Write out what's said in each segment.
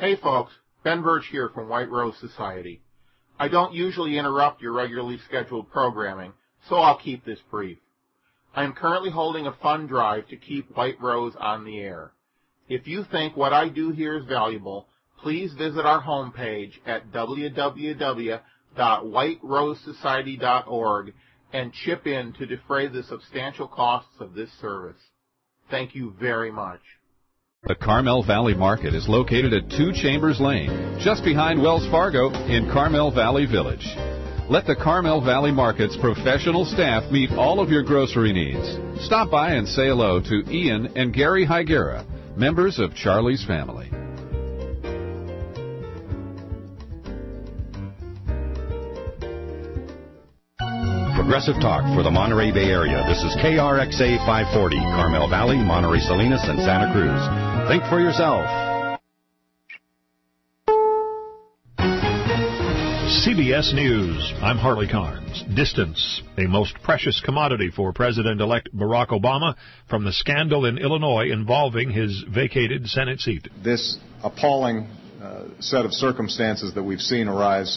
Hey folks, Ben Birch here from White Rose Society. I don't usually interrupt your regularly scheduled programming, so I'll keep this brief. I am currently holding a fund drive to keep White Rose on the air. If you think what I do here is valuable, please visit our homepage at www.whiterosesociety.org and chip in to defray the substantial costs of this service. Thank you very much. The Carmel Valley Market is located at 2 Chambers Lane, just behind Wells Fargo in Carmel Valley Village. Let the Carmel Valley Market's professional staff meet all of your grocery needs. Stop by and say hello to Ian and Gary Higuera, members of Charlie's family. Progressive talk for the Monterey Bay Area. This is KRXA 540, Carmel Valley, Monterey Salinas, and Santa Cruz. Think for yourself. CBS News. I'm Harley Carnes. Distance, a most precious commodity for President-elect Barack Obama from the scandal in Illinois involving his vacated Senate seat. This appalling set of circumstances that we've seen arise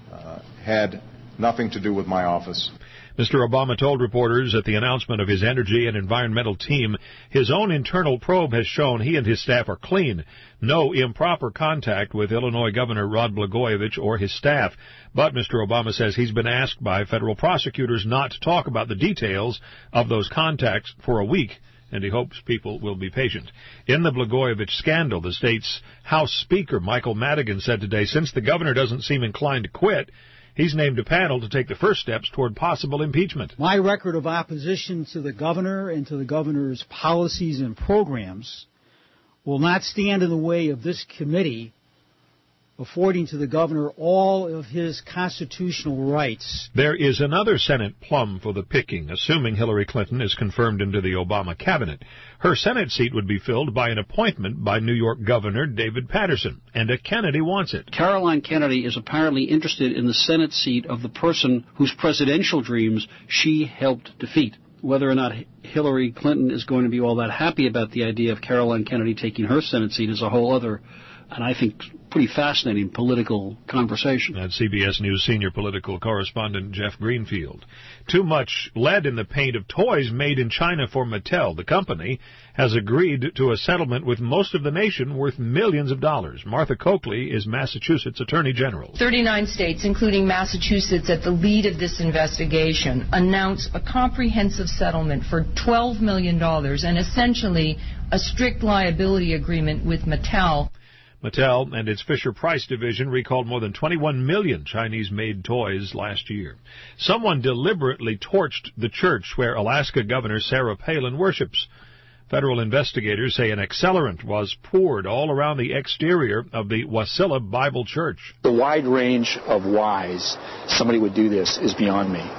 had nothing to do with my office. Mr. Obama told reporters at the announcement of his energy and environmental team, his own internal probe has shown he and his staff are clean. No improper contact with Illinois Governor Rod Blagojevich or his staff. But Mr. Obama says he's been asked by federal prosecutors not to talk about the details of those contacts for a week, and he hopes people will be patient. In the Blagojevich scandal, the state's House Speaker Michael Madigan said today, since the governor doesn't seem inclined to quit, he's named a panel to take the first steps toward possible impeachment. My record of opposition to the governor and to the governor's policies and programs will not stand in the way of this committee affording to the governor all of his constitutional rights. There is another Senate plum for the picking, assuming Hillary Clinton is confirmed into the Obama cabinet. Her Senate seat would be filled by an appointment by New York Governor David Paterson, and a Kennedy wants it. Caroline Kennedy is apparently interested in the Senate seat of the person whose presidential dreams she helped defeat. Whether or not Hillary Clinton is going to be all that happy about the idea of Caroline Kennedy taking her Senate seat is a whole other, and I think pretty fascinating political conversation. That's CBS News senior political correspondent Jeff Greenfield. Too much lead in the paint of toys made in China for Mattel. The company has agreed to a settlement with most of the nation worth millions of dollars. Martha Coakley is Massachusetts Attorney General. 39 states, including Massachusetts at the lead of this investigation, announced a comprehensive settlement for $12 million and essentially a strict liability agreement with Mattel. Mattel and its Fisher-Price division recalled more than 21 million Chinese-made toys last year. Someone deliberately torched the church where Alaska Governor Sarah Palin worships. Federal investigators say an accelerant was poured all around the exterior of the Wasilla Bible Church. The wide range of whys somebody would do this is beyond me.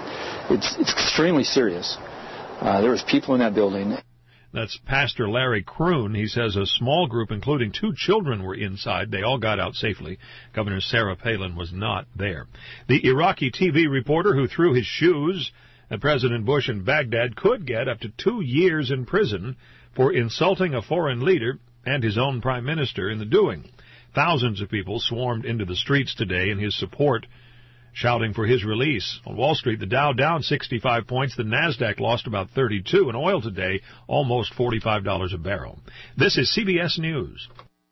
It's extremely serious. There was people in that building. That's Pastor Larry Kroon. He says a small group, including 2 children, were inside. They all got out safely. Governor Sarah Palin was not there. The Iraqi TV reporter who threw his shoes at President Bush in Baghdad could get up to 2 years in prison for insulting a foreign leader and his own prime minister in the doing. Thousands of people swarmed into the streets today in his support, shouting for his release. On Wall Street, the Dow down 65 points, the Nasdaq lost about 32, and oil today almost $45 a barrel. This is CBS News.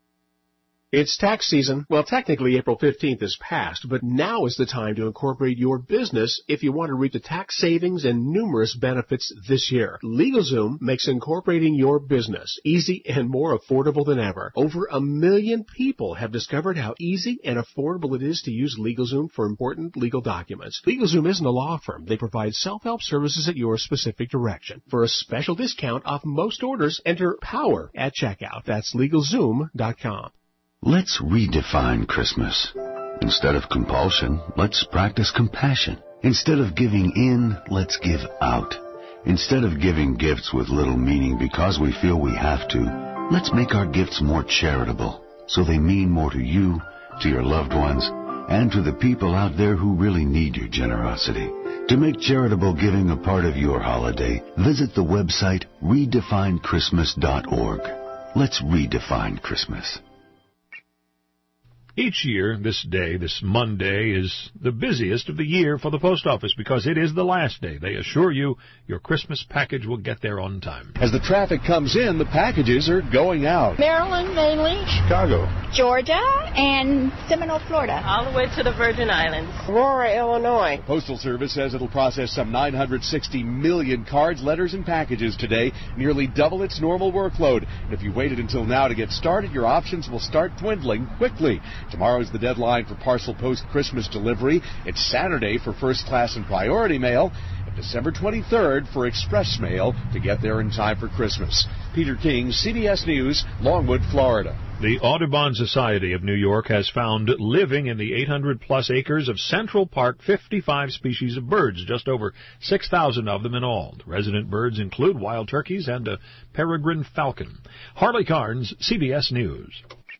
It's tax season. Well, technically April 15th is past, but now is the time to incorporate your business if you want to reap the tax savings and numerous benefits this year. LegalZoom makes incorporating your business easy and more affordable than ever. Over 1 million people have discovered how easy and affordable it is to use LegalZoom for important legal documents. LegalZoom isn't a law firm. They provide self-help services at your specific direction. For a special discount off most orders, enter POWER at checkout. That's LegalZoom.com. Let's redefine Christmas. Instead of compulsion, let's practice compassion. Instead of giving in, let's give out. Instead of giving gifts with little meaning because we feel we have to, let's make our gifts more charitable so they mean more to you, to your loved ones, and to the people out there who really need your generosity. To make charitable giving a part of your holiday, visit the website redefinechristmas.org. Let's redefine Christmas. Each year, this day, this Monday, is the busiest of the year for the post office because it is the last day. They assure you your Christmas package will get there on time. As the traffic comes in, the packages are going out. Maryland, mainly. Chicago. Georgia, and Seminole, Florida. All the way to the Virgin Islands. Aurora, Illinois. The Postal Service says it'll process some 960 million cards, letters, and packages today, nearly double its normal workload. And if you waited until now to get started, your options will start dwindling quickly. Tomorrow is the deadline for parcel post Christmas delivery. It's Saturday for first class and priority mail, and December 23rd for express mail to get there in time for Christmas. Peter King, CBS News, Longwood, Florida. The Audubon Society of New York has found living in the 800-plus acres of Central Park 55 species of birds, just over 6,000 of them in all. The resident birds include wild turkeys and a peregrine falcon. Harley Carnes, CBS News.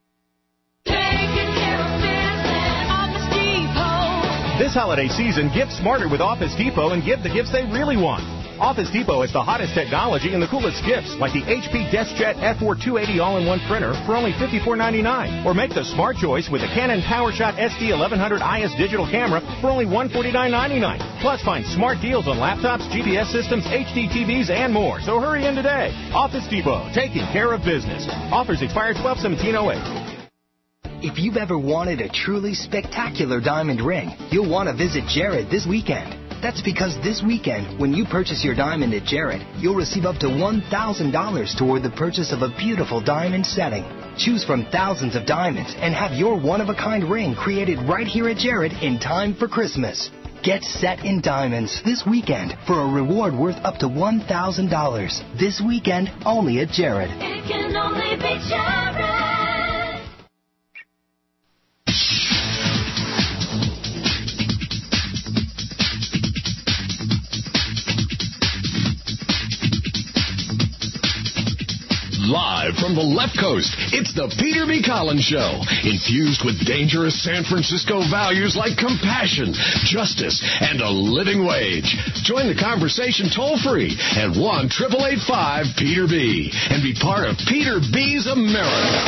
This holiday season, gift smarter with Office Depot and give the gifts they really want. Office Depot has the hottest technology and the coolest gifts, like the HP DeskJet F4 280 all-in-one printer for only $54.99. Or make the smart choice with the Canon PowerShot SD1100 IS digital camera for only $149.99. Plus, find smart deals on laptops, GPS systems, HD TVs, and more. So hurry in today. Office Depot, taking care of business. Offers expire 12/17/08. If you've ever wanted a truly spectacular diamond ring, you'll want to visit Jared this weekend. That's because this weekend, when you purchase your diamond at Jared, you'll receive up to $1,000 toward the purchase of a beautiful diamond setting. Choose from thousands of diamonds and have your one-of-a-kind ring created right here at Jared in time for Christmas. Get set in diamonds this weekend for a reward worth up to $1,000. This weekend, only at Jared. It can only be Jared. Live from the left coast, it's the Peter B. Collins Show, infused with dangerous San Francisco values like compassion, justice, and a living wage. Join the conversation toll-free at 1-888-5-PETER-B and be part of Peter B's America.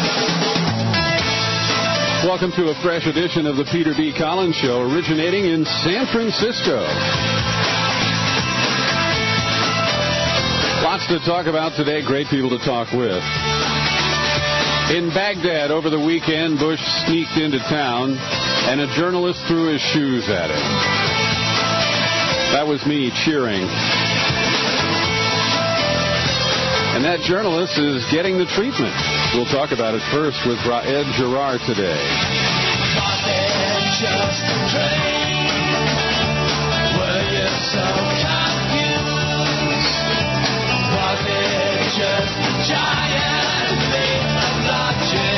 Welcome to a fresh edition of the Peter B. Collins Show, originating in San Francisco. Lots to talk about today, great people to talk with. In Baghdad over the weekend, Bush sneaked into town and a journalist threw his shoes at him. That was me cheering. And that journalist is getting the treatment. We'll talk about it first with Raed Jarrar today. Just a giant mythology.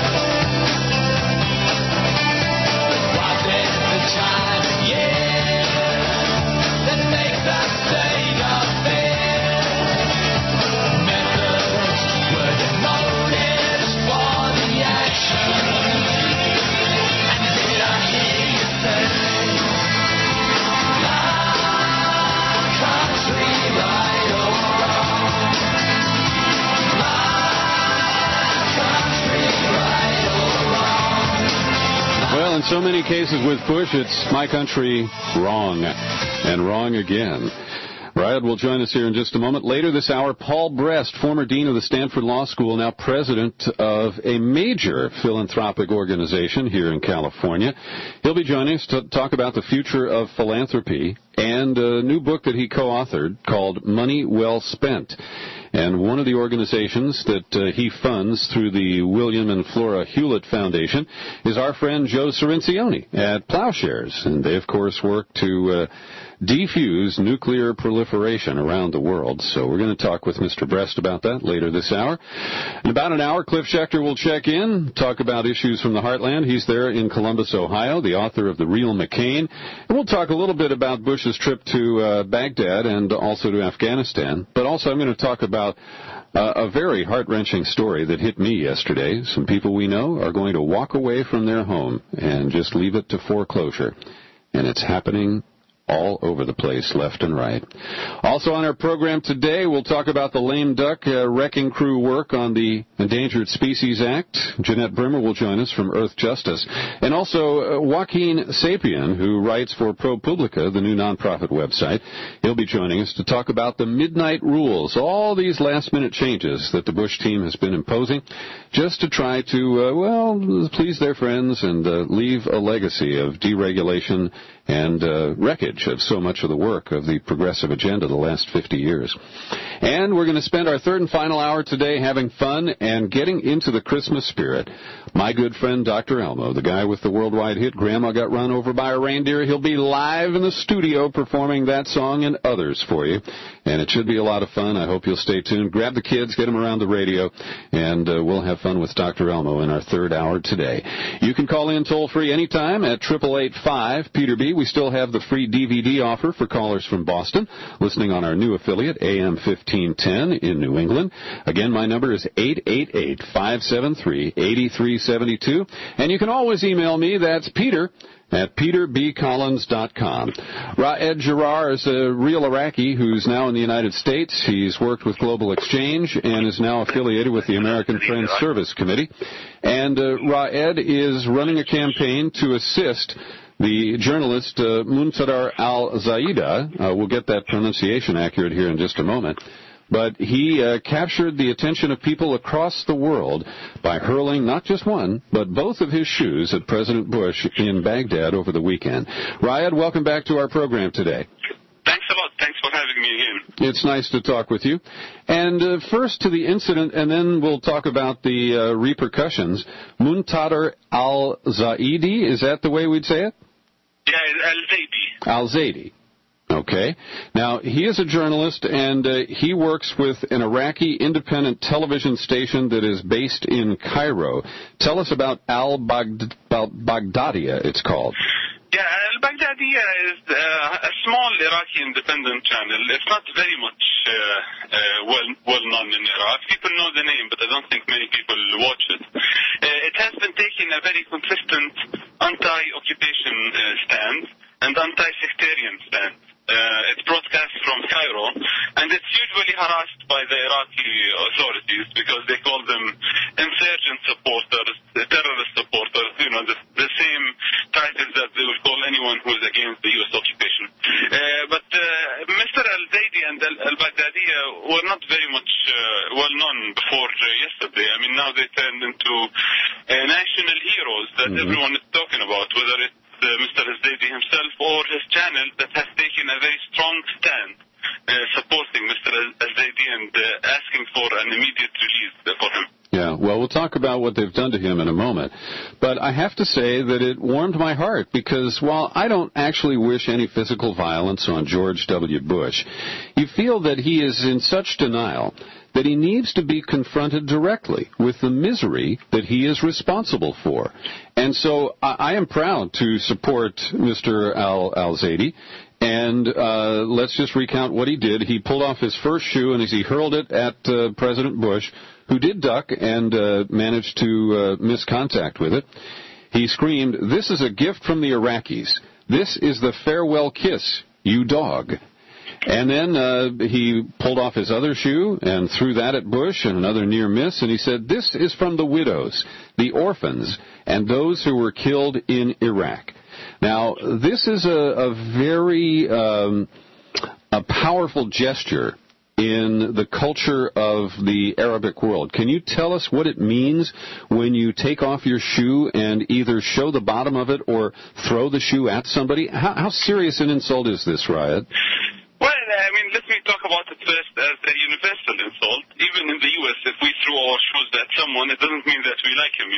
Was it the time of year that makes us state of fear? Methods were the motives for the action. And did I hear you say, our country right or wrong? Well, in so many cases with Bush, it's my country wrong, and wrong again. Raed will join us here in just a moment. Later this hour, Paul Brest, former dean of the Stanford Law School, now president of a major philanthropic organization here in California. He'll be joining us to talk about the future of philanthropy and a new book that he co-authored called Money Well Spent. And one of the organizations that he funds through the William and Flora Hewlett Foundation is our friend Joe Cirincione at Plowshares. And they, of course, work to defuse nuclear proliferation around the world. So we're going to talk with Mr. Brest about that later this hour. In about an hour, Cliff Schechter will check in, talk about issues from the heartland. He's there in Columbus, Ohio, the author of The Real McCain. And we'll talk a little bit about Bush's trip to Baghdad and also to Afghanistan. But also I'm going to talk about a very heart-wrenching story that hit me yesterday. Some people we know are going to walk away from their home and just leave it to foreclosure. And it's happening all over the place, left and right. Also on our program today, we'll talk about the lame duck wrecking crew work on the Endangered Species Act. Jeanette Brimmer will join us from Earth Justice. And also Joaquin Sapien, who writes for ProPublica, the new nonprofit website. He'll be joining us to talk about the midnight rules, all these last-minute changes that the Bush team has been imposing just to try to, please their friends and leave a legacy of deregulation and wreckage of so much of the work of the progressive agenda the last 50 years. And we're going to spend our third and final hour today having fun and getting into the Christmas spirit. My good friend Dr. Elmo, the guy with the worldwide hit Grandma Got Run Over by a Reindeer, he'll be live in the studio performing that song and others for you. And it should be a lot of fun. I hope you'll stay tuned. Grab the kids, get them around the radio, and we'll have fun with Dr. Elmo in our third hour today. You can call in toll-free anytime at 888-5-PETER-B. We still have the free DVD offer for callers from Boston, listening on our new affiliate, AM 1510 in New England. Again, my number is 888-573-8372. And you can always email me. That's Peter at peterbcollins.com. Raed Jarrar is a real Iraqi who's now in the United States. He's worked with Global Exchange and is now affiliated with the American Friends Service Committee. And Raed is running a campaign to assist the journalist Muntadar al-Zaida. We'll get that pronunciation accurate here in just a moment. But he captured the attention of people across the world by hurling not just one, but both of his shoes at President Bush in Baghdad over the weekend. Raed, welcome back to our program today. Thanks a lot. Thanks for having me again. It's nice to talk with you. And first to the incident, and then we'll talk about the repercussions. Muntadar al-Zaidi, is that the way we'd say it? Yeah, al-Zaidi. Al-Zaidi. Okay. Now, he is a journalist, and he works with an Iraqi independent television station that is based in Cairo. Tell us about Al-Baghdadiya, it's called. Yeah, Al-Baghdadiya is a small Iraqi independent channel. It's not very much well known in Iraq. People know the name, but I don't think many people watch it. It has been taking a very consistent anti-occupation stance and anti-sectarian stance. It's broadcast from Cairo, and it's usually harassed by the Iraqi authorities because they call them insurgent supporters, terrorist supporters, the same titles that they will call anyone who is against the U.S. occupation. But Mr. al-Zaidi and al-Baghdadiya were not very much well known before yesterday. I mean, now they turned into national heroes that everyone is talking about, whether it's Mr. al-Zaidi himself or his channel that has taken a very strong stand supporting Mr. al-Zaidi and asking for an immediate release for him. Yeah, well, we'll talk about what they've done to him in a moment. But I have to say that it warmed my heart because while I don't actually wish any physical violence on George W. Bush, you feel that he is in such denial that he needs to be confronted directly with the misery that he is responsible for. And so I am proud to support Mr. al-Zaidi. And let's just recount what he did. He pulled off his first shoe, and as he hurled it at President Bush, who did duck and managed to miss contact with it, he screamed, "This is a gift from the Iraqis. This is the farewell kiss, you dog." And then he pulled off his other shoe and threw that at Bush, and another near miss, and he said, "This is from the widows, the orphans, and those who were killed in Iraq." Now, this is a very a powerful gesture in the culture of the Arabic world. Can you tell us what it means when you take off your shoe and either show the bottom of it or throw the shoe at somebody? How serious an insult is this, Raed? Well, I mean, let me talk about it first as a universal insult. Even in the U.S., if we throw our shoes at someone, it doesn't mean that we like him,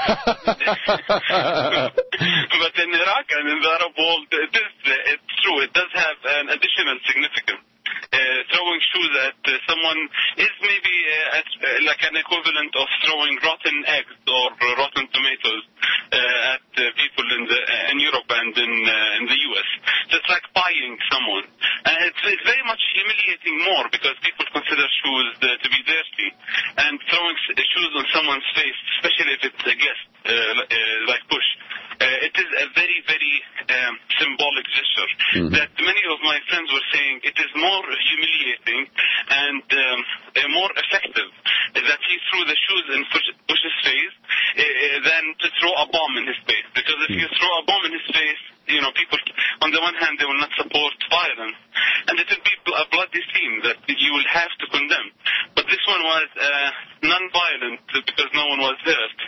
But in Iraq and in the Arab world, it's true. It does have an additional significance. Throwing shoes at someone is maybe like an equivalent of throwing rotten eggs or rotten tomatoes at people in Europe and in the U.S. So it's like buying someone. And it's very much humiliating more because people consider shoes to be dirty. And throwing shoes on someone's face, especially if it's a guest like Bush, it is a very, very symbolic gesture. that many of my friends were saying it is more humiliating and more effective that he threw the shoes in Bush's face than to throw a bomb in his face. Because if you throw a bomb in his face, people, on the one hand, they will not support violence, and it will be a bloody scene that you will have to condemn. But this one was non-violent because no one was hurt,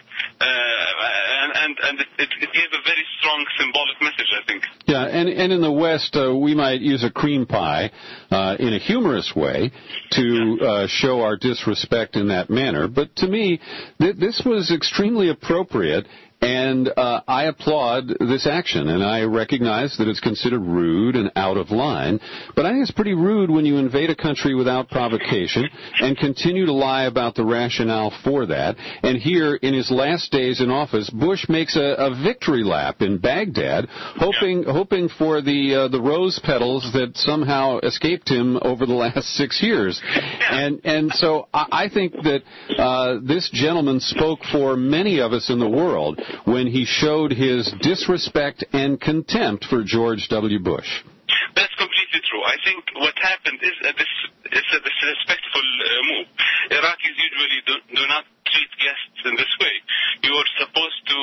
and it gave a very strong symbolic message, I think. Yeah, and in the West, we might use a cream pie in a humorous way to show our disrespect in that manner. But to me, this was extremely appropriate. And I applaud this action, and I recognize that it's considered rude and out of line. But I think it's pretty rude when you invade a country without provocation and continue to lie about the rationale for that. And here, in his last days in office, Bush makes a victory lap in Baghdad, hoping for the rose petals that somehow escaped him over the last 6 years. And so I think that this gentleman spoke for many of us in the world when he showed his disrespect and contempt for George W. Bush. That's completely true. I think what happened is it's a disrespectful move. Iraqis usually do not treat guests in this way. You are supposed to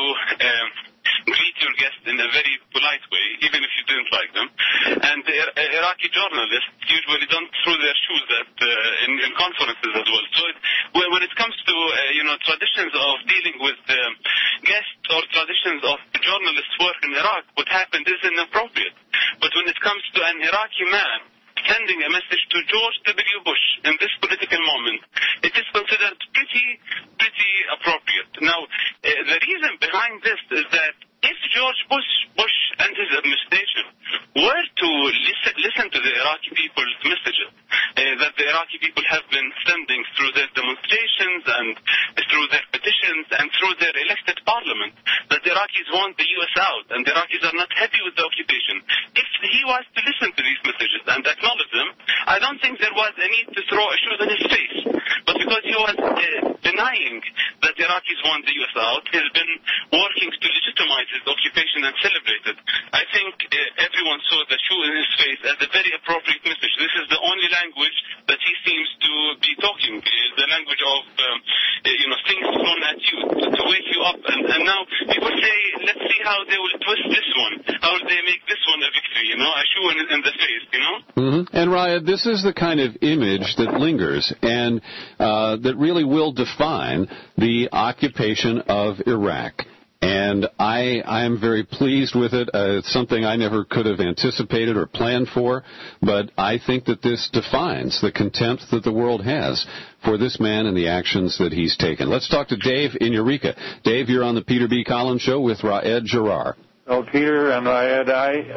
greet your guests in a very polite way, even if you didn't like them. And Iraqi journalists usually don't throw their shoes in conferences as well. So when it comes to traditions of dealing with guests or traditions of journalists' work in Iraq, what happened is inappropriate. But when it comes to an Iraqi man sending a message to George W. Bush in this political moment, it is considered pretty appropriate. Now, the reason behind this is that if George Bush and his administration were to listen to the Iraqi people's messages that the Iraqi people have been sending through their demonstrations and through their petitions and through their elected parliament, that the Iraqis want the U.S. out and the Iraqis are not happy with the occupation. If he was to listen to these messages and acknowledge them, I don't think there was a need to throw a shoe in his face. But because he was denying that the Iraqis want the U.S. out, he's been working to legitimize his occupation and celebrate it. I think everyone saw the shoe in his face as a very appropriate message. This is the only language that he seems to be talking, the language of things thrown at you to wake you up. And now people say, let's see how they will twist this one. How will they make this one a victory? A shoe in the face. Mm-hmm. And Riyad, this is the kind of image that lingers and that really will define the occupation of Iraq. And I am very pleased with it. It's something I never could have anticipated or planned for, but I think that this defines the contempt that the world has for this man and the actions that he's taken. Let's talk to Dave in Eureka. Dave, you're on the Peter B. Collins Show with Raed Jarrar. Well, Peter and Raed,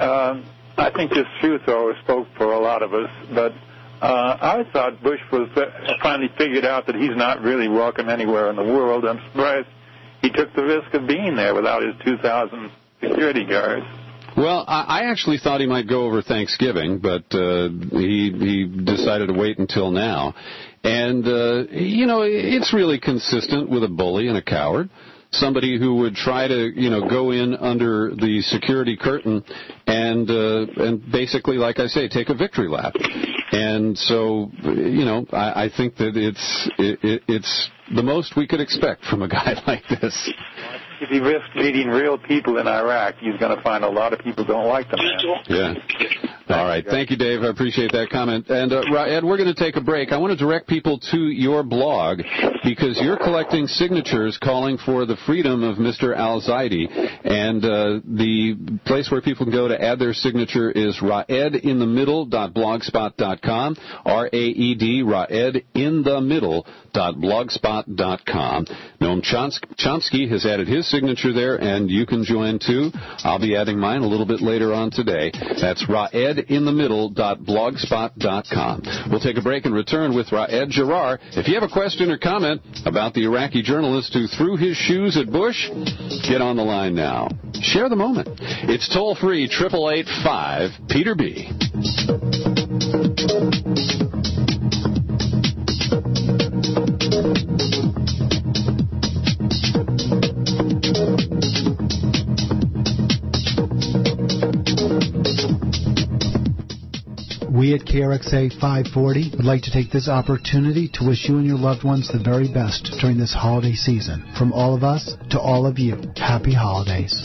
I think this truth always spoke for a lot of us, but I thought Bush was finally figured out that he's not really welcome anywhere in the world. I'm surprised he took the risk of being there without his 2,000 security guards. Well, I actually thought he might go over Thanksgiving, but he decided to wait until now. And, it's really consistent with a bully and a coward. Somebody who would try to, go in under the security curtain and basically, like I say, take a victory lap. And so, I think that it's the most we could expect from a guy like this. If he risks meeting real people in Iraq, he's going to find a lot of people don't like the man. Yeah. All right. Thank you, Dave. I appreciate that comment. And, Ed, we're going to take a break. I want to direct people to your blog because you're collecting signatures calling for the freedom of Mr. al-Zaidi. And the place where people can go to add their signature is raedinthemiddle.blogspot.com, R-A-E-D, raedinthemiddle.blogspot.com. Noam Chomsky has added his signature there, and you can join too. I'll be adding mine a little bit later on today. That's raedinthemiddle.blogspot.com. We'll take a break and return with Raed Jarrar. If you have a question or comment about the Iraqi journalist who threw his shoes at Bush, get on the line now. Share the moment. It's toll-free, 888-5-PETER-B. We at KRXA 540 would like to take this opportunity to wish you and your loved ones the very best during this holiday season. From all of us to all of you, happy holidays.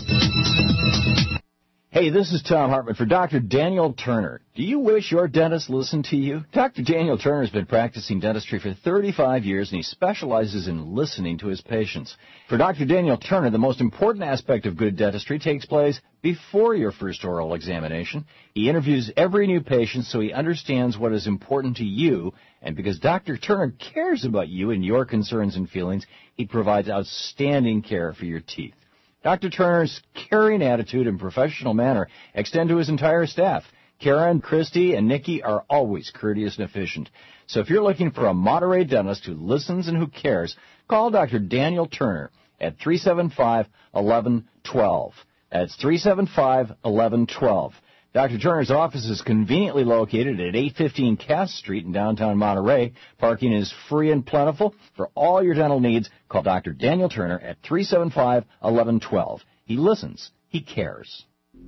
Hey, this is Tom Hartman for Dr. Daniel Turner. Do you wish your dentist listened to you? Dr. Daniel Turner has been practicing dentistry for 35 years, and he specializes in listening to his patients. For Dr. Daniel Turner, the most important aspect of good dentistry takes place before your first oral examination. He interviews every new patient so he understands what is important to you, and because Dr. Turner cares about you and your concerns and feelings, he provides outstanding care for your teeth. Dr. Turner's caring attitude and professional manner extend to his entire staff. Karen, Christy, and Nikki are always courteous and efficient. So if you're looking for a Monterey dentist who listens and who cares, call Dr. Daniel Turner at 375-1112. That's 375-1112. Dr. Turner's office is conveniently located at 815 Cass Street in downtown Monterey. Parking is free and plentiful. For all your dental needs, call Dr. Daniel Turner at 375-1112. He listens. He cares.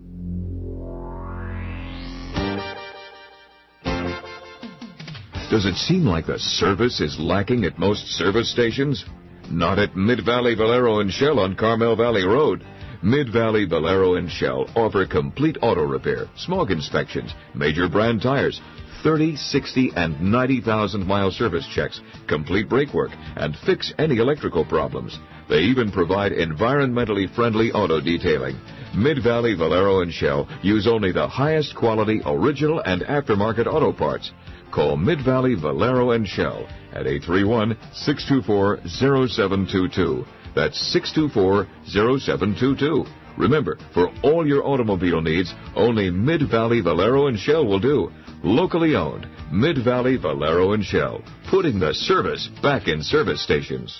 Does it seem like the service is lacking at most service stations? Not at Mid-Valley Valero and Shell on Carmel Valley Road. Mid-Valley Valero and Shell offer complete auto repair, smog inspections, major brand tires, 30, 60, and 90,000-mile service checks, complete brake work, and fix any electrical problems. They even provide environmentally friendly auto detailing. Mid-Valley Valero and Shell use only the highest quality original and aftermarket auto parts. Call Mid-Valley Valero and Shell at 831-624-0722. That's 624-0722. Remember, for all your automobile needs, only Mid-Valley Valero and Shell will do. Locally owned, Mid-Valley Valero and Shell, putting the service back in service stations.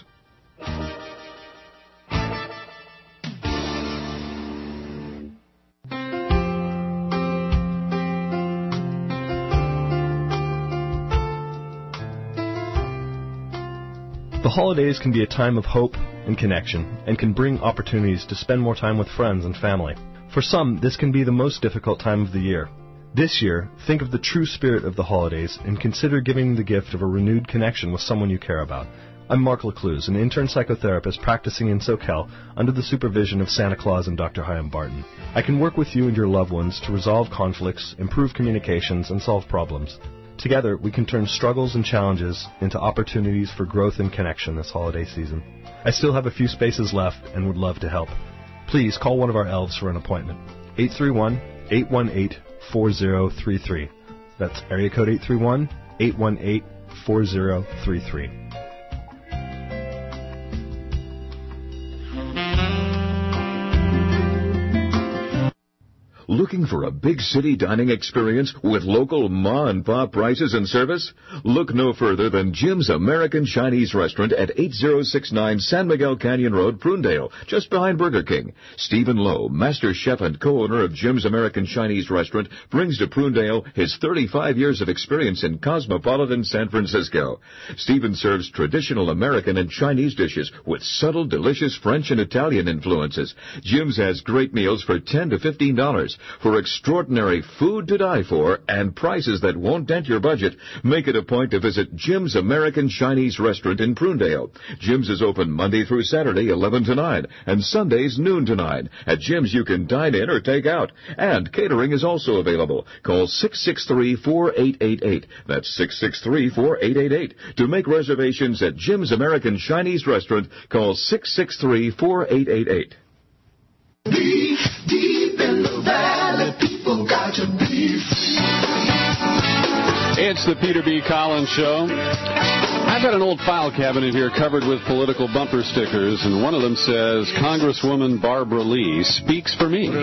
The holidays can be a time of hope and connection, and can bring opportunities to spend more time with friends and family. For some, this can be the most difficult time of the year. This year, think of the true spirit of the holidays and consider giving the gift of a renewed connection with someone you care about. I'm Mark Lecluse, an intern psychotherapist practicing in SoCal under the supervision of Santa Claus and Dr. Hyam Barton. I can work with you and your loved ones to resolve conflicts, improve communications, and solve problems. Together, we can turn struggles and challenges into opportunities for growth and connection this holiday season. I still have a few spaces left and would love to help. Please call one of our elves for an appointment. 831-818-4033. That's area code 831-818-4033. Looking for a big city dining experience with local ma-and-pop prices and service? Look no further than Jim's American Chinese Restaurant at 8069 San Miguel Canyon Road, Prunedale, just behind Burger King. Stephen Lowe, master chef and co-owner of Jim's American Chinese Restaurant, brings to Prunedale his 35 years of experience in cosmopolitan San Francisco. Stephen serves traditional American and Chinese dishes with subtle, delicious French and Italian influences. Jim's has great meals for $10 to $15. For extraordinary food to die for and prices that won't dent your budget, make it a point to visit Jim's American Chinese Restaurant in Prunedale. Jim's is open Monday through Saturday, 11 to 9, and Sundays, noon to 9. At Jim's, you can dine in or take out, and catering is also available. Call 663-4888. That's 663-4888. To make reservations at Jim's American Chinese Restaurant, call 663-4888. Beef deep in the valley, people got to be free. It's the Peter B. Collins Show. I've got an old file cabinet here covered with political bumper stickers, and one of them says, Congresswoman Barbara Lee speaks for me.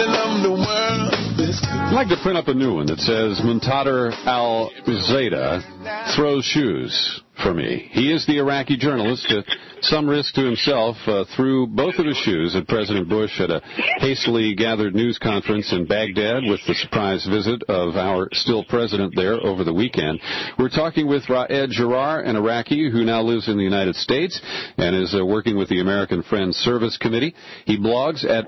I'd like to print up a new one that says, Muntader al-Zayda throws shoes for me. He is the Iraqi journalist, some risk to himself, threw both of his shoes at President Bush at a hastily gathered news conference in Baghdad with the surprise visit of our still president there over the weekend. We're talking with Raed Jarrar, an Iraqi who now lives in the United States and is working with the American Friends Service Committee. He blogs at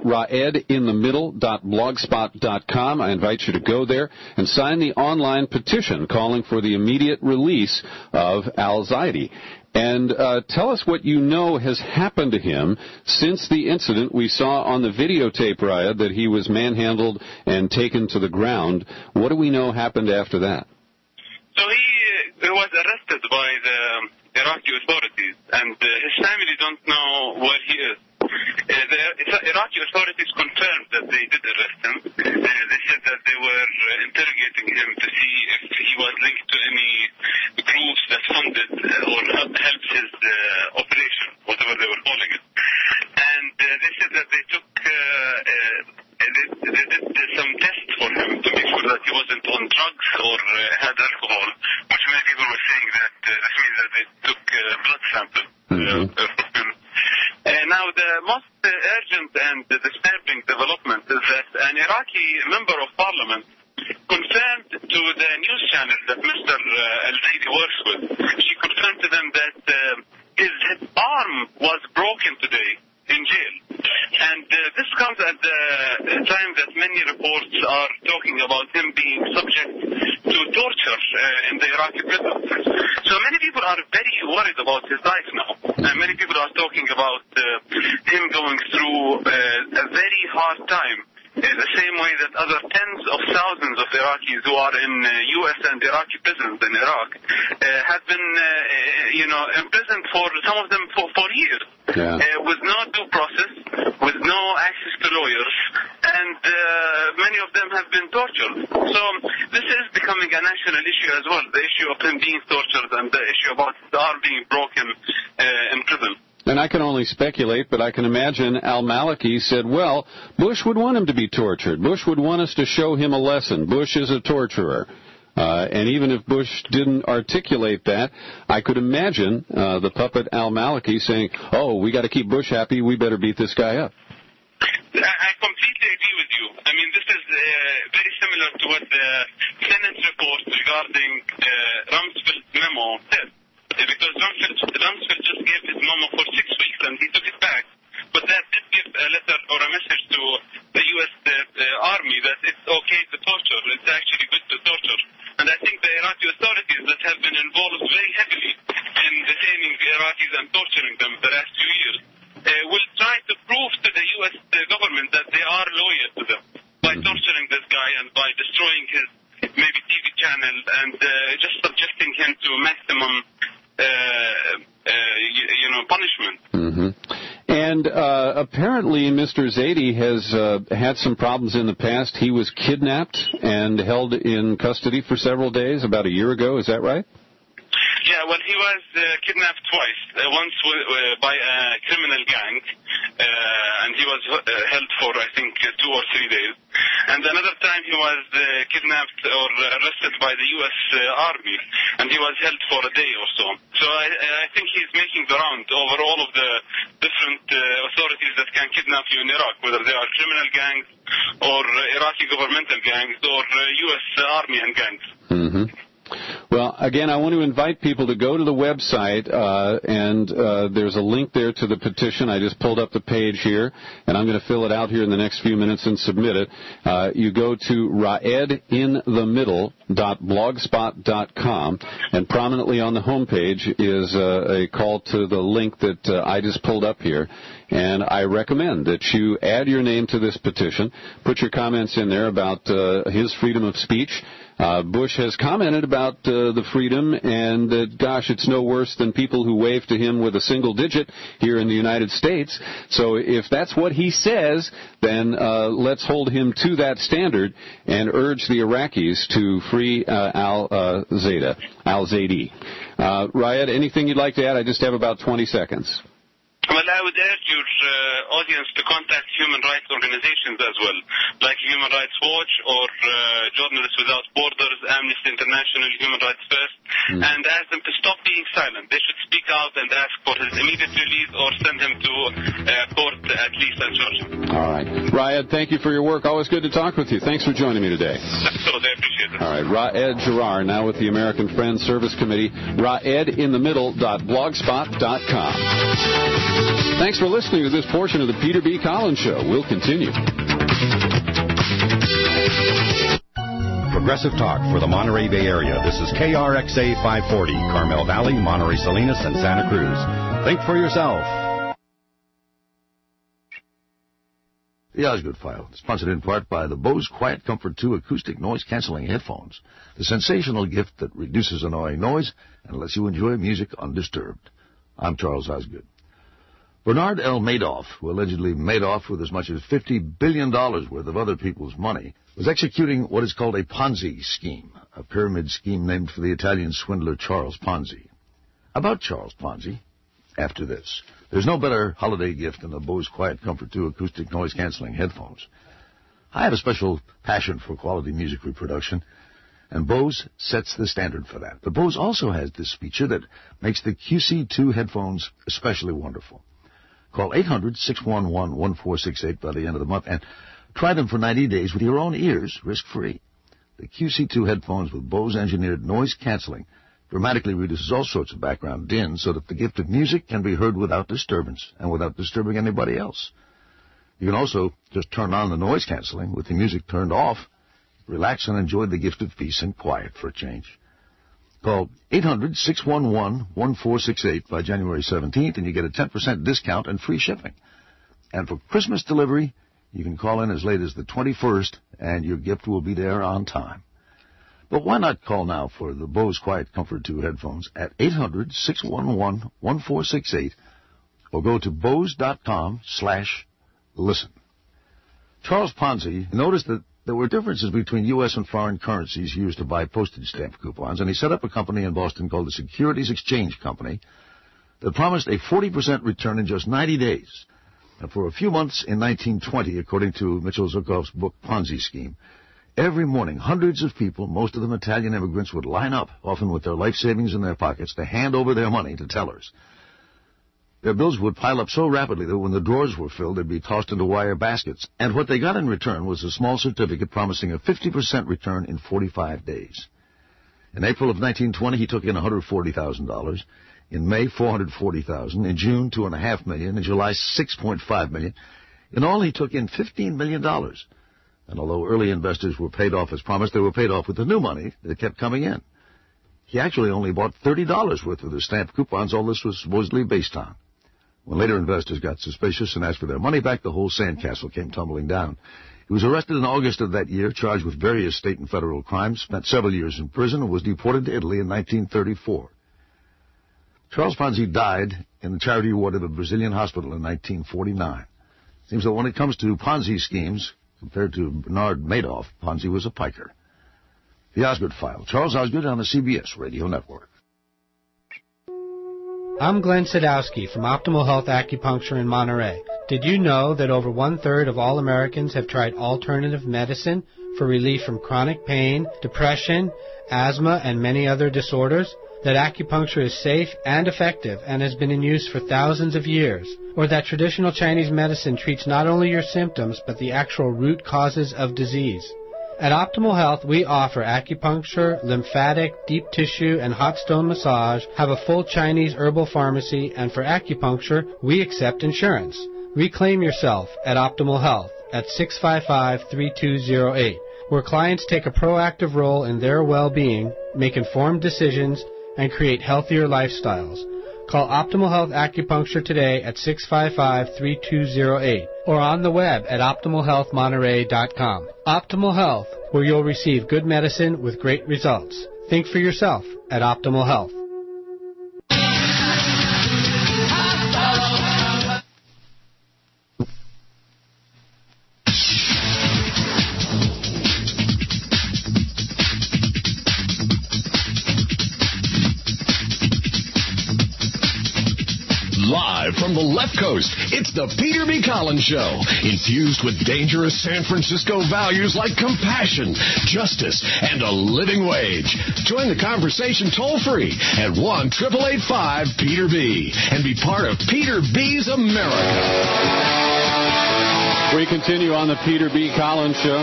raedinthemiddle.blogspot.com. I invite you to go there and sign the online petition calling for the immediate release of al-Zaidi. And tell us what you know has happened to him since the incident we saw on the videotape, Raed, that he was manhandled and taken to the ground. What do we know happened after that? So he was arrested by the Iraqi authorities, and his family don't know where he is. The Iraqi authorities confirmed that they did arrest him. They said that they were interrogating him to see if he was linked to any groups that funded or helped his operation, whatever they were calling it. And they said that they took, they did some tests for him to make sure that he wasn't on drugs or had alcohol, which many people were saying that this means that they took blood sample from him. Now, the most urgent and disturbing development is that an Iraqi member of parliament confirmed to the news channel that Mr. al-Zaidi works with, she confirmed to them that his arm was broken today in jail. And this comes at the time that many reports are talking about him being subject to torture in the Iraqi prison. So many people are very worried about his life now. And many people are talking about him going through a very hard time, the same way that other tens of thousands of Iraqis who are in U.S. and Iraqi prisons in Iraq have been, imprisoned for some of them for years, with no due process, with no access to lawyers, and many of them have been tortured. So this is becoming a national issue as well, the issue of him being tortured and the issue about his arm being broken in prison. And I can only speculate, but I can imagine al-Maliki said, well, Bush would want him to be tortured. Bush would want us to show him a lesson. Bush is a torturer. And even if Bush didn't articulate that, I could imagine the puppet al-Maliki saying, oh, we got to keep Bush happy, we better beat this guy up. I completely agree with you. I mean, this is very similar to what the Senate report regarding Rumsfeld's memo said. Because Rumsfeld just gave his memo for 6 weeks and he took it back. But that did give a letter or a message to the U.S. Army that it's okay to torture. It's actually good to torture. And I think the Iraqi authorities that have been involved very heavily in detaining the Iraqis and torturing them the last few years will try to prove to the U.S. government that they are loyal to them by torturing this guy and by destroying his maybe TV channel and just subjecting him to maximum punishment. And apparently Mr. Zaidi has had some problems in the past. He was kidnapped and held in custody for several days about a year ago. Is that right? Yeah, well, he was kidnapped twice. Once by a criminal gang, and he was held for, I think, 2 or 3 days. And another time he was kidnapped or arrested by the U.S. Army, and he was held for a day or so. So I think he's making the round over all of the different authorities that can kidnap you in Iraq, whether they are criminal gangs or Iraqi governmental gangs or U.S. Army and gangs. Well, again, I want to invite people to go to the website, and there's a link there to the petition. I just pulled up the page here, and I'm going to fill it out here in the next few minutes and submit it. You go to raedinthemiddle.blogspot.com, and prominently on the homepage is a call to the link that I just pulled up here. And I recommend that you add your name to this petition, put your comments in there about his freedom of speech. Bush has commented about the freedom and that, gosh, it's no worse than people who wave to him with a single digit here in the United States. So if that's what he says, then let's hold him to that standard and urge the Iraqis to free al-Zaidi. Raed, anything you'd like to add? I just have about 20 seconds. Well, I would urge your audience to contact human rights organizations as well, like Human Rights Watch or Journalists Without Borders, Amnesty International, Human Rights First, and ask them to stop being silent. They should speak out and ask for his immediate release or send him to court at least and charge him. All right. Raed, thank you for your work. Always good to talk with you. Thanks for joining me today. Absolutely, I appreciate it. All right. Raed Jarrar, now with the American Friends Service Committee. RaedInTheMiddle.blogspot.com. Thanks for listening to this portion of the Peter B. Collins Show. We'll continue. Progressive talk for the Monterey Bay Area. This is KRXA 540, Carmel Valley, Monterey Salinas, and Santa Cruz. Think for yourself. The Osgood File, sponsored in part by the Bose Quiet Comfort 2 acoustic noise-canceling headphones, the sensational gift that reduces annoying noise and lets you enjoy music undisturbed. I'm Charles Osgood. Bernard L. Madoff, who allegedly made off with as much as $50 billion worth of other people's money, was executing what is called a Ponzi scheme, a pyramid scheme named for the Italian swindler Charles Ponzi. About Charles Ponzi, after this. There's no better holiday gift than the Bose Quiet Comfort 2 acoustic noise-canceling headphones. I have a special passion for quality music reproduction, and Bose sets the standard for that. But Bose also has this feature that makes the QC2 headphones especially wonderful. Call 800-611-1468 by the end of the month and try them for 90 days with your own ears, risk-free. The QC2 headphones with Bose-engineered noise canceling dramatically reduces all sorts of background din so that the gift of music can be heard without disturbance and without disturbing anybody else. You can also just turn on the noise canceling with the music turned off, relax and enjoy the gift of peace and quiet for a change. Call 800-611-1468 by January 17th, and you get a 10% discount and free shipping. And for Christmas delivery, you can call in as late as the 21st, and your gift will be there on time. But why not call now for the Bose Quiet Comfort 2 headphones at 800-611-1468 or go to Bose.com/listen. Charles Ponzi noticed that there were differences between U.S. and foreign currencies used to buy postage stamp coupons, and he set up a company in Boston called the Securities Exchange Company that promised a 40% return in just 90 days. And for a few months in 1920, according to Mitchell Zuckoff's book Ponzi Scheme, every morning hundreds of people, most of them Italian immigrants, would line up, often with their life savings in their pockets, to hand over their money to tellers. Their bills would pile up so rapidly that when the drawers were filled, they'd be tossed into wire baskets. And what they got in return was a small certificate promising a 50% return in 45 days. In April of 1920, he took in $140,000. In May, $440,000. In June, $2.5 million. In July, $6.5 million. In all, he took in $15 million. And although early investors were paid off as promised, they were paid off with the new money that kept coming in. He actually only bought $30 worth of the stamped coupons all this was supposedly based on. When later investors got suspicious and asked for their money back, the whole sandcastle came tumbling down. He was arrested in August of that year, charged with various state and federal crimes, spent several years in prison, and was deported to Italy in 1934. Charles Ponzi died in the charity ward of a Brazilian hospital in 1949. Seems that when it comes to Ponzi schemes, compared to Bernard Madoff, Ponzi was a piker. The Osgood File. Charles Osgood on the CBS Radio Network. I'm Glenn Sadowski from Optimal Health Acupuncture in Monterey. Did you know that over 1/3 of all Americans have tried alternative medicine for relief from chronic pain, depression, asthma, and many other disorders? That acupuncture is safe and effective and has been in use for thousands of years? Or that traditional Chinese medicine treats not only your symptoms but the actual root causes of disease? At Optimal Health, we offer acupuncture, lymphatic, deep tissue, and hot stone massage, have a full Chinese herbal pharmacy, and for acupuncture, we accept insurance. Reclaim yourself at Optimal Health at 655-3208, where clients take a proactive role in their well-being, make informed decisions, and create healthier lifestyles. Call Optimal Health Acupuncture today at 655-3208 or on the web at OptimalHealthMonterey.com. Optimal Health, where you'll receive good medicine with great results. Think for yourself at Optimal Health. Live from the the left coast. It's the Peter B. Collins Show, infused with dangerous San Francisco values like compassion, justice, and a living wage. Join the conversation toll-free at 1-888-5-PETER-B and be part of Peter B's America. We continue on the Peter B. Collins Show.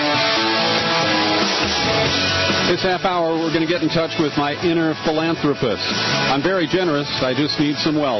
This half hour, we're going to get in touch with my inner philanthropist. I'm very generous. I just need some wealth.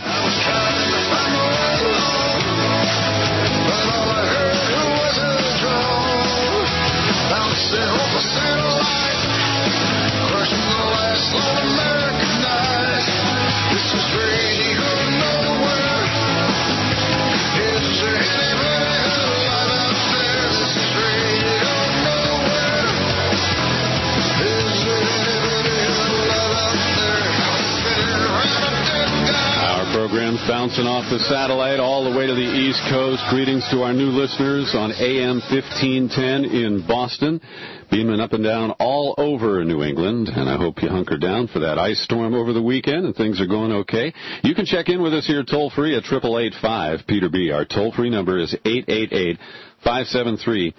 Programs bouncing off the satellite all the way to the East Coast. Greetings to our new listeners on AM 1510 in Boston, beaming up and down all over New England, and I hope you hunker down for that ice storm over the weekend and things are going okay. You can check in with us here toll-free at 888-5-PETER-B. Our toll-free number is 888-573-8372.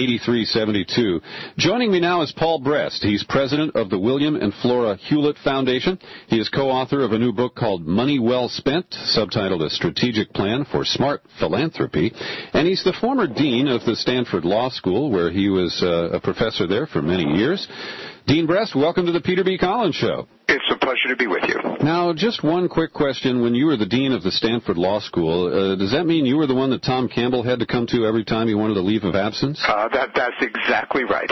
Joining me now is Paul Brest. He's president of the William and Flora Hewlett Foundation. He is co-author of a new book called Money Well Spent, subtitled A Strategic Plan for Smart Philanthropy. And he's the former dean of the Stanford Law School, where he was a professor there for many years. Dean Brest, welcome to the Peter B. Collins Show. It's a pleasure to be with you. Now, just one quick question. When you were the dean of the Stanford Law School, does that mean you were the one that Tom Campbell had to come to every time he wanted a leave of absence? That's exactly right.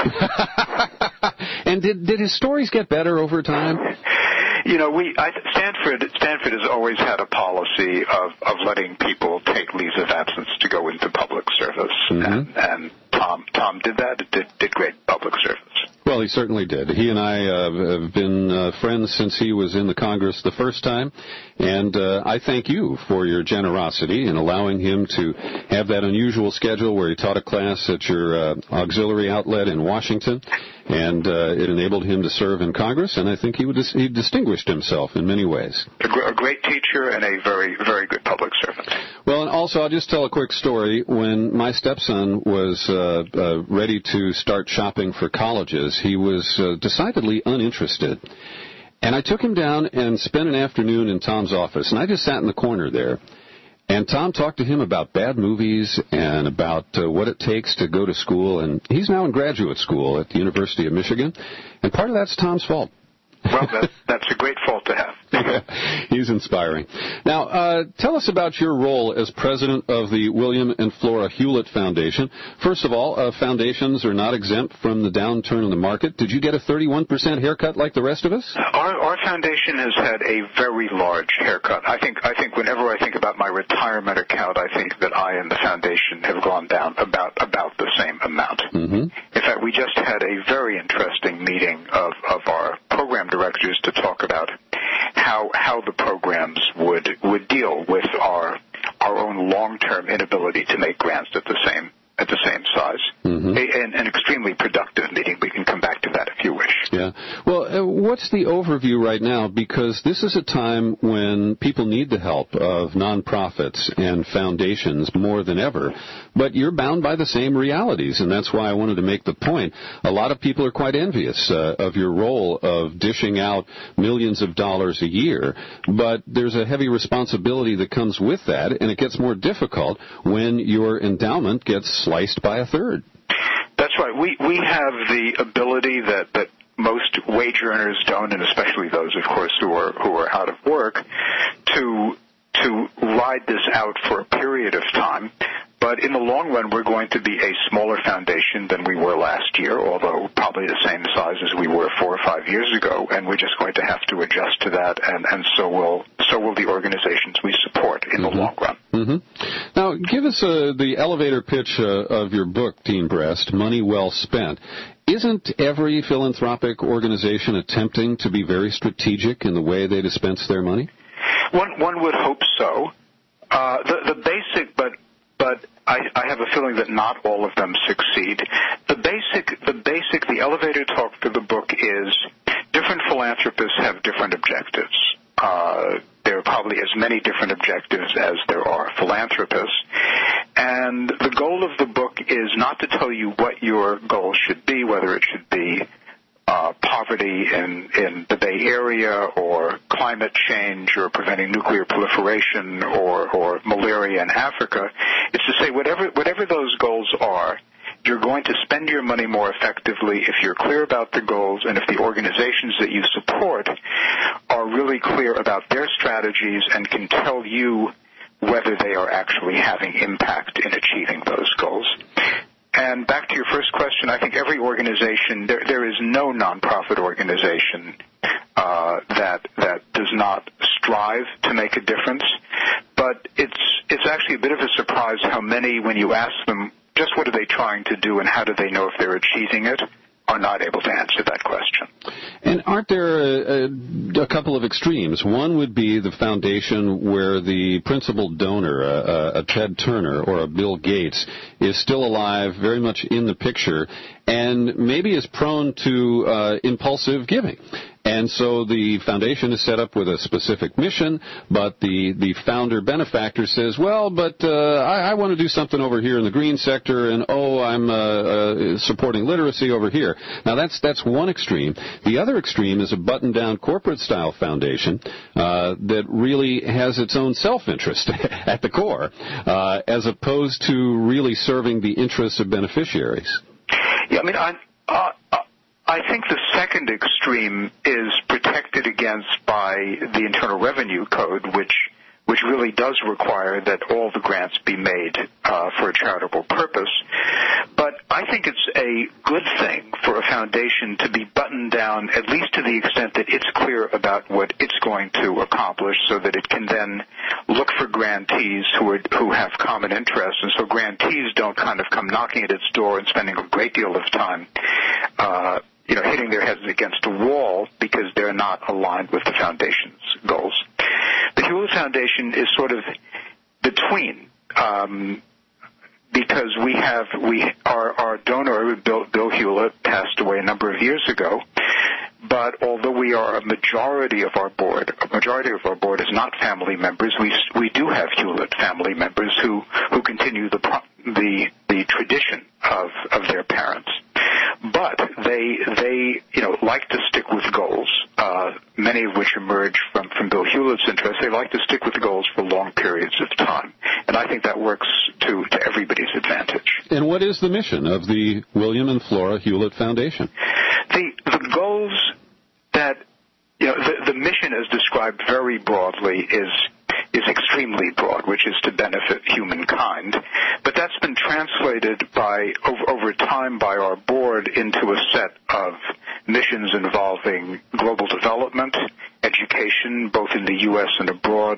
And did his stories get better over time? You know, Stanford has always had a policy of letting people take leaves of absence to go into public service, and Tom did that. Did great public service. Well, he certainly did. He and I have been friends since he was in the Congress the first time, and I thank you for your generosity in allowing him to have that unusual schedule where he taught a class at your auxiliary outlet in Washington, and it enabled him to serve in Congress, and I think he distinguished himself in many ways. A great teacher and a very, very good public servant. Well, and also I'll just tell a quick story. When my stepson was ready to start shopping for colleges, he was decidedly uninterested. And I took him down and spent an afternoon in Tom's office, and I just sat in the corner there. And Tom talked to him about bad movies and about what it takes to go to school. And he's now in graduate school at the University of Michigan. And part of that's Tom's fault. Well, that's a great fault to have. Yeah, he's inspiring. Now, tell us about your role as president of the William and Flora Hewlett Foundation. First of all, foundations are not exempt from the downturn in the market. Did you get a 31% haircut like the rest of us? Our foundation has had a very large haircut. I think whenever I think about my retirement account, I think that I and the foundation have gone down about the same amount. Mm-hmm. In fact, we just had a very interesting meeting of our program directors to talk about how the programs would deal with our own long-term inability to make grants at the same size. Mm-hmm. An extremely productive meeting. We can come back to that if you wish. Yeah. Well, what's the overview right now? Because this is a time when people need the help of nonprofits and foundations more than ever. But you're bound by the same realities, and that's why I wanted to make the point. A lot of people are quite envious of your role of dishing out millions of dollars a year. But there's a heavy responsibility that comes with that, and it gets more difficult when your endowment gets sliced by a third. That's right. We have the ability that most wage earners don't, and especially those, of course, who are out of work, to ride this out for a period of time. But in the long run, we're going to be a smaller foundation than we were last year, although probably the same size as we were 4 or 5 years ago, and we're just going to have to adjust to that, and so will the organizations we support in the long run. Mm-hmm. Now, give us the elevator pitch of your book, Dean Brest, Money Well Spent. Isn't every philanthropic organization attempting to be very strategic in the way they dispense their money? One would hope so. The basic, but I have a feeling that not all of them succeed. The elevator talk for the book is different philanthropists have different objectives. there are probably as many different objectives as there are philanthropists. And the goal of the book is not to tell you what your goal should be, whether it should be poverty in the Bay Area or climate change or preventing nuclear proliferation or malaria in Africa. It's to say whatever those goals are, you're going to spend your money more effectively if you're clear about the goals and if the organizations that you support are really clear about their strategies and can tell you whether they are actually having impact in achieving those goals. And back to your first question, I think every organization, there is no nonprofit organization that does not strive to make a difference. But it's actually a bit of a surprise how many, when you ask them just what are they trying to do and how do they know if they're achieving it, are not able to answer that question. And aren't there a couple of extremes? One would be the foundation where the principal donor, a Ted Turner or a Bill Gates, is still alive, very much in the picture, and maybe is prone to impulsive giving. And so the foundation is set up with a specific mission, but the founder benefactor says, well, but I want to do something over here in the green sector, and I'm supporting literacy over here. Now that's one extreme. The other extreme is a button-down corporate-style foundation that really has its own self-interest at the core, as opposed to really serving the interests of beneficiaries. Yeah, I mean, I think the second extreme is protected against by the Internal Revenue Code, which really does require that all the grants be made for a charitable purpose. But I think it's a good thing for a foundation to be buttoned down, at least to the extent that it's clear about what it's going to accomplish, so that it can then look for grantees who have common interests, and so grantees don't kind of come knocking at its door and spending a great deal of time hitting their heads against a wall because they're not aligned with the foundation's goals. The Hewlett Foundation is sort of between, because our donor, Bill Hewlett, passed away a number of years ago. But although we are a majority of our board is not family members. We do have Hewlett family members who continue the tradition of their parents. But they like to stick with goals, many of which emerge from Bill Hewlett's interest. They like to stick with goals for long periods of time. And I think that works to everybody's advantage. And what is the mission of the William and Flora Hewlett Foundation? The goals that, the mission as described very broadly is extremely broad, which is to benefit humankind. But that's been translated over time by our board into a set of missions involving global development, education, both in the U.S. and abroad,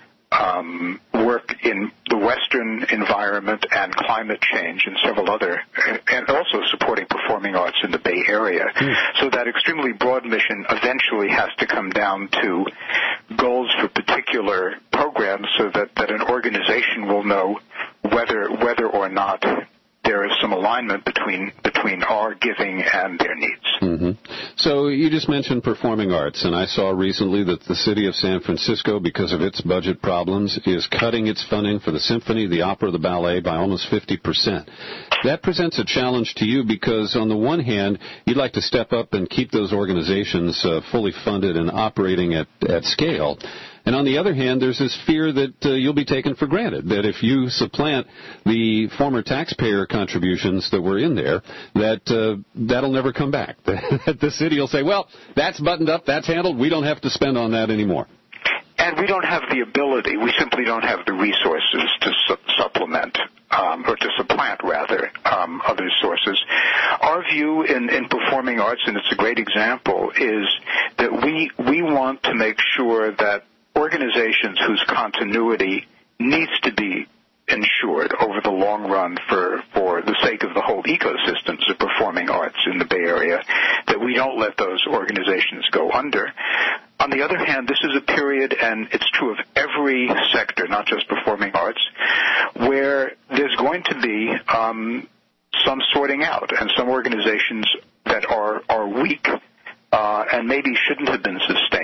work in the Western environment and climate change and several other, and also supporting performing arts in the Bay Area. So that extremely broad mission eventually has to come down to goals for particular programs so that an organization will know whether or not there is some alignment between our giving and their needs. Mm-hmm. So you just mentioned performing arts, and I saw recently that the city of San Francisco, because of its budget problems, is cutting its funding for the symphony, the opera, the ballet by almost 50%. That presents a challenge to you because, on the one hand, you'd like to step up and keep those organizations fully funded and operating at scale. And on the other hand, there's this fear that you'll be taken for granted, that if you supplant the former taxpayer contributions that were in there, that'll never come back. That the city will say, well, that's buttoned up, that's handled, we don't have to spend on that anymore. And we don't have the ability, we simply don't have the resources to supplement, or to supplant, rather, other sources. Our view in performing arts, and it's a great example, is that we want to make sure that organizations whose continuity needs to be ensured over the long run for the sake of the whole ecosystems of performing arts in the Bay Area, that we don't let those organizations go under. On the other hand, this is a period, and it's true of every sector, not just performing arts, where there's going to be some sorting out, and some organizations that are weak and maybe shouldn't have been sustained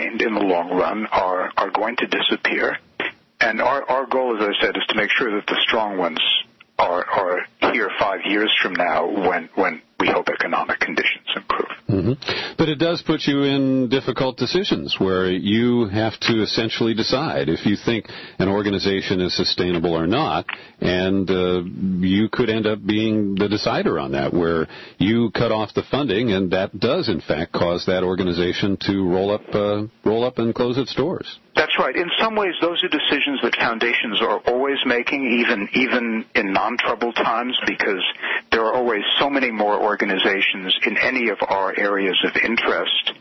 weakened in the long run are going to disappear. And our goal, as I said, is to make sure that the strong ones are here 5 years from now when we hope economic conditions improve. Mm-hmm. But it does put you in difficult decisions where you have to essentially decide if you think an organization is sustainable or not, and you could end up being the decider on that, where you cut off the funding, and that does, in fact, cause that organization to roll up and close its doors. That's right. In some ways, those are decisions that foundations are always making, even in non-troubled times, because there are always so many more organizations in any of our areas of interest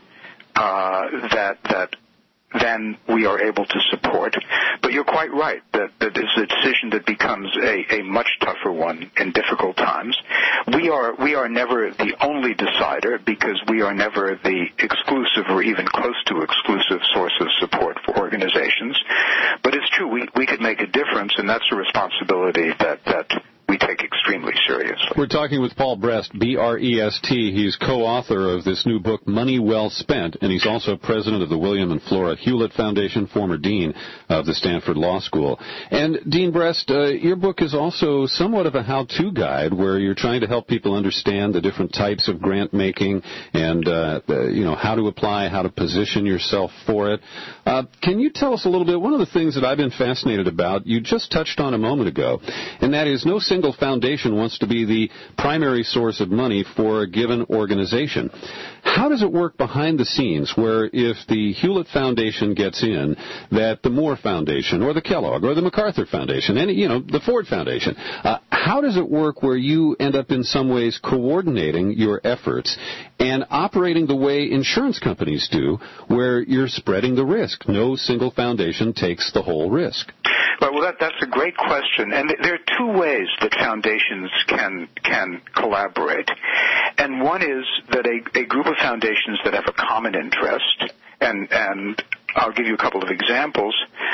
that then we are able to support. But you're quite right that it's a decision that becomes a much tougher one in difficult times. We are never the only decider because we are never the exclusive or even close to exclusive source of support for organizations. But it's true, we could make a difference, and that's a responsibility that we take extremely seriously. We're talking with Paul Brest, B-R-E-S-T. He's co-author of this new book, Money Well Spent, and he's also president of the William and Flora Hewlett Foundation, former dean of the Stanford Law School. And Dean Brest, your book is also somewhat of a how-to guide where you're trying to help people understand the different types of grant making and how to apply, how to position yourself for it. Can you tell us a little bit? One of the things that I've been fascinated about, you just touched on a moment ago, and that is no single foundation wants to be the primary source of money for a given organization. How does it work behind the scenes where if the Hewlett Foundation gets in, that the Moore Foundation or the Kellogg or the MacArthur Foundation, and the Ford Foundation, how does it work where you end up in some ways coordinating your efforts and operating the way insurance companies do, where you're spreading the risk? No single foundation takes the whole risk. Well, that's a great question, and there are two ways that foundations can collaborate. And one is that a group of foundations that have a common interest, and I'll give you a couple of examples,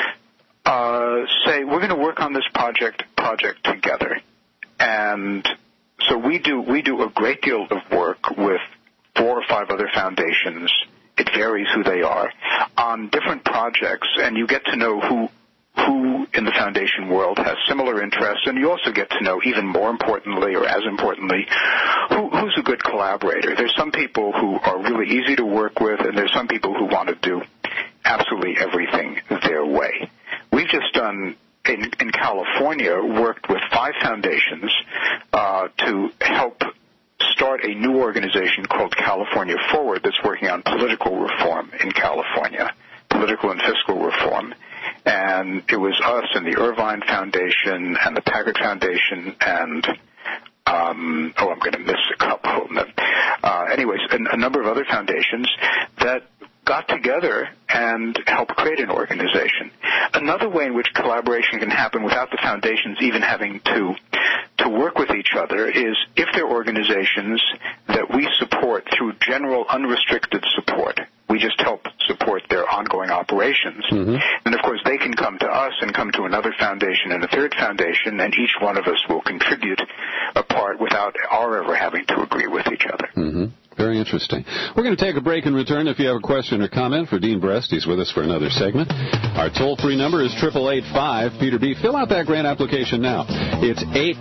say, we're going to work on this project together. And so we do a great deal of work with 4 or 5 other foundations. It varies who they are, on different projects, and you get to know who in the foundation world has similar interests, and you also get to know, even more importantly or as importantly, who's a good collaborator. There's some people who are really easy to work with, and there's some people who want to do absolutely everything their way. We've just done, in California, worked with 5 foundations to help start a new organization called California Forward that's working on political reform in California, political and fiscal reform. And it was us and the Irvine Foundation and the Taggart Foundation and, I'm going to miss a couple. Anyways, a number of other foundations that got together and helped create an organization. Another way in which collaboration can happen without the foundations even having to work with each other is if they're organizations that we support through general unrestricted support. We just help support their ongoing operations. Mm-hmm. And, of course, they can come to us and come to another foundation and a third foundation, and each one of us will contribute a part without our ever having to agree with each other. Mm-hmm. Very interesting. We're going to take a break and return. If you have a question or comment for Dean Brest, he's with us for another segment. Our toll-free number is 888-5-PETER-B. Fill out that grant application now. It's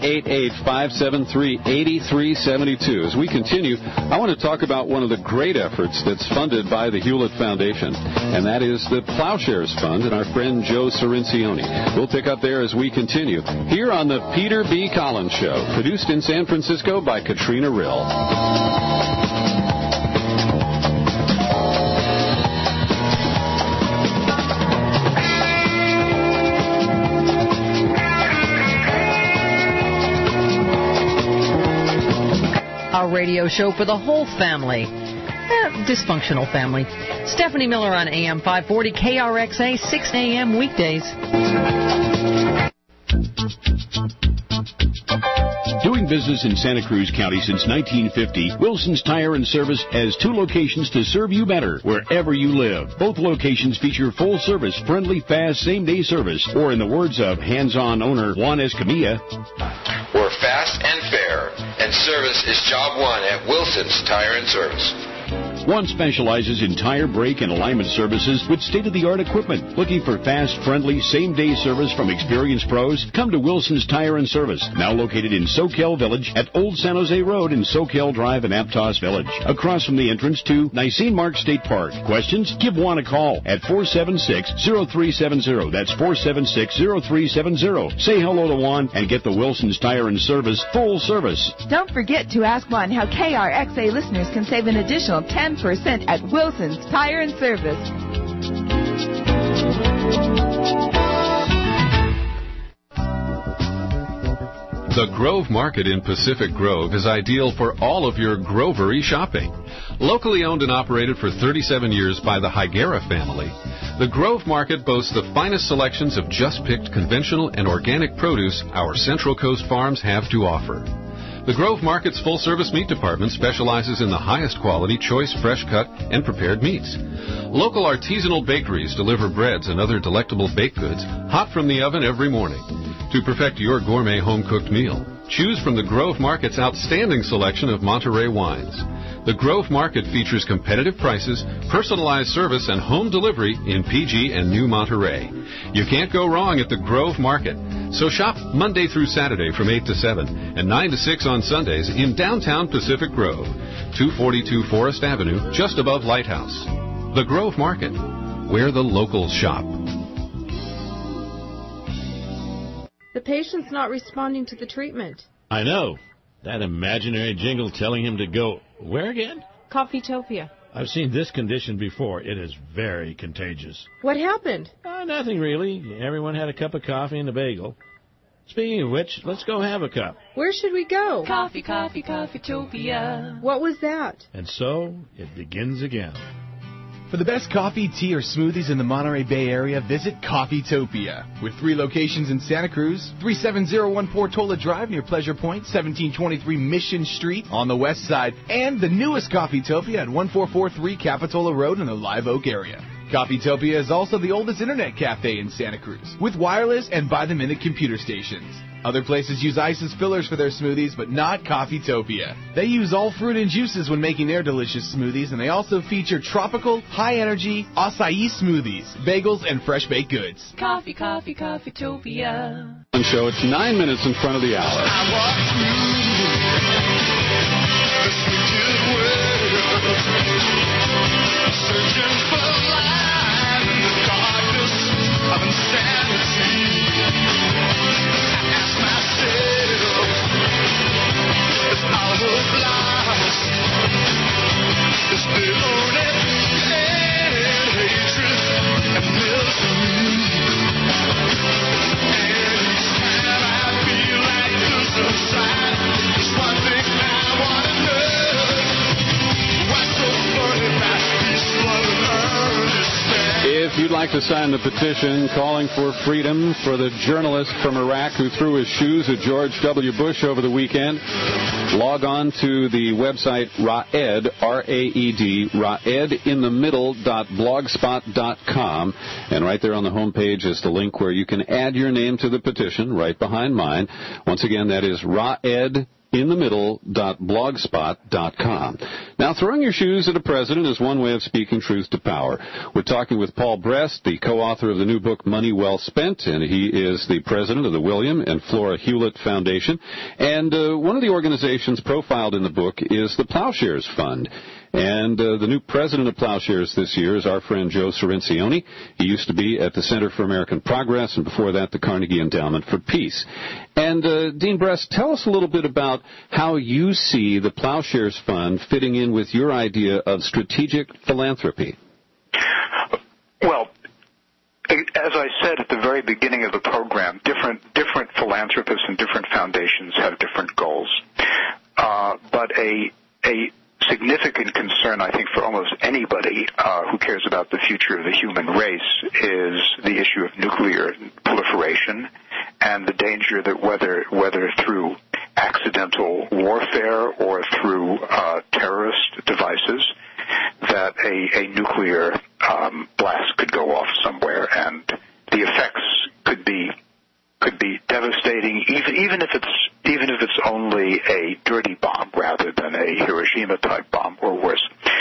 888-573-8372. As we continue, I want to talk about one of the great efforts that's funded by the Hewlett Foundation, and that is the Plowshares Fund and our friend Joe Cirincione. We'll pick up there as we continue here on the Peter B. Collins Show, produced in San Francisco by Katrina Rill. Our radio show for the whole family. Dysfunctional family. Stephanie Miller on AM 540, KRXA, 6 a.m. weekdays. Doing business in Santa Cruz County since 1950, Wilson's Tire and Service has 2 locations to serve you better wherever you live. Both locations feature full service, friendly, fast, same-day service, or in the words of hands-on owner Juan Escamilla, we're fast and fair, and service is job one at Wilson's Tire and Service. One specializes in tire, brake, and alignment services with state-of-the-art equipment. Looking for fast, friendly, same-day service from experienced pros? Come to Wilson's Tire and Service, now located in Soquel Village at Old San Jose Road in Soquel Drive in Aptos Village, across from the entrance to Nisene Mark State Park. Questions? Give Juan a call at 476-0370. That's 476-0370. Say hello to Juan and get the Wilson's Tire and Service full service. Don't forget to ask Juan how KRXA listeners can save an additional 10% at Wilson's Tire and Service. The Grove Market in Pacific Grove is ideal for all of your grovery shopping. Locally owned and operated for 37 years by the Higuera family, the Grove Market boasts the finest selections of just-picked conventional and organic produce our Central Coast farms have to offer. The Grove Market's full-service meat department specializes in the highest quality, choice, fresh-cut, and prepared meats. Local artisanal bakeries deliver breads and other delectable baked goods hot from the oven every morning. To perfect your gourmet home-cooked meal, choose from the Grove Market's outstanding selection of Monterey wines. The Grove Market features competitive prices, personalized service, and home delivery in PG and New Monterey. You can't go wrong at the Grove Market. So shop Monday through Saturday from 8 to 7 and 9 to 6 on Sundays in downtown Pacific Grove, 242 Forest Avenue, just above Lighthouse. The Grove Market, where the locals shop. The patient's not responding to the treatment. I know. That imaginary jingle telling him to go where again? Coffeetopia. I've seen this condition before. It is very contagious. What happened? Nothing really. Everyone had a cup of coffee and a bagel. Speaking of which, let's go have a cup. Where should we go? Coffee, Coffeetopia. What was that? And so it begins again. For the best coffee, tea, or smoothies in the Monterey Bay Area, visit Coffeetopia. With 3 locations in Santa Cruz, 37014 Portola Drive near Pleasure Point, 1723 Mission Street on the west side, and the newest Coffeetopia at 1443 Capitola Road in the Live Oak area. Coffeetopia is also the oldest internet cafe in Santa Cruz, with wireless and by-the-minute computer stations. Other places use ice as fillers for their smoothies, but not Coffeetopia. They use all fruit and juices when making their delicious smoothies, and they also feature tropical, high-energy acai smoothies, bagels, and fresh-baked goods. Coffeetopia. Show, it's 9 minutes in front of the hour. Searching for light in the darkness of insanity. I ask myself, is all hope lost? Is there only pain, hatred, and misery? And each time I feel like losing sight, there's one thing I want to know. What's so funny about If you'd like to sign the petition calling for freedom for the journalist from Iraq who threw his shoes at George W. Bush over the weekend, log on to the website RAED, R-A-E-D, raedinthemiddle.blogspot.com, and right there on the homepage is the link where you can add your name to the petition, right behind mine. Once again, that is raedinthemiddle.blogspot.com. Now, throwing your shoes at a president is one way of speaking truth to power. We're talking with Paul Brest, the co-author of the new book, Money Well Spent, and he is the president of the William and Flora Hewlett Foundation. And one of the organizations profiled in the book is the Plowshares Fund. And the new president of Plowshares this year is our friend Joe Cirincione. He used to be at the Center for American Progress, and before that, the Carnegie Endowment for Peace. And Dean Brest, tell us a little bit about how you see the Plowshares Fund fitting in with your idea of strategic philanthropy. Well, as I said at the very beginning of the program, different philanthropists and different foundations have different goals. But a significant concern, I think, for almost anybody who cares about the future of the human race is the issue of nuclear proliferation and the danger that whether through accidental warfare or through terrorist devices, that a nuclear blast could go off somewhere, and the effects could be devastating, even if it's only a dirty bomb rather than a Hiroshima type bomb or worse.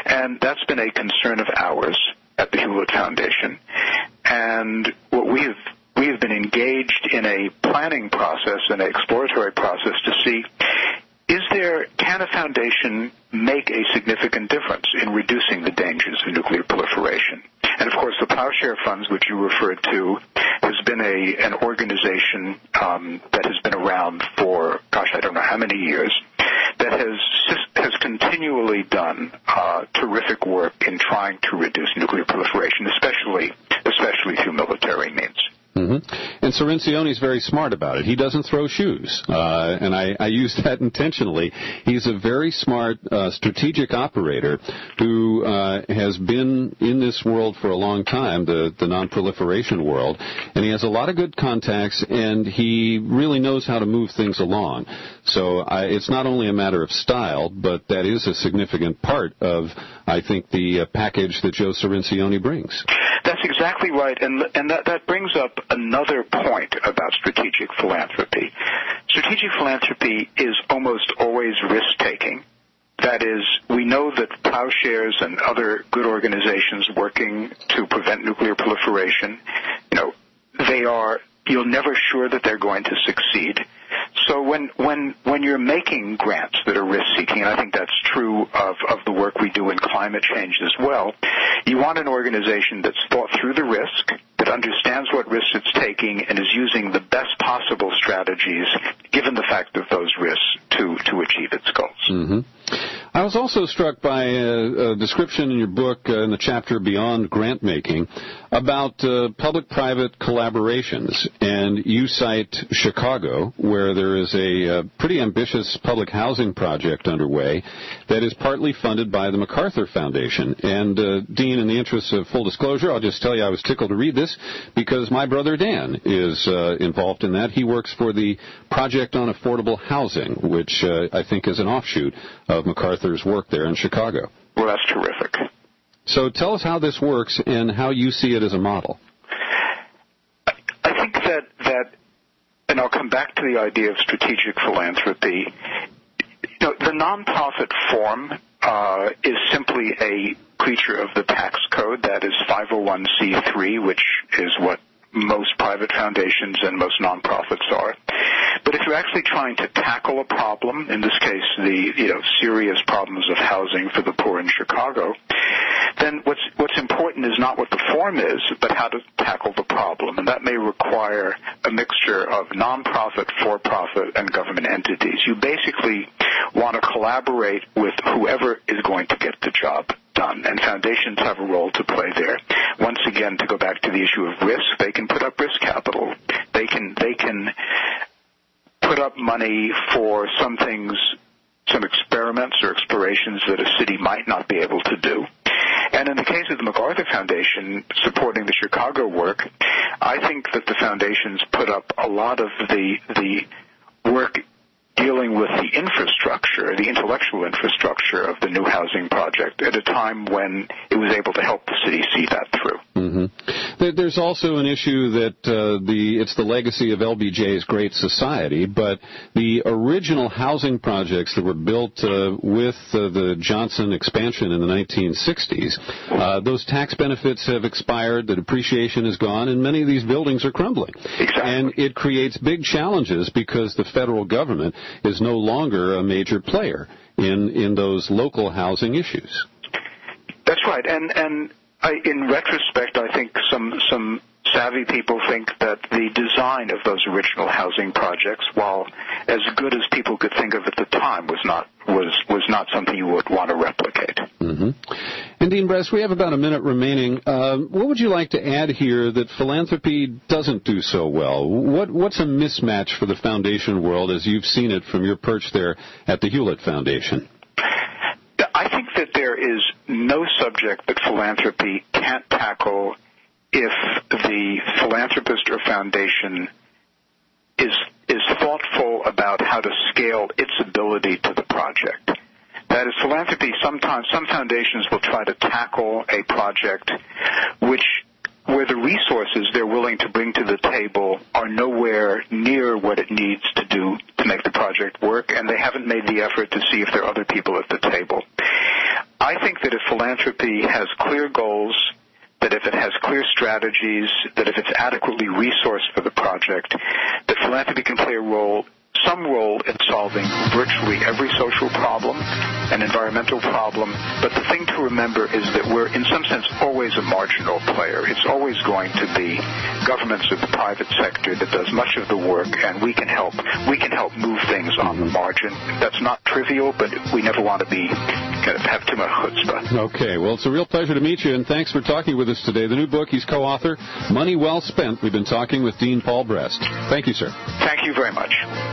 And that's been a concern of ours at the Hewlett Foundation. And what we have been engaged in a planning process, an exploratory process to see, can a foundation make a significant difference in reducing the dangers of nuclear proliferation? And, of course, the Plowshare Funds, which you referred to, has been an organization that has been around for, I don't know how many years, that has continually done terrific work in trying to reduce nuclear proliferation, especially through military means. Mm-hmm. And Cirincioni's very smart about it. He doesn't throw shoes, and I use that intentionally. He's a very smart, strategic operator who has been in this world for a long time, the non-proliferation world, and he has a lot of good contacts, and he really knows how to move things along. So it's not only a matter of style, but that is a significant part of, I think, the package that Joe Cirincioni brings. That's exactly right, and that brings up another point about strategic philanthropy. Strategic philanthropy is almost always risk-taking. That is, we know that Plowshares and other good organizations working to prevent nuclear proliferation, you're never sure that they're going to succeed. So when you're making grants that are risk-seeking, and I think that's true of the work we do in climate change as well, you want an organization that's thought through the risk, that understands what risks it's taking, and is using the best possible strategies, given the fact of those risks, to achieve its goals. Mm-hmm. I was also struck by a description in your book, in the chapter Beyond Grant Making, about public-private collaborations. And you cite Chicago, where there is a pretty ambitious public housing project underway that is partly funded by the MacArthur Foundation. And, Dean, in the interest of full disclosure, I'll just tell you I was tickled to read this because my brother Dan is involved in that. He works for the Project on Affordable Housing, which I think is an offshoot of MacArthur's work there in Chicago. Well, that's terrific. So tell us how this works and how you see it as a model. I think that, and I'll come back to the idea of strategic philanthropy, the nonprofit form is simply a creature of the tax code. That is 501c3, which is what most private foundations and most nonprofits are. But if you're actually trying to tackle a problem, in this case the serious problems of housing for the poor in Chicago, then what's important is not what the form is, but how to tackle the problem. And that may require a mixture of nonprofit, for-profit, and government entities. You basically want to collaborate with whoever is going to get the job done, and foundations have a role to play there. Once again, to go back to the issue of risk, they can put up risk capital. They can put up money for some things, some experiments or explorations that a city might not be able to do. And in the case of the MacArthur Foundation supporting the Chicago work, I think that the foundations put up a lot of the work dealing with the infrastructure, the intellectual infrastructure of the new housing project at a time when it was able to help the city see that through. Mm-hmm. There's also an issue that it's the legacy of LBJ's Great Society, but the original housing projects that were built with the Johnson expansion in the 1960s, those tax benefits have expired, the depreciation is gone, and many of these buildings are crumbling. Exactly. And it creates big challenges because the federal government is no longer a major player in those local housing issues. That's right, and in retrospect, I think some savvy people think that the design of those original housing projects, while as good as people could think of at the time, was not something you would want to replicate. Mm-hmm. And Dean Bress, we have about a minute remaining. What would you like to add here that philanthropy doesn't do so well? What's a mismatch for the foundation world as you've seen it from your perch there at the Hewlett Foundation? I think that there is no subject that philanthropy can't tackle if the philanthropist or foundation is thoughtful about how to scale its ability to the project. That is, philanthropy, sometimes some foundations will try to tackle a project where the resources they're willing to bring to the table are nowhere near what it needs to do to make the project work, and they haven't made the effort to see if there are other people at the table. I think that if philanthropy has clear goals, that if it has clear strategies, that if it's adequately resourced for the project, that philanthropy can play some role in solving virtually every social problem and environmental problem. But the thing to remember is that we're, in some sense, always a marginal player. It's always going to be governments or the private sector that does much of the work, and we can help move things on the margin. That's not trivial, but we never want to have too much chutzpah. Okay, well, it's a real pleasure to meet you, and thanks for talking with us today. The new book he's co-author, Money Well Spent. We've been talking with Dean Paul Brest. Thank you, sir. Thank you very much.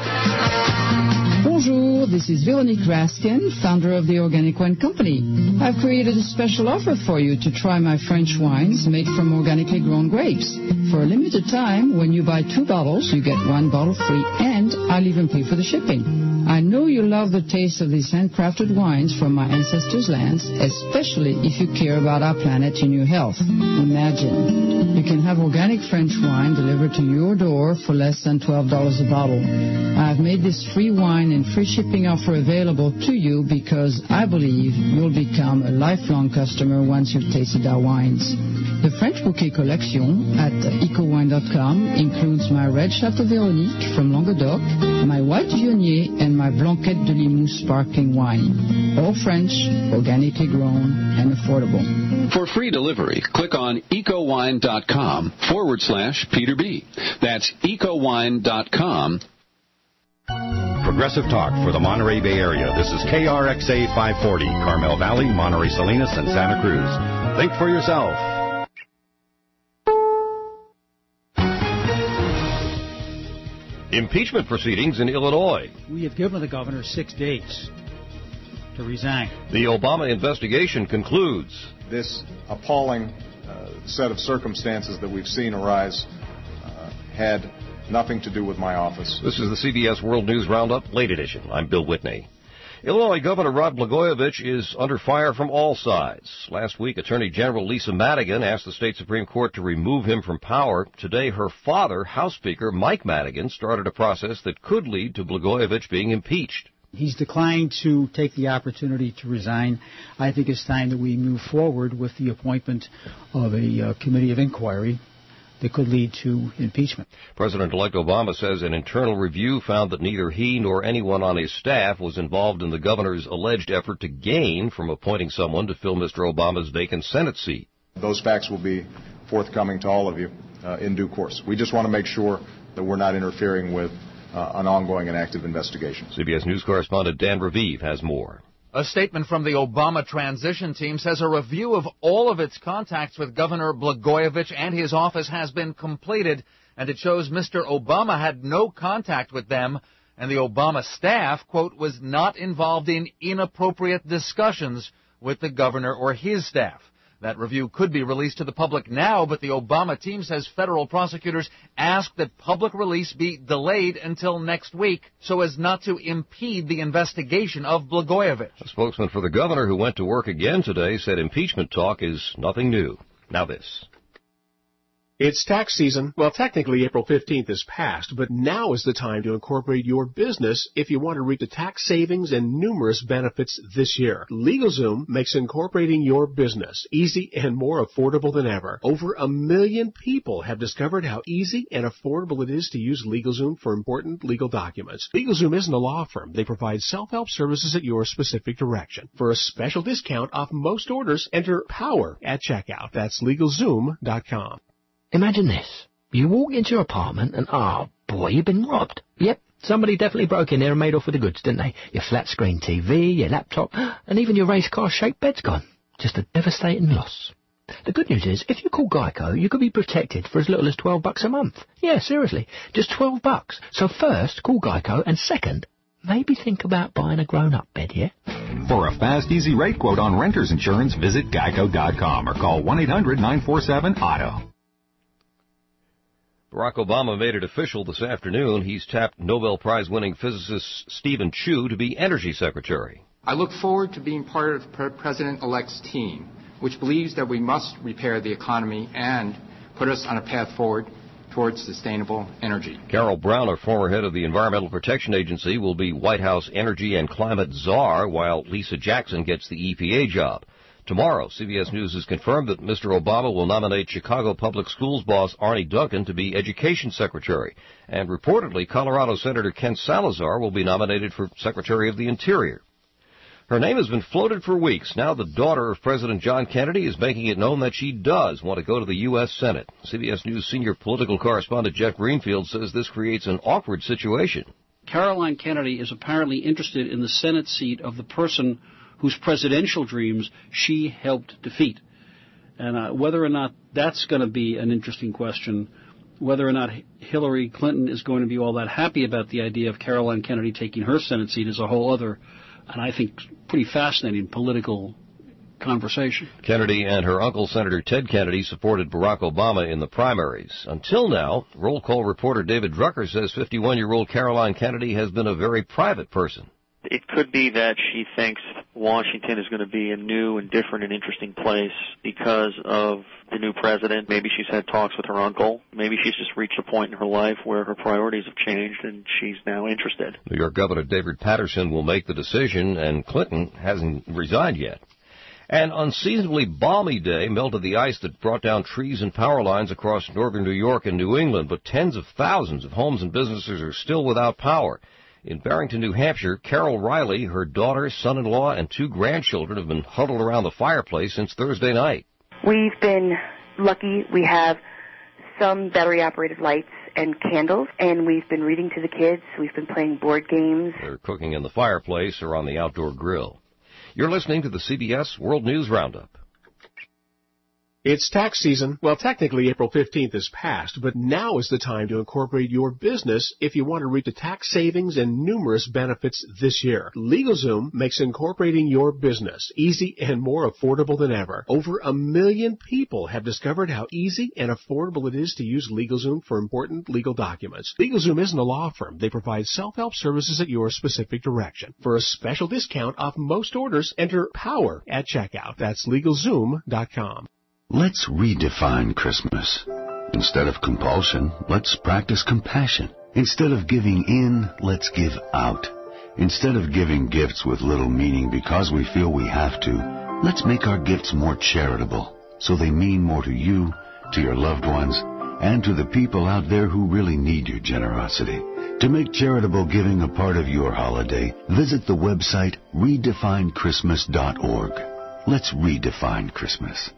Bonjour, this is Veronique Raskin, founder of the Organic Wine Company. I've created a special offer for you to try my French wines made from organically grown grapes. For a limited time, when you buy 2 bottles, you get 1 bottle free, and I'll even pay for the shipping. I know you love the taste of these handcrafted wines from my ancestors' lands, especially if you care about our planet and your health. Imagine, you can have organic French wine delivered to your door for less than $12 a bottle. I've made this free wine and free shipping offer available to you because I believe you'll become a lifelong customer once you've tasted our wines. The French Bouquet Collection at ecowine.com includes my Red Chateau Véronique from Languedoc, my White Viognier, and my Blanquette de Limoux sparkling wine. All French, organically grown, and affordable. For free delivery, click on ecowine.com/Peter B. That's ecowine.com. Progressive Talk for the Monterey Bay Area. This is KRXA 540, Carmel Valley, Monterey Salinas, and Santa Cruz. Think for yourself. Impeachment proceedings in Illinois. We have given the governor 6 days to resign. The Obama investigation concludes. This appalling set of circumstances that we've seen arise had nothing to do with my office. This is the CBS World News Roundup, late edition. I'm Bill Whitney. Illinois Governor Rod Blagojevich is under fire from all sides. Last week, Attorney General Lisa Madigan asked the state Supreme Court to remove him from power. Today, her father, House Speaker Mike Madigan, started a process that could lead to Blagojevich being impeached. He's declined to take the opportunity to resign. I think it's time that we move forward with the appointment of a committee of inquiry that could lead to impeachment. President-elect Obama says an internal review found that neither he nor anyone on his staff was involved in the governor's alleged effort to gain from appointing someone to fill Mr. Obama's vacant Senate seat. Those facts will be forthcoming to all of you in due course. We just want to make sure that we're not interfering with an ongoing and active investigation. CBS News correspondent Dan Raviv has more. A statement from the Obama transition team says a review of all of its contacts with Governor Blagojevich and his office has been completed, and it shows Mr. Obama had no contact with them, and the Obama staff, quote, was not involved in inappropriate discussions with the governor or his staff. That review could be released to the public now, but the Obama team says federal prosecutors asked that public release be delayed until next week so as not to impede the investigation of Blagojevich. A spokesman for the governor who went to work again today said impeachment talk is nothing new. Now this. It's tax season. Well, technically April 15th is past, but now is the time to incorporate your business if you want to reap the tax savings and numerous benefits this year. LegalZoom makes incorporating your business easy and more affordable than ever. Over 1 million people have discovered how easy and affordable it is to use LegalZoom for important legal documents. LegalZoom isn't a law firm. They provide self-help services at your specific direction. For a special discount off most orders, enter POWER at checkout. That's LegalZoom.com. Imagine this. You walk into your apartment and, boy, you've been robbed. Yep, somebody definitely broke in there and made off with the goods, didn't they? Your flat-screen TV, your laptop, and even your race car-shaped bed's gone. Just a devastating loss. The good news is, if you call Geico, you could be protected for as little as $12 a month. Yeah, seriously, just $12. So first, call Geico, and second, maybe think about buying a grown-up bed, yeah? For a fast, easy rate quote on renter's insurance, visit geico.com or call 1-800-947-AUTO. Barack Obama made it official this afternoon. He's tapped Nobel Prize-winning physicist Stephen Chu to be Energy Secretary. I look forward to being part of President-elect's team, which believes that we must repair the economy and put us on a path forward towards sustainable energy. Carol Brown, a former head of the Environmental Protection Agency, will be White House Energy and Climate Czar, while Lisa Jackson gets the EPA job. Tomorrow, CBS News has confirmed that Mr. Obama will nominate Chicago Public Schools boss Arnie Duncan to be Education Secretary. And reportedly, Colorado Senator Ken Salazar will be nominated for Secretary of the Interior. Her name has been floated for weeks. Now the daughter of President John Kennedy is making it known that she does want to go to the U.S. Senate. CBS News senior political correspondent Jeff Greenfield says this creates an awkward situation. Caroline Kennedy is apparently interested in the Senate seat of the person whose presidential dreams she helped defeat. And whether or not that's going to be an interesting question, whether or not Hillary Clinton is going to be all that happy about the idea of Caroline Kennedy taking her Senate seat is a whole other, and I think pretty fascinating political conversation. Kennedy and her uncle, Senator Ted Kennedy, supported Barack Obama in the primaries. Until now, roll call reporter David Drucker says 51-year-old Caroline Kennedy has been a very private person. It could be that she thinks Washington is going to be a new and different and interesting place because of the new president. Maybe she's had talks with her uncle. Maybe she's just reached a point in her life where her priorities have changed and she's now interested. New York Governor David Paterson will make the decision, and Clinton hasn't resigned yet. An unseasonably balmy day melted the ice that brought down trees and power lines across northern New York and New England, but tens of thousands of homes and businesses are still without power. In Barrington, New Hampshire, Carol Riley, her daughter, son-in-law, and 2 grandchildren have been huddled around the fireplace since Thursday night. We've been lucky. We have some battery-operated lights and candles, and we've been reading to the kids. We've been playing board games. They're cooking in the fireplace or on the outdoor grill. You're listening to the CBS World News Roundup. It's tax season. Well, technically April 15th is past, but now is the time to incorporate your business if you want to reap the tax savings and numerous benefits this year. LegalZoom makes incorporating your business easy and more affordable than ever. Over 1 million people have discovered how easy and affordable it is to use LegalZoom for important legal documents. LegalZoom isn't a law firm. They provide self-help services at your specific direction. For a special discount off most orders, enter POWER at checkout. That's LegalZoom.com. Let's redefine Christmas. Instead of compulsion, let's practice compassion. Instead of giving in, let's give out. Instead of giving gifts with little meaning because we feel we have to, let's make our gifts more charitable so they mean more to you, to your loved ones, and to the people out there who really need your generosity. To make charitable giving a part of your holiday, visit the website redefinechristmas.org. Let's redefine Christmas.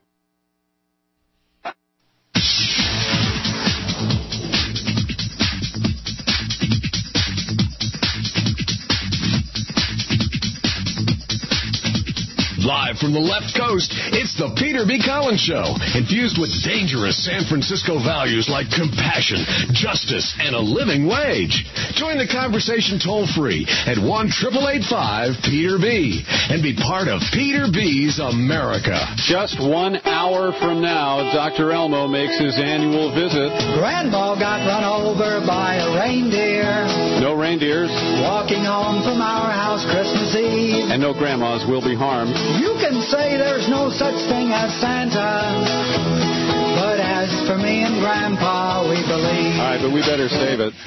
Live from the left coast, it's the Peter B. Collins Show, infused with dangerous San Francisco values like compassion, justice, and a living wage. Join the conversation toll-free at 1-888-5-PETER-B and be part of Peter B.'s America. Just 1 hour from now, Dr. Elmo makes his annual visit. Grandma got run over by a reindeer. No reindeers. Walking home from our house Christmas Eve. And no grandmas will be harmed. You can say there's no such thing as Santa, but as for me and Grandpa, we believe. All right, but we better save it.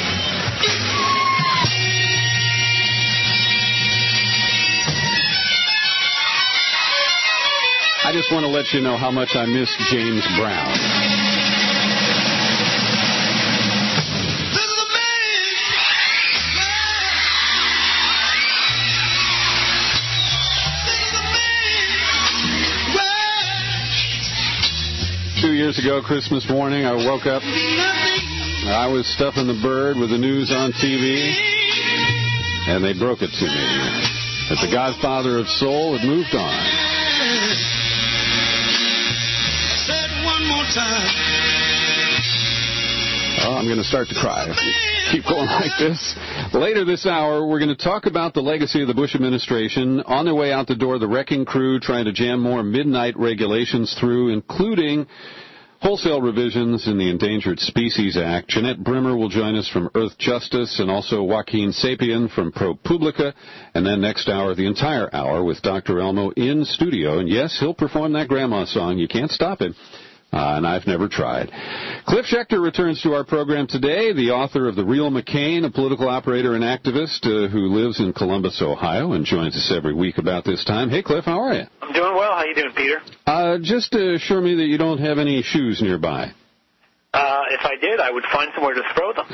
I just want to let you know how much I miss James Brown. Years ago, Christmas morning, I woke up. I was stuffing the bird with the news on TV, and they broke it to me that the Godfather of Soul had moved on. Said one more time. Oh, I'm going to start to cry if we keep going like this. Later this hour, we're going to talk about the legacy of the Bush administration. On their way out the door, the wrecking crew trying to jam more midnight regulations through, including wholesale revisions in the Endangered Species Act. Jeanette Brimmer will join us from Earth Justice, and also Joaquin Sapien from ProPublica. And then next hour, the entire hour with Dr. Elmo in studio. And yes, he'll perform that grandma song. You can't stop him. And I've never tried. Cliff Schechter returns to our program today, the author of The Real McCain, a political operator and activist who lives in Columbus, Ohio, and joins us every week about this time. Hey, Cliff, how are you? I'm doing well. How you doing, Peter? Just assure me that you don't have any shoes nearby. If I did, I would find somewhere to throw them.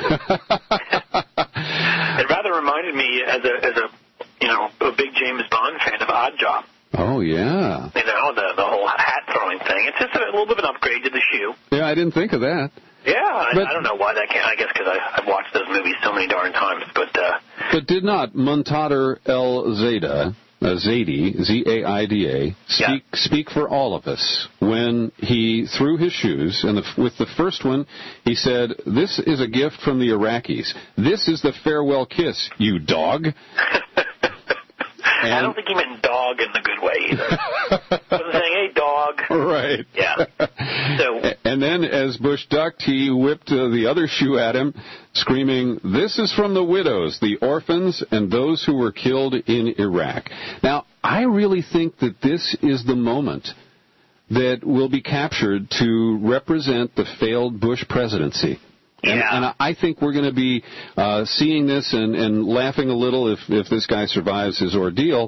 It rather reminded me, as a big James Bond fan, of Odd Job. Oh, yeah. You know, the whole hat-throwing thing. It's just a little bit of an upgrade to the shoe. Yeah, I didn't think of that. Yeah, I don't know why that can't. I guess because I've watched those movies so many darn times. But did not Muntader El-Zaidi, Z-A-I-D-A, speak for all of us when he threw his shoes, and with the first one, he said, "This is a gift from the Iraqis. This is the farewell kiss, you dog." I don't think he meant dog in the good way either. He wasn't saying, "Hey, dog." Right. Yeah. So. And then, as Bush ducked, he whipped the other shoe at him, screaming, "This is from the widows, the orphans, and those who were killed in Iraq." Now, I really think that this is the moment that will be captured to represent the failed Bush presidency. And I think we're going to be seeing this and laughing a little if this guy survives his ordeal,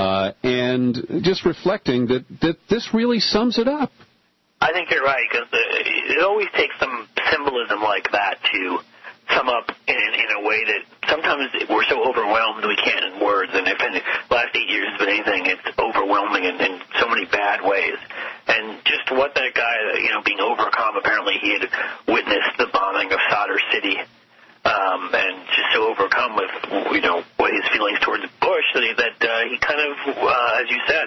and just reflecting that this really sums it up. I think you're right, because it always takes some symbolism like that to sum up in a way that sometimes we're so overwhelmed we can't in words. And if in the last 8 years has been anything, it's overwhelming in so many bad ways. And just what that guy, being overcome, apparently he had witnessed the bombing of Sadr City, and just so overcome with, what his feelings towards Bush that he kind of, as you said,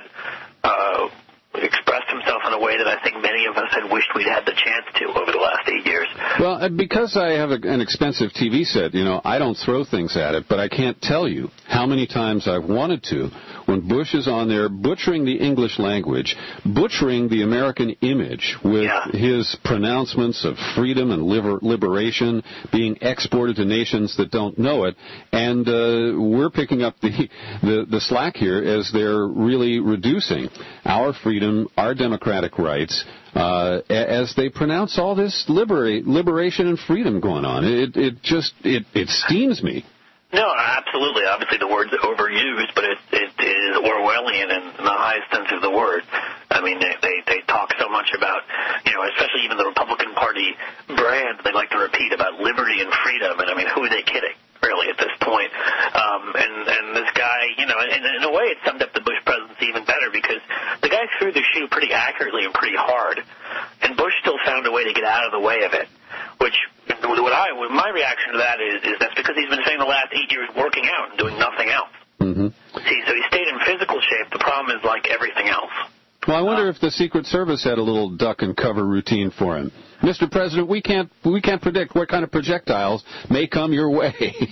expressed himself in a way that I think many of us had wished we'd had the chance to over the last 8 years. Well, because I have an expensive TV set, I don't throw things at it, but I can't tell you how many times I've wanted to when Bush is on there butchering the English language, butchering the American image with his pronouncements of freedom and liberation being exported to nations that don't know it, and we're picking up the slack here as they're really reducing our freedom, our democratic rights, as they pronounce all this liberation and freedom going on. It steams me. No, absolutely. Obviously, the word's overused, but it is Orwellian in the highest sense of the word. I mean, they talk so much about, especially even the Republican Party brand, they like to repeat about liberty and freedom. And I mean, who are they kidding, really, at this point? And this guy, in a way, it summed up the Bush presidency even better because the guy threw the shoe pretty accurately and pretty hard, and Bush still found a way to get out of the way of it, which my reaction to that is that's because he's been spending the last 8 years working out and doing nothing else. Mm-hmm. See, so he stayed in physical shape. The problem is like everything else. Well, I wonder if the Secret Service had a little duck and cover routine for him. Mr. President, we can't predict what kind of projectiles may come your way.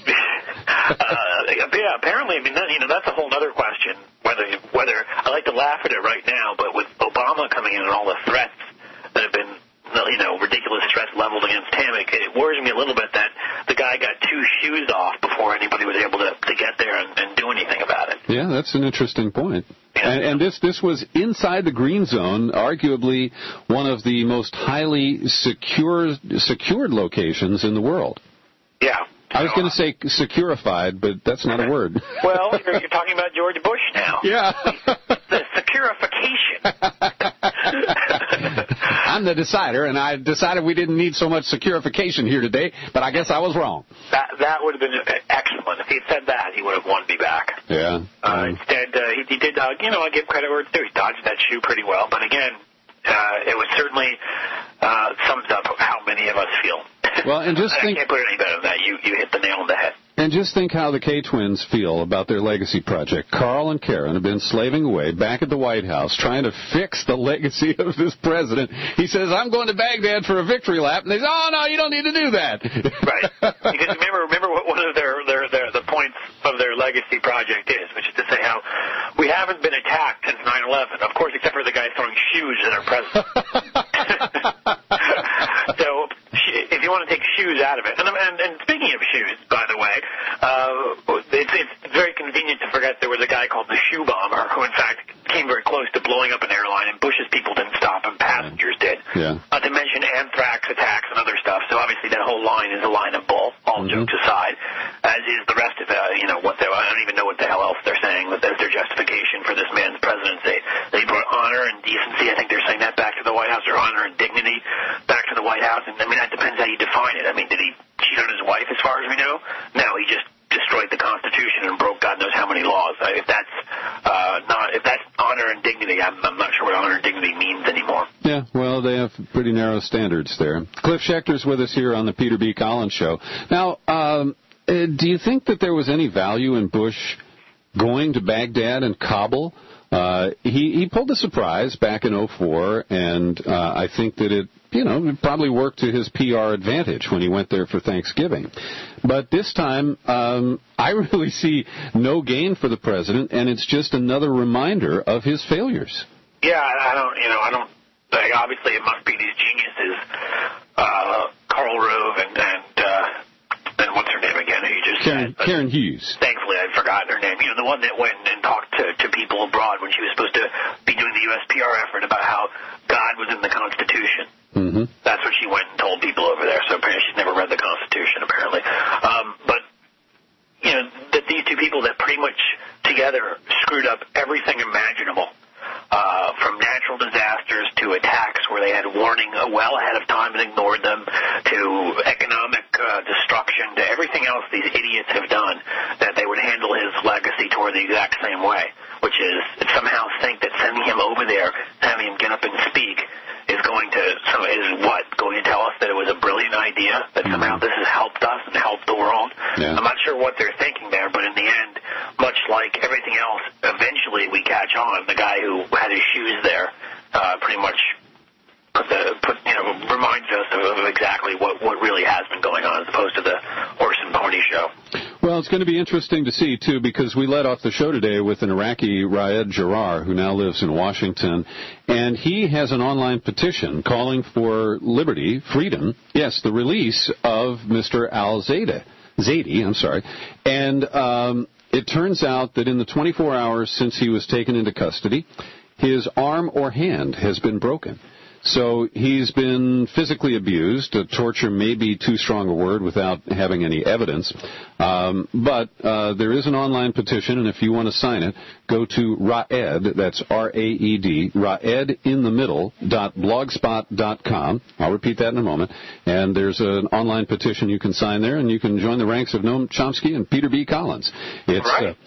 Yeah, apparently, I mean, that's a whole other question. Whether I like to laugh at it right now, but with Obama coming in and all the threats that have been, ridiculous threats leveled against him, it worries me a little bit that the guy got 2 shoes off before anybody was able to get there and do anything about it. Yeah, that's an interesting point. And this was inside the green zone, arguably one of the most highly secured locations in the world. Yeah. I was going to say securified, but that's not a word. Well, you're talking about George Bush now. Yeah. The securification. I'm the decider, and I decided we didn't need so much securification here today, but I guess I was wrong. That would have been excellent. If he had said that, he would have won me back. Yeah. Instead, he did, I give credit where it's due. He dodged that shoe pretty well. But again, it was certainly sums up how many of us feel. Well, and just I can't put it any better than that. You hit the nail on the head. And just think how the K-twins feel about their legacy project. Carl and Karen have been slaving away back at the White House trying to fix the legacy of this president. He says, I'm going to Baghdad for a victory lap. And they say, oh, no, you don't need to do that. Right. Because remember what one of the points of their legacy project is, which is to say how we haven't been attacked since 9/11, of course, except for the guy throwing shoes at our president. So if you want to take shoes out of it, and speaking of shoes, by the way, it's very convenient to forget there was a guy called the Shoe Bomber who, in fact, came very close to blowing up an airline, and Bush's people didn't stop him, passengers did. Yeah. A as their justification for this man's presidency. They brought honor and decency. I think they're saying that back to the White House, or honor and dignity back to the White House. And I mean, that depends how you define it. I mean, did he cheat on his wife, as far as we know? No, he just destroyed the Constitution and broke God knows how many laws. If that's if that's honor and dignity, I'm not sure what honor and dignity means anymore. Yeah, well, they have pretty narrow standards there. Cliff Schecter's with us here on the Peter B. Collins Show. Now, do you think that there was any value in Bush going to Baghdad and Kabul? He pulled a surprise back in 2004, and I think that it probably worked to his PR advantage when he went there for Thanksgiving. But this time, I really see no gain for the president, and it's just another reminder of his failures. Yeah, I don't. Like, obviously, it must be these geniuses, Karl Rove and what's her name again? Who you just said? Karen Hughes. Thankfully, I'd forgotten her name. The one that went and talked to people abroad when she was supposed to be doing the U.S. PR effort about how God was in the Constitution. Mm-hmm. That's what she went and told people over there. So apparently she's never read the Constitution, apparently. But, that these two people that pretty much together screwed up everything imaginable, from natural disasters to attacks where they had warning well ahead of time and ignored them, to economic destruction, to everything else these idiots have done, that they would handle his legacy toward the exact same way, which is somehow think that sending him over there, having him get up and speak, is going to tell us that it was a brilliant idea, that somehow this has helped us and helped the world. Yeah. I'm not sure what they're thinking there, but in the end, much like everything else, eventually we catch on. The guy who had his shoes there pretty much reminds us of exactly what really has been going on, as opposed to the horse and pony show. Well, it's going to be interesting to see, too, because we led off the show today with an Iraqi, Raed Jarrar, who now lives in Washington, and he has an online petition calling for liberty, freedom, yes, the release of Mr. al-Zaidi, and it turns out that in the 24 hours since he was taken into custody, his arm or hand has been broken. So he's been physically abused. Torture may be too strong a word without having any evidence. But there is an online petition, and if you want to sign it, go to Raed, that's R-A-E-D, raedinthemiddle.blogspot.com. I'll repeat that in a moment. And there's an online petition you can sign there, and you can join the ranks of Noam Chomsky and Peter B. Collins. It's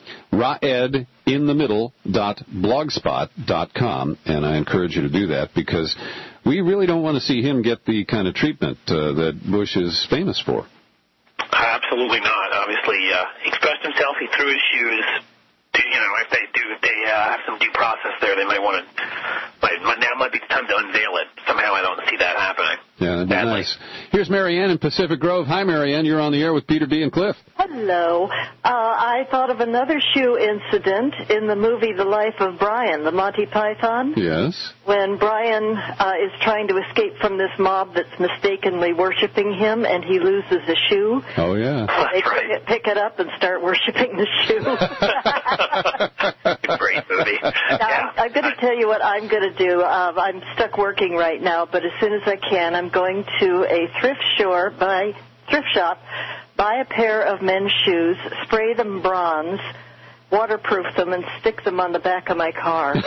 raedinthemiddle.blogspot.com, and I encourage you to do that because we really don't want to see him get the kind of treatment that Bush is famous for. Absolutely not. Obviously, he expressed himself. He threw his shoes. If they have some due process there, they might want to. Now might be the time to unveil it. Somehow, I don't see that happening. Yeah, that'd be nice. Here's Marianne in Pacific Grove. Hi, Marianne. You're on the air with Peter B. and Cliff. Hello. I thought of another shoe incident in the movie The Life of Brian, the Monty Python. Yes. When Brian is trying to escape from this mob that's mistakenly worshiping him, and he loses a shoe. Oh, yeah. They pick it up and start worshiping the shoe. Great movie. Now, I'm going to tell you what I'm going to do. I'm stuck working right now, but as soon as I can, I'm going to a thrift shop, buy a pair of men's shoes, spray them bronze, waterproof them, and stick them on the back of my car.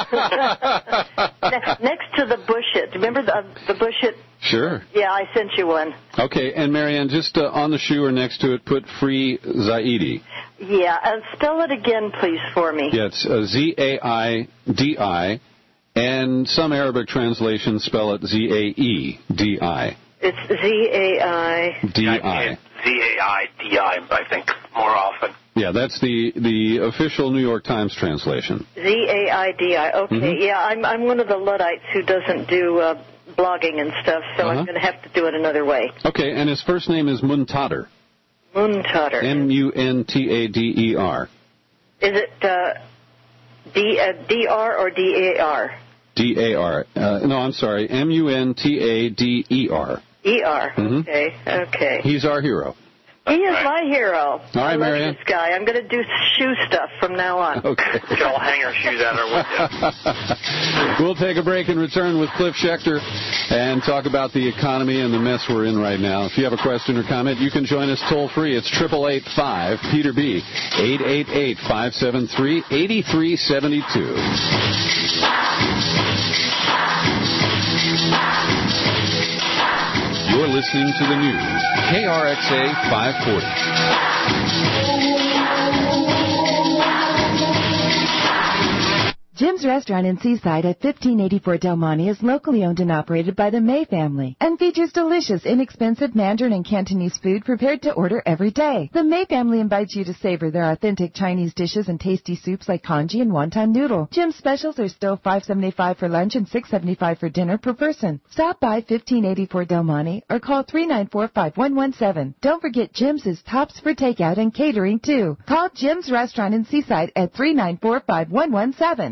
Next to the bush it. Remember the bush it? Sure. Yeah, I sent you one. Okay, and Marianne, just on the shoe or next to it, put Free Zaidi. Yeah, and spell it again, please, for me. Yeah, it's Z-A-I-D-I, and some Arabic translations spell it Z-A-E-D-I. It's Z-A-I-D-I. Z-A-I-D-I, I think, more often. Yeah, that's the official New York Times translation. Z-A-I-D-I. Okay, Mm-hmm. Yeah, I'm one of the Luddites who doesn't do blogging and stuff, so I'm going to have to do it another way. Okay, and his first name is Muntader. Muntader. M-U-N-T-A-D-E-R. Is it D-R or D-A-R? D-A-R. No, I'm sorry, M-U-N-T-A-D-E-R. E-R. Mm-hmm. Okay. He's our hero. He is my hero. All right, I love Marianne. this guy. I'm going to do shoe stuff from now on. Okay. I'll hang our shoes out our window. We'll take a break and return with Cliff Schechter and talk about the economy and the mess we're in right now. If you have a question or comment, you can join us toll free. It's 888-5-PETER-B, 888-573-8372. You're listening to the news, KRXA 540. Jim's Restaurant in Seaside at 1584 Del Monte is locally owned and operated by the May family and features delicious, inexpensive Mandarin and Cantonese food prepared to order every day. The May family invites you to savor their authentic Chinese dishes and tasty soups like congee and wonton noodle. Jim's specials are still $5.75 for lunch and $6.75 for dinner per person. Stop by 1584 Del Monte or call 394-5117. Don't forget Jim's is tops for takeout and catering too. Call Jim's Restaurant in Seaside at 394-5117.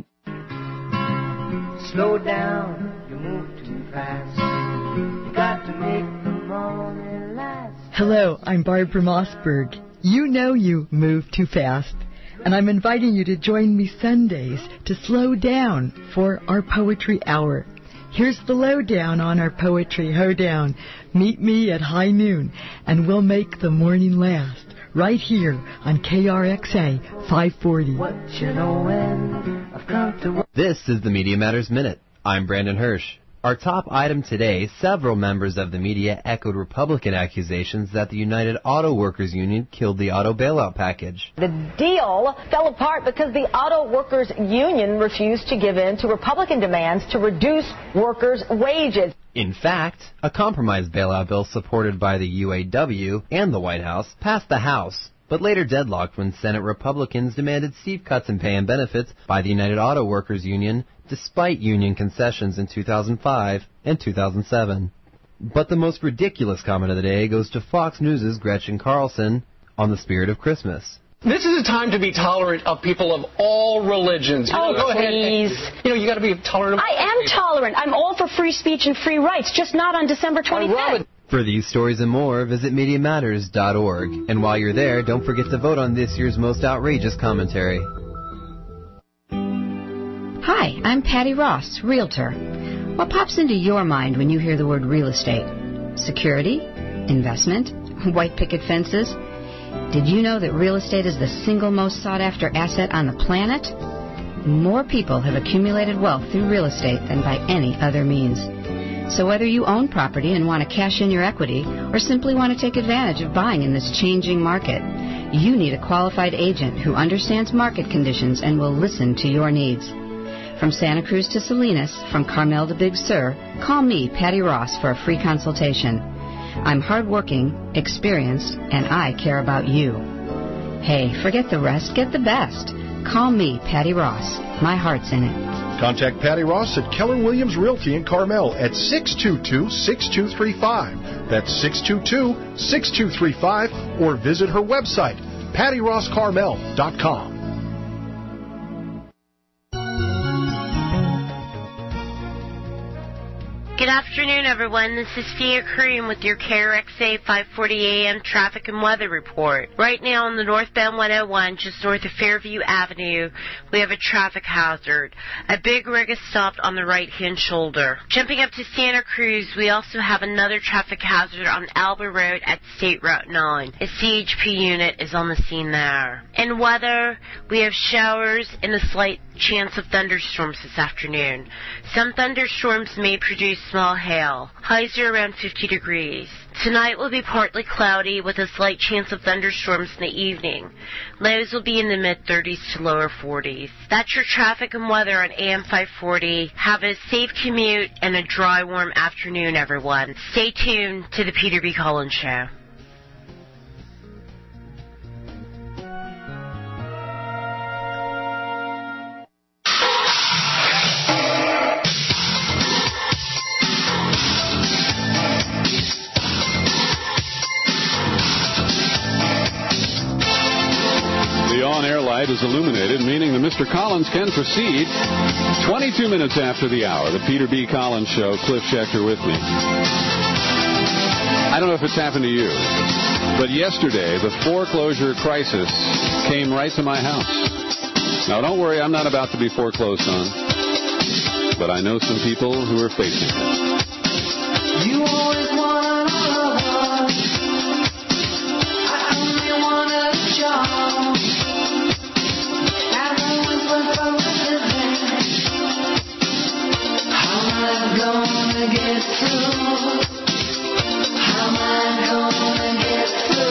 Slow down, you move too fast. You got to make the morning last. Hello, I'm Barbara Mossberg. You know you move too fast. And I'm inviting you to join me Sundays to slow down for our poetry hour. Here's the lowdown on our poetry hoedown. Meet me at high noon, and we'll make the morning last. Right here on KRXA 540. What you know when I've come to... This is the Media Matters Minute. I'm Brandon Hirsch. Our top item today, several members of the media echoed Republican accusations that the United Auto Workers Union killed the auto bailout package. The deal fell apart because the Auto Workers Union refused to give in to Republican demands to reduce workers' wages. In fact, a compromise bailout bill supported by the UAW and the White House passed the House, but later deadlocked when Senate Republicans demanded steep cuts in pay and benefits by the United Auto Workers Union, despite union concessions in 2005 and 2007. But the most ridiculous comment of the day goes to Fox News' Gretchen Carlson on the spirit of Christmas. This is a time to be tolerant of people of all religions. Go ahead. You got to be tolerant. I am tolerant. I'm all for free speech and free rights, just not on December 25th. For these stories and more, visit MediaMatters.org. And while you're there, don't forget to vote on this year's most outrageous commentary. Hi, I'm Patty Ross, Realtor. What pops into your mind when you hear the word real estate? Security? Investment? White picket fences? Did you know that real estate is the single most sought-after asset on the planet? More people have accumulated wealth through real estate than by any other means. So whether you own property and want to cash in your equity or simply want to take advantage of buying in this changing market, you need a qualified agent who understands market conditions and will listen to your needs. From Santa Cruz to Salinas, from Carmel to Big Sur, call me, Patty Ross, for a free consultation. I'm hardworking, experienced, and I care about you. Hey, forget the rest, get the best. Call me, Patty Ross. My heart's in it. Contact Patty Ross at Keller Williams Realty in Carmel at 622-6235. That's 622-6235, or visit her website, PattyRossCarmel.com. Good afternoon, everyone. This is Thea Kareem with your KRXA 540 AM traffic and weather report. Right now on the northbound 101, just north of Fairview Avenue, we have a traffic hazard. A big rig is stopped on the right-hand shoulder. Jumping up to Santa Cruz, we also have another traffic hazard on Alba Road at State Route 9. A CHP unit is on the scene there. In weather, we have showers and a slight chance of thunderstorms this afternoon. Some thunderstorms may produce small hail. Highs are around 50 degrees. Tonight will be partly cloudy with a slight chance of thunderstorms in the evening. Lows will be in the mid-30s to lower 40s. That's your traffic and weather on AM 540. Have a safe commute and a dry, warm afternoon, everyone. Stay tuned to the Peter B. Collins Show. Is illuminated, meaning that Mr. Collins can proceed. 22 minutes after the hour, the Peter B. Collins Show. Cliff Schechter with me. I don't know if it's happened to you, But yesterday, the foreclosure crisis came right to my house. Now, don't worry, I'm not about to be foreclosed on, but I know some people who are facing it. You always wanted love. I only wanted a job. And I went from living. How am I gonna get through? How am I gonna get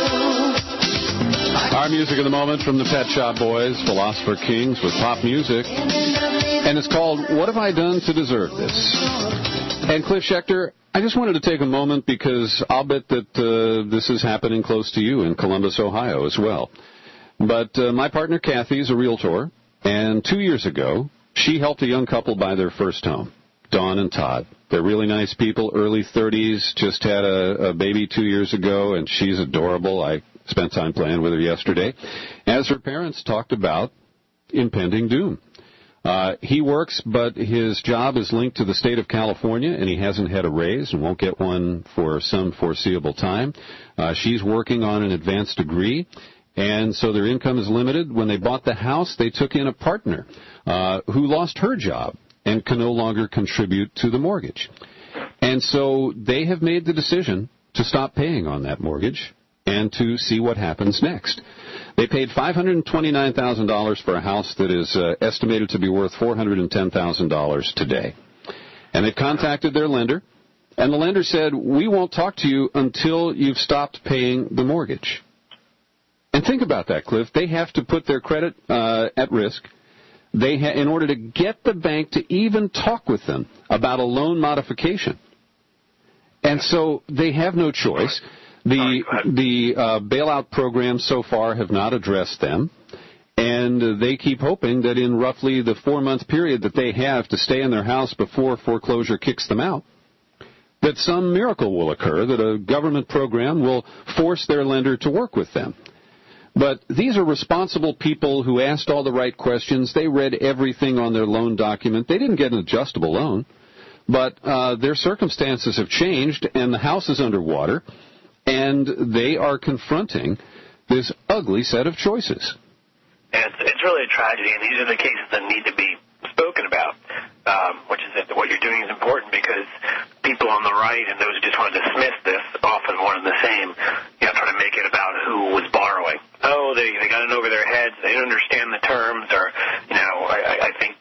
through? Our music of the moment from the Pet Shop Boys, Philosopher Kings with pop music. And it's called What Have I Done to Deserve This? And Cliff Schechter, I just wanted to take a moment because I'll bet that this is happening close to you in Columbus, Ohio as well. But my partner Kathy is a realtor, and 2 years ago, she helped a young couple buy their first home, Dawn and Todd. They're really nice people, early 30s, just had a baby 2 years ago, and she's adorable. I spent time playing with her yesterday, as her parents talked about impending doom. He works, but his job is linked to the state of California, and he hasn't had a raise and won't get one for some foreseeable time. She's working on an advanced degree, and so their income is limited. When they bought the house, they took in a partner who lost her job and can no longer contribute to the mortgage. And so they have made the decision to stop paying on that mortgage and to see what happens next. They paid $529,000 for a house that is estimated to be worth $410,000 today. And they've contacted their lender, and the lender said, we won't talk to you until you've stopped paying the mortgage. And think about that, Cliff. They have to put their credit at risk. In order to get the bank to even talk with them about a loan modification. And so they have no choice. The bailout programs so far have not addressed them, and they keep hoping that in roughly the 4-month period that they have to stay in their house before foreclosure kicks them out, that some miracle will occur, that a government program will force their lender to work with them. But these are responsible people who asked all the right questions. They read everything on their loan document. They didn't get an adjustable loan, but their circumstances have changed, and the house is underwater. And they are confronting this ugly set of choices. It's really a tragedy, and these are the cases that need to be spoken about, which is that what you're doing is important because people on the right and those who just want to dismiss this, often one and the same, try to make it about who was borrowing. Oh, they got it over their heads, they don't understand the terms, or, I think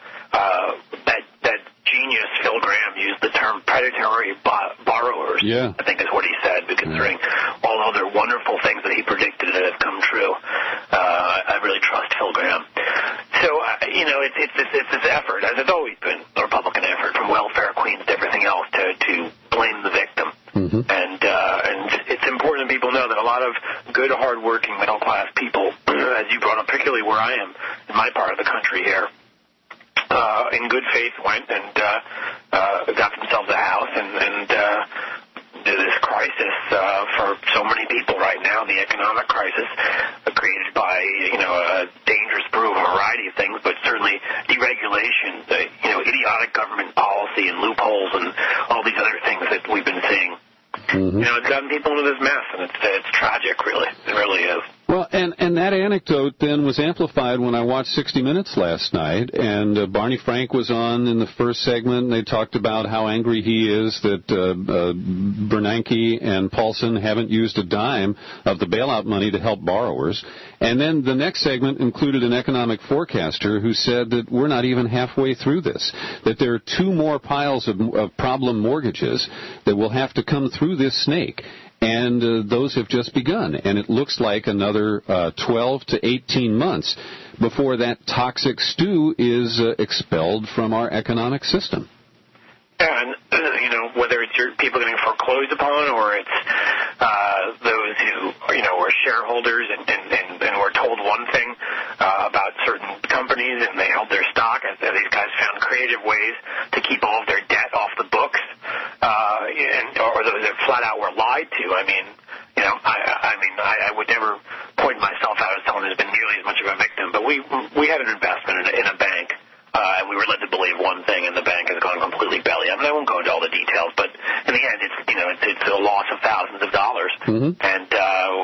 that genius Phil Graham used the term predatory borrowers, yeah. I think is what he said, considering all other wonderful things that he predicted that have come true. I really trust Phil Graham. So, it's this effort, as it's always been, the Republican effort, from welfare queens to everything else, to blame the victim. Mm-hmm. And it's important that people know that a lot of good, hard-working, middle-class people, as you brought up, particularly where I am, in my part of the country here, in good faith went and got themselves a house and this crisis for so many people right now, the economic crisis created by a dangerous brew of a variety of things, but certainly deregulation, idiotic government policy and loopholes and all these other things that we've been seeing. Mm-hmm. It's gotten people into this mess, and it's tragic, really. It really is. Well, and that anecdote then was amplified when I watched 60 Minutes last night, and Barney Frank was on in the first segment, and they talked about how angry he is that Bernanke and Paulson haven't used a dime of the bailout money to help borrowers. And then the next segment included an economic forecaster who said that we're not even halfway through this, that there are 2 more piles of problem mortgages that will have to come through this snake. And those have just begun. And it looks like another 12 to 18 months before that toxic stew is expelled from our economic system. And, whether it's your people getting foreclosed upon or it's those who, are shareholders and were told one thing about certain companies and they held their stock, and these guys found creative ways to keep all of their debt off the books, or those that flat out were lied to. I would never point myself out as someone who's been nearly as much of a victim, but we had an investment in a bank, and we were led to believe one thing, and the bank has gone completely belly up. I won't go into all the details, but in the end, it's a loss of thousands of dollars. Mm-hmm. And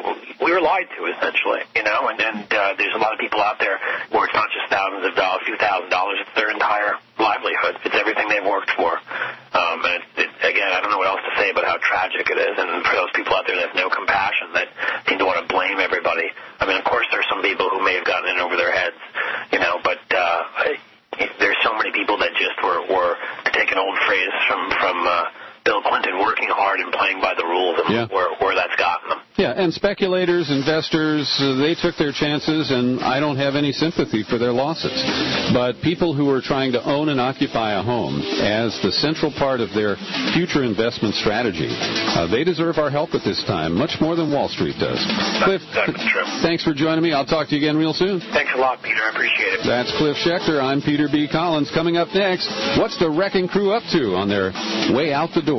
to, essentially, you know, and there's a lot of people out there where it's not just thousands of dollars, a few $1,000s, it's their entire livelihood. It's everything they've worked for. And again, I don't know what else to say about how tragic it is, and for those people out there that have no compassion, that seem to want to blame everybody. I mean, of course, there's some people who may have gotten in over their heads, you know, but there's so many people that just were to take an old phrase from Bill Clinton, working hard and playing by the rules, and where that's gotten them. Yeah, and speculators, investors, they took their chances, and I don't have any sympathy for their losses. But people who are trying to own and occupy a home as the central part of their future investment strategy, they deserve our help at this time, much more than Wall Street does. Cliff, thanks for joining me. I'll talk to you again real soon. Thanks a lot, Peter. I appreciate it. That's Cliff Schechter. I'm Peter B. Collins. Coming up next, what's the Wrecking Crew up to on their way out the door?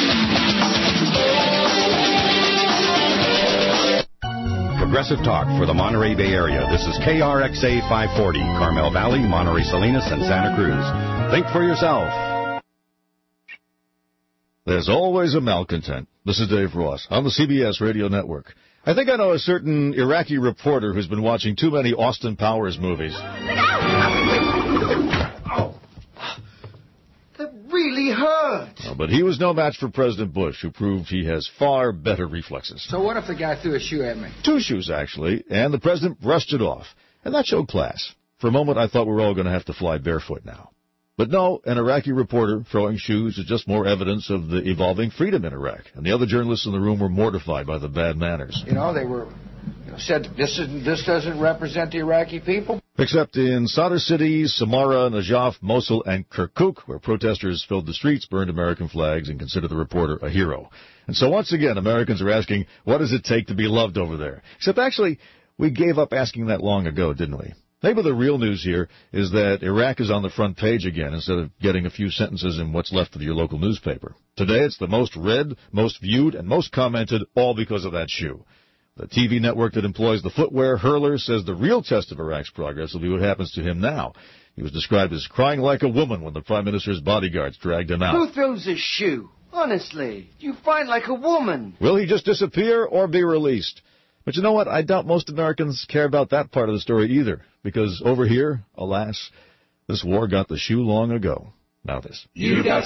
Progressive talk for the Monterey Bay Area. This is KRXA 540, Carmel Valley, Monterey Salinas, and Santa Cruz. Think for yourself. There's always a malcontent. This is Dave Ross on the CBS Radio Network. I think I know a certain Iraqi reporter who's been watching too many Austin Powers movies. Really hurt. Oh, but he was no match for President Bush, who proved he has far better reflexes. So what if the guy threw a shoe at me? 2 shoes, actually, and the president brushed it off. And that showed class. For a moment, I thought we were all going to have to fly barefoot now. But no, an Iraqi reporter throwing shoes is just more evidence of the evolving freedom in Iraq. And the other journalists in the room were mortified by the bad manners. You know, they were said this doesn't represent the Iraqi people. Except in Sadr City, Samarra, Najaf, Mosul, and Kirkuk, where protesters filled the streets, burned American flags, and considered the reporter a hero. And so once again, Americans are asking, what does it take to be loved over there? Except actually, we gave up asking that long ago, didn't we? Maybe the real news here is that Iraq is on the front page again instead of getting a few sentences in what's left of your local newspaper. Today it's the most read, most viewed, and most commented, all because of that shoe. The TV network that employs the footwear hurler says the real test of Iraq's progress will be what happens to him now. He was described as crying like a woman when the Prime Minister's bodyguards dragged him out. Who throws a shoe? Honestly, you fight like a woman. Will he just disappear or be released? But you know what? I doubt most Americans care about that part of the story either, because over here, alas, this war got the shoe long ago. Now this. You've got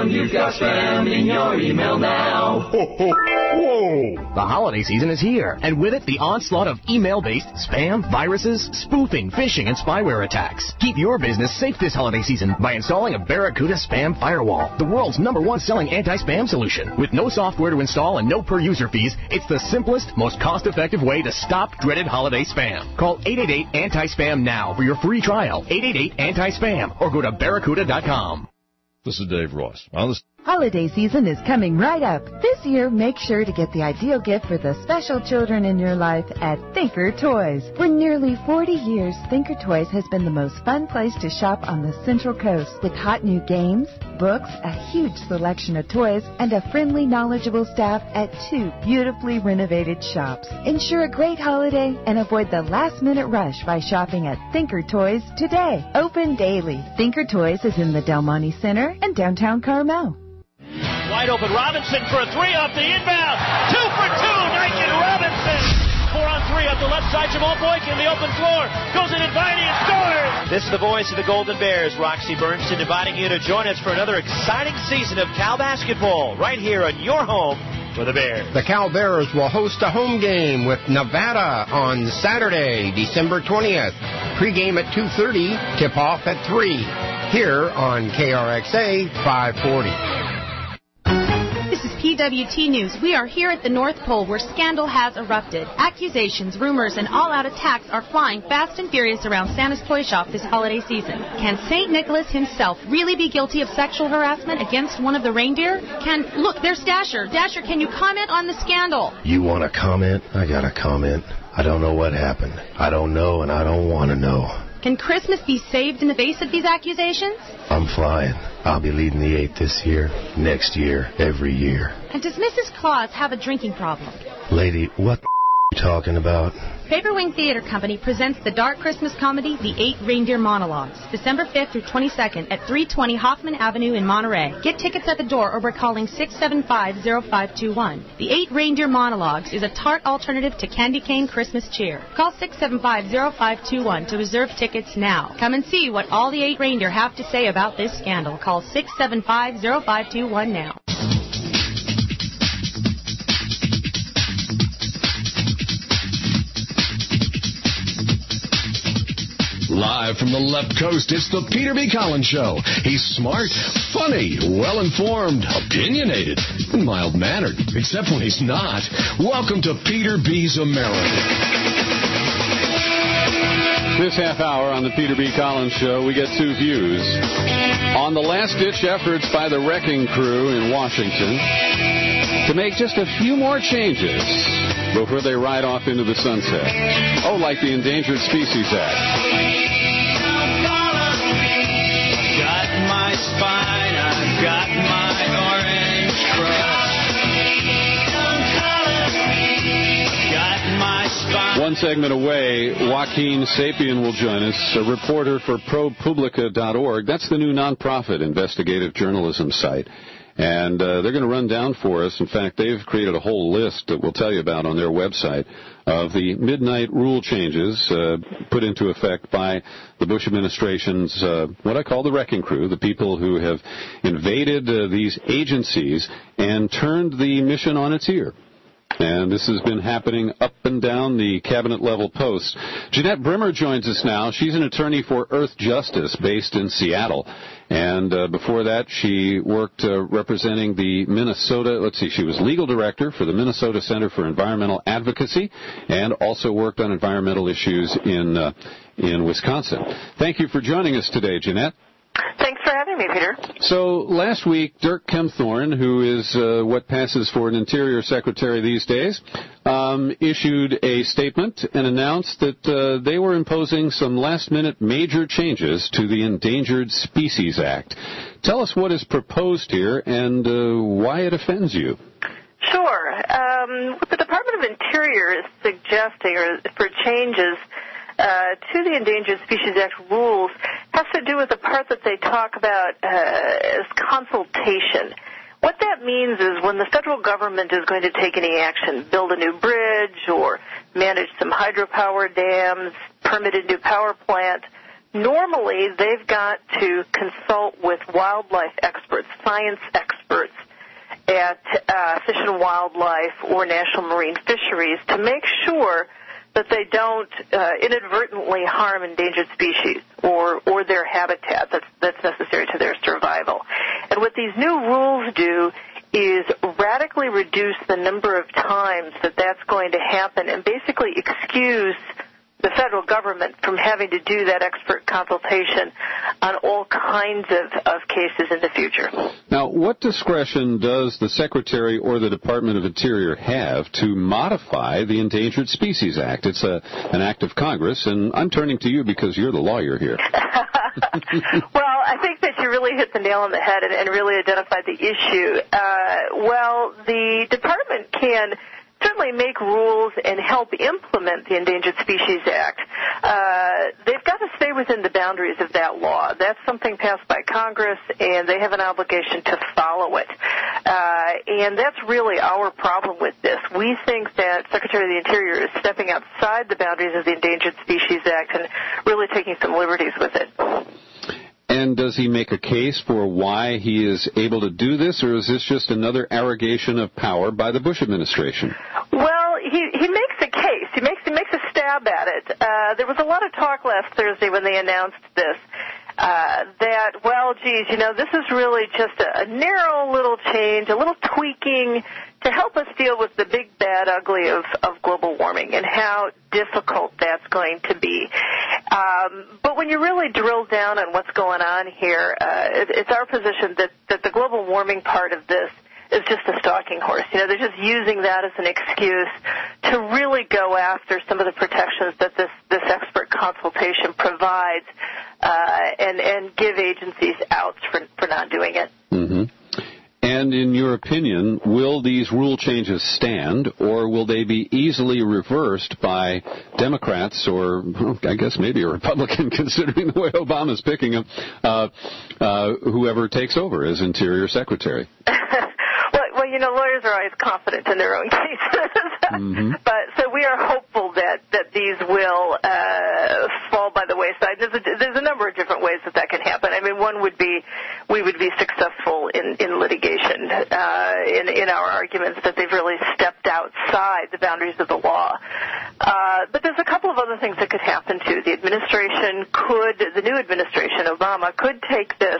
spam in your email now. Ho, ho, whoa! The holiday season is here, and with it, the onslaught of email-based spam, viruses, spoofing, phishing, and spyware attacks. Keep your business safe this holiday season by installing a Barracuda Spam Firewall, the world's #1 selling anti-spam solution. With no software to install and no per-user fees, it's the simplest, most cost-effective way to stop dreaded holiday spam. Call 888-ANTI-SPAM now for your free trial, 888-ANTI-SPAM, or go to Barracuda.com. This is Dave Ross. Holiday season is coming right up. This year, make sure to get the ideal gift for the special children in your life at Thinker Toys. For nearly 40 years, Thinker Toys has been the most fun place to shop on the Central Coast. With hot new games, books, a huge selection of toys, and a friendly, knowledgeable staff at 2 beautifully renovated shops. Ensure a great holiday and avoid the last-minute rush by shopping at Thinker Toys today. Open daily. Thinker Toys is in the Del Monte Center and downtown Carmel. Wide open Robinson for a 3 off the inbound. 2 for 2, Nike Robinson. 4 on 3 up the left side. Jamal Boykin, the open floor. Goes in inviting and scores. This is the voice of the Golden Bears, Roxy Bernstein, inviting you to join us for another exciting season of Cal basketball right here on your home for the Bears. The Cal Bears will host a home game with Nevada on Saturday, December 20th. Pre-game at 2:30, tip-off at 3. Here on KRXA 540. This is PWT News. We are here at the North Pole where scandal has erupted. Accusations, rumors, and all-out attacks are flying fast and furious around Santa's Toy Shop this holiday season. Can St. Nicholas himself really be guilty of sexual harassment against one of the reindeer? Look, there's Dasher. Dasher, can you comment on the scandal? You want to comment? I got to comment. I don't know what happened. I don't know, and I don't want to know. Can Christmas be saved in the face of these accusations? I'm flying. I'll be leading the 8th this year, next year, every year. And does Mrs. Claus have a drinking problem? Lady, what are you talking about? Paper Wing Theater Company presents the dark Christmas comedy, The 8 Reindeer Monologues, December 5th through 22nd at 320 Hoffman Avenue in Monterey. Get tickets at the door or by calling 675-0521. The 8 Reindeer Monologues is a tart alternative to candy cane Christmas cheer. Call 675-0521 to reserve tickets now. Come and see what all the 8 reindeer have to say about this scandal. Call 675-0521 now. Live from the left coast, it's the Peter B. Collins Show. He's smart, funny, well-informed, opinionated, and mild-mannered, except when he's not. Welcome to Peter B.'s America. This half hour on the Peter B. Collins Show, we get two views on the last-ditch efforts by the Wrecking Crew in Washington to make just a few more changes before they ride off into the sunset. Oh, like the Endangered Species Act. I've got my orange crush. One segment away, Joaquin Sapien will join us, a reporter for ProPublica.org. That's the new nonprofit investigative journalism site. And they're going to run down for us. In fact, they've created a whole list that we'll tell you about on their website of the midnight rule changes put into effect by the Bush administration's what I call the Wrecking Crew, the people who have invaded these agencies and turned the mission on its ear. And this has been happening up and down the cabinet-level posts. Jeanette Brimmer joins us now. She's an attorney for Earth Justice based in Seattle. And before that, she worked representing the Minnesota, she was legal director for the Minnesota Center for Environmental Advocacy and also worked on environmental issues in Wisconsin. Thank you for joining us today, Jeanette. Thanks for having me, Peter. So last week, Dirk Kempthorne, who is what passes for an Interior Secretary these days, issued a statement and announced that they were imposing some last-minute major changes to the Endangered Species Act. Tell us what is proposed here and why it offends you. Sure. What the Department of Interior is suggesting for changes to the Endangered Species Act rules has to do with the part that they talk about as consultation. What that means is when the federal government is going to take any action, build a new bridge or manage some hydropower dams, permit a new power plant, normally they've got to consult with wildlife experts, science experts at Fish and Wildlife or National Marine Fisheries to make sure that they don't inadvertently harm endangered species or their habitat that's necessary to their survival. And what these new rules do is radically reduce the number of times that that's going to happen and basically excuse the federal government from having to do that expert consultation on all kinds of cases in the future. Now, what discretion does the Secretary or the Department of Interior have to modify the Endangered Species Act? It's an act of Congress, and I'm turning to you because you're the lawyer here. Well, I think that you really hit the nail on the head and really identified the issue. The department can certainly make rules and help implement the Endangered Species Act. They've got to stay within the boundaries of that law. That's something passed by Congress, and they have an obligation to follow it. And that's really our problem with this. We think that Secretary of the Interior is stepping outside the boundaries of the Endangered Species Act and really taking some liberties with it. And does he make a case for why he is able to do this, or is this just another arrogation of power by the Bush administration? Well, he makes a case. He makes a stab at it. There was a lot of talk last Thursday when they announced this that, well, geez, this is really just a narrow little change, a little tweaking to help us deal with the big, bad, ugly of global warming and how difficult that's going to be. But when you really drill down on what's going on here, it's our position that the global warming part of this is just a stalking horse. They're just using that as an excuse to really go after some of the protections that this expert consultation provides and give agencies outs for not doing it. Mm-hmm. And in your opinion, will these rule changes stand, or will they be easily reversed by Democrats or, I guess, maybe a Republican, considering the way Obama's picking them, whoever takes over as Interior Secretary? Well, you know, lawyers are always confident in their own cases. But so we are hopeful that these will fall by the wayside. There's a number of different ways that can happen. I mean, one would be we would be successful in litigation in our arguments that they've really stepped outside the boundaries of the law. But there's a couple of other things that could happen too. The new administration, Obama, could take this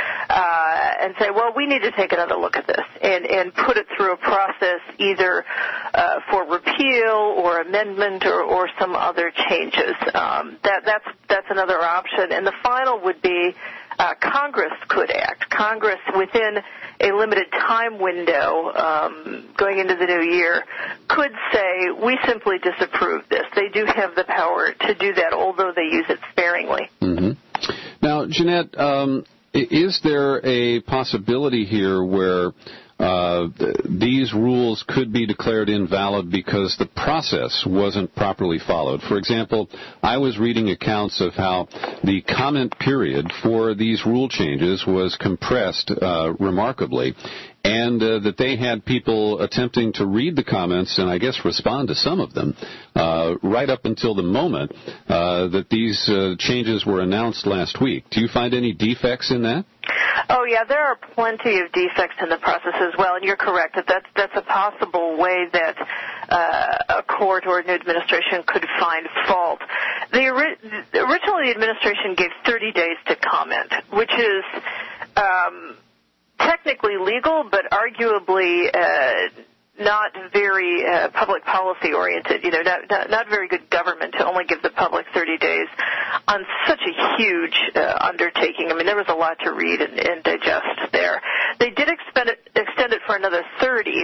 and say, well, we need to take another look at this and put it through a process either for repeal or amendment or some other changes. That's another option. And the final would be Congress could act. Congress, within a limited time window going into the new year, could say, we simply disapprove this. They do have the power to do that, although they use it sparingly. Now, Jeanette, is there a possibility here where these rules could be declared invalid because the process wasn't properly followed? For example, I was reading accounts of how the comment period for these rule changes was compressed remarkably, and that they had people attempting to read the comments and I guess respond to some of them right up until the moment that these changes were announced last week. Do you find any defects in that? Oh, yeah, there are plenty of defects in the process as well, and you're correct that that's a possible way that a court or a new administration could find fault. Originally, the administration gave 30 days to comment, which is technically legal, but arguably not very public policy oriented. You know, not very good government to only give the public 30 days on such a huge undertaking. I mean, there was a lot to read and digest there. They did extend it for another 30.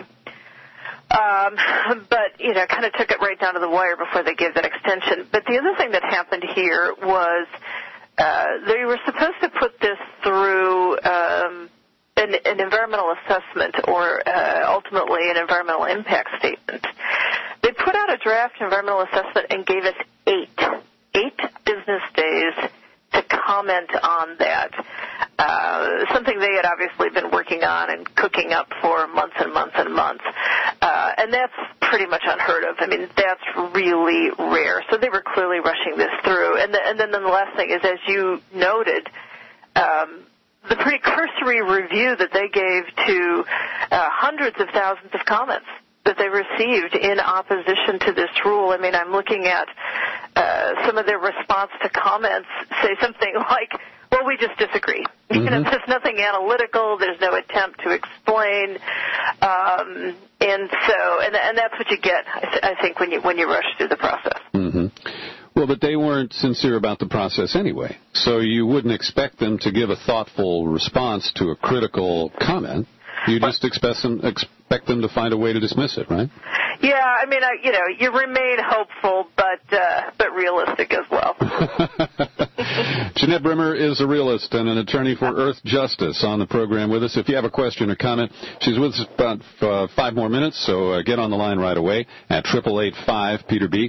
But, you know, kind of took it right down to the wire before they gave that extension. But the other thing that happened here was they were supposed to put this through an environmental assessment or ultimately an environmental impact statement. They put out a draft environmental assessment and gave us eight business days to comment on that, something they had obviously been working on and cooking up for months and months and months. And that's pretty much unheard of. I mean, that's really rare. So they were clearly rushing this through. And then the last thing is, as you noted, the pretty cursory review that they gave to hundreds of thousands of comments that they received in opposition to this rule. I mean, I'm looking at some of their response to comments say something like, well, we just disagree. You know, there's nothing analytical. There's no attempt to explain. And that's what you get, I think, when you rush through the process. Well, but they weren't sincere about the process anyway, so you wouldn't expect them to give a thoughtful response to a critical comment. You just expect them to find a way to dismiss it, right? Yeah, I mean, you remain hopeful, but realistic as well. Jeanette Brimmer is a realist and an attorney for Earth Justice on the program with us. If you have a question or comment, she's with us about 5 more minutes, so get on the line right away at 888-5-PETER-B.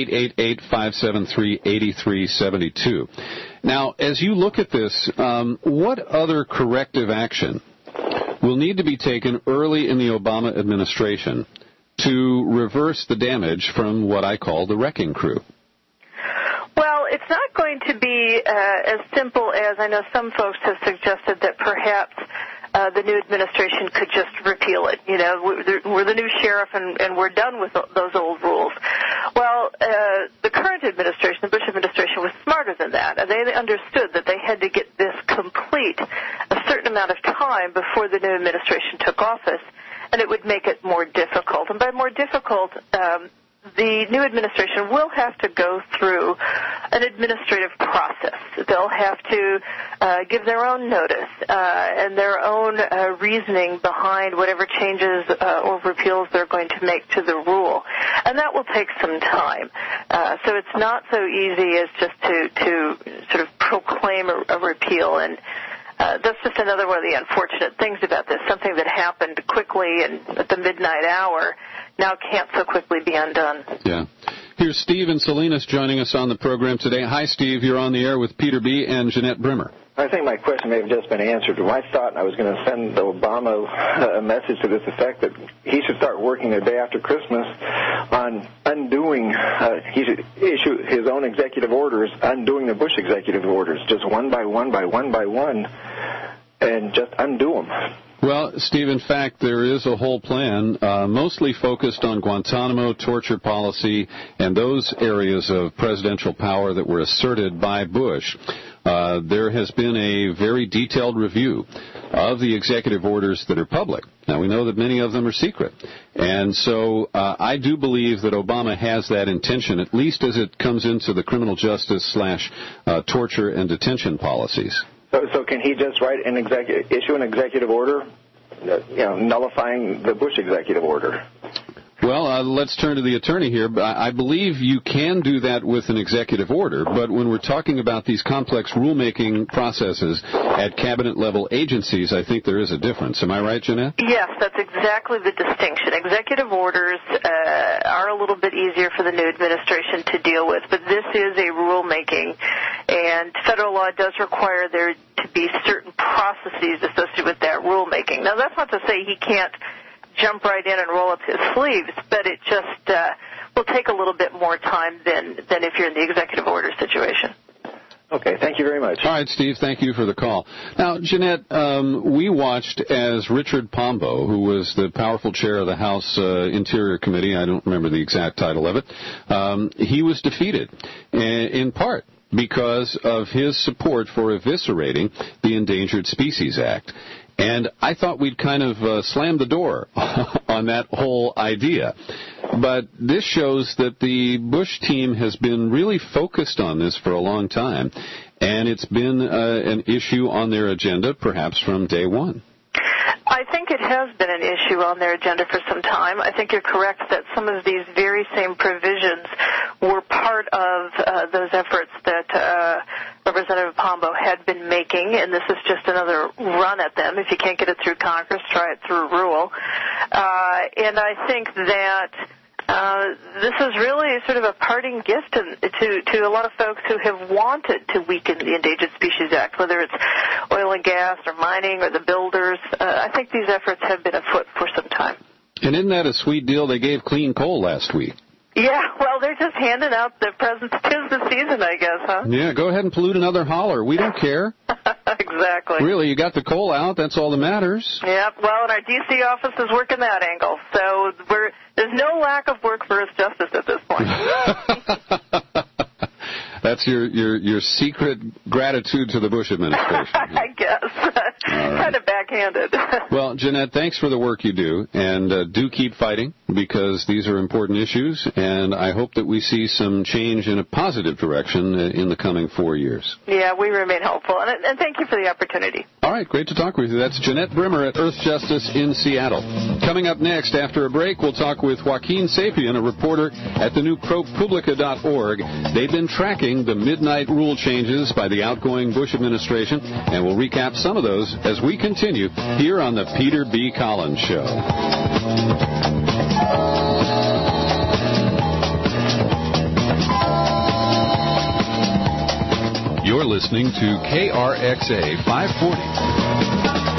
888-573-8372. Now, as you look at this, what other corrective action will need to be taken early in the Obama administration to reverse the damage from what I call the wrecking crew? Well, it's not going to be as simple as I know some folks have suggested that perhaps the new administration could just repeal it. You know, we're the new sheriff and we're done with those old rules. Well, the current administration, the Bush administration, was smarter than that. They understood that they had to get this complete a certain amount of time before the new administration took office, and it would make it more difficult. And by more difficult, the new administration will have to go through an administrative process. They'll have to give their own notice and their own reasoning behind whatever changes or repeals they're going to make to the rule. And that will take some time. So it's not so easy as just to sort of proclaim a repeal. And that's just another one of the unfortunate things about this. Something that happened quickly and at the midnight hour now can't so quickly be undone. Yeah. Here's Steve and Salinas joining us on the program today. Hi, Steve. You're on the air with Peter B. and Jeanette Brimmer. I think my question may have just been answered. I thought I was going to send Obama a message to this effect that he should start working the day after Christmas on undoing, he should issue his own executive orders, undoing the Bush executive orders, just one by one, and just undo them. Well, Steve, in fact, there is a whole plan mostly focused on Guantanamo, torture policy, and those areas of presidential power that were asserted by Bush. There has been a very detailed review of the executive orders that are public. Now, we know that many of them are secret. And so I do believe that Obama has that intention, at least as it comes into the criminal justice / torture and detention policies. So can he just issue an executive order, nullifying the Bush executive order? Well, let's turn to the attorney here. I believe you can do that with an executive order, but when we're talking about these complex rulemaking processes at cabinet-level agencies, I think there is a difference. Am I right, Jeanette? Yes, that's exactly the distinction. Executive orders are a little bit easier for the new administration to deal with, but this is a rulemaking, and federal law does require there to be certain processes associated with that rulemaking. Now, that's not to say he can't jump right in and roll up his sleeves, but it just will take a little bit more time than if you're in the executive order situation. Okay, thank you very much. All right, Steve, thank you for the call. Now, Jeanette, we watched as Richard Pombo, who was the powerful chair of the House Interior Committee, I don't remember the exact title of it, he was defeated, in part because of his support for eviscerating the Endangered Species Act. And I thought we'd kind of slam the door on that whole idea. But this shows that the Bush team has been really focused on this for a long time, and it's been an issue on their agenda perhaps from day one. I think it has been an issue on their agenda for some time. I think you're correct that some of these very same provisions were part of those efforts that Representative Pombo had been making, and this is just another run at them. If you can't get it through Congress, try it through rule. And I think that this is really sort of a parting gift to a lot of folks who have wanted to weaken the Endangered Species Act, whether it's oil and gas or mining or the builders. I think these efforts have been afoot for some time. And isn't that a sweet deal? They gave clean coal last week. Yeah, well, they're just handing out the presents. 'Tis the season, I guess, huh? Yeah, go ahead and pollute another holler. We don't care. Exactly. Really, you got the coal out. That's all that matters. Yeah, well, and our D.C. office is working that angle. So there's no lack of work for us justice at this point. That's your secret gratitude to the Bush administration. I guess. Right. Kind of backhanded. Well, Jeanette, thanks for the work you do, and do keep fighting, because these are important issues, and I hope that we see some change in a positive direction in the coming 4 years. Yeah, we remain hopeful, and thank you for the opportunity. All right, great to talk with you. That's Jeanette Brimmer at Earth Justice in Seattle. Coming up next, after a break, we'll talk with Joaquin Sapien, a reporter at the new ProPublica.org. They've been tracking the midnight rule changes by the outgoing Bush administration, and we'll recap some of those as we continue here on the Peter B. Collins Show. You're listening to KRXA 540.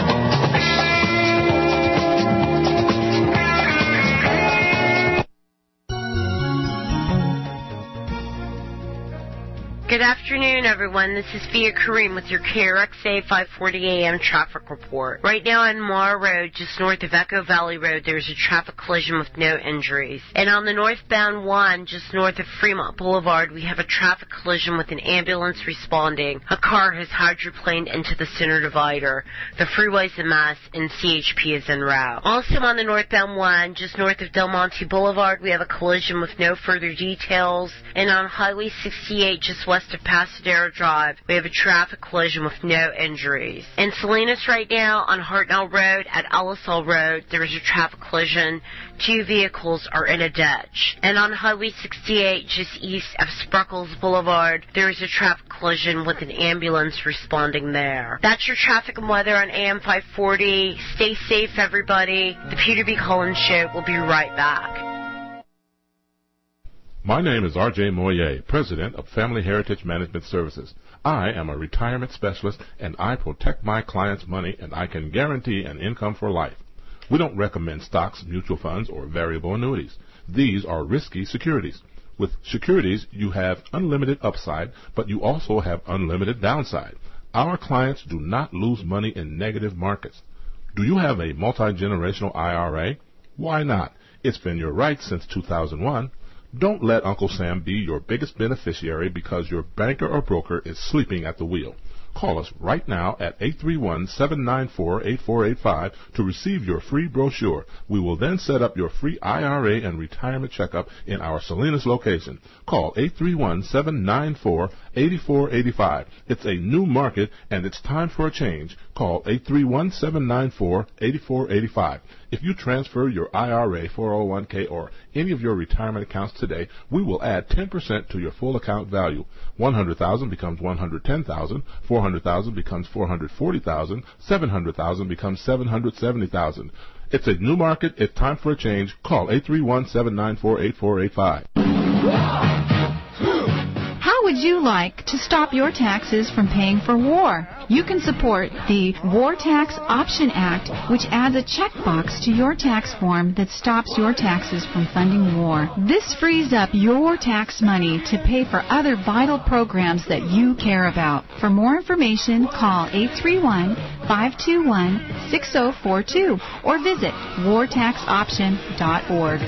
Good afternoon, everyone. This is Fia Kareem with your KRXA 540 AM traffic report. Right now on Moore Road, just north of Echo Valley Road, there's a traffic collision with no injuries. And on the northbound 1, just north of Fremont Boulevard, we have a traffic collision with an ambulance responding. A car has hydroplaned into the center divider. The freeway's a mess, and CHP is en route. Also on the northbound 1, just north of Del Monte Boulevard, we have a collision with no further details. And on Highway 68, just west of Pasadena Drive, we have a traffic collision with no injuries. In Salinas right now, on Hartnell Road at Ellisville Road, there is a traffic collision. 2 vehicles are in a ditch. And on Highway 68, just east of Spreckles Boulevard, there is a traffic collision with an ambulance responding there. That's your traffic and weather on AM 540. Stay safe, everybody. The Peter B. Collins Show will be right back. My name is R.J. Moyer, President of Family Heritage Management Services. I am a retirement specialist, and I protect my clients' money, and I can guarantee an income for life. We don't recommend stocks, mutual funds, or variable annuities. These are risky securities. With securities, you have unlimited upside, but you also have unlimited downside. Our clients do not lose money in negative markets. Do you have a multi-generational IRA? Why not? It's been your right since 2001. Don't let Uncle Sam be your biggest beneficiary because your banker or broker is sleeping at the wheel. Call us right now at 831-794-8485 to receive your free brochure. We will then set up your free IRA and retirement checkup in our Salinas location. Call 831-794-8485. It's a new market and it's time for a change. Call 831-794-8485. If you transfer your IRA, 401k, or any of your retirement accounts today, we will add 10% to your full account value. $100,000 becomes $110,000, $400,000 becomes $440,000, $700,000 becomes $770,000. It's a new market. It's time for a change. Call 831-794-8485. How would you like to stop your taxes from paying for war? You can support the War Tax Option Act, which adds a checkbox to your tax form that stops your taxes from funding war. This frees up your tax money to pay for other vital programs that you care about. For more information, call 831-521-6042 or visit wartaxoption.org.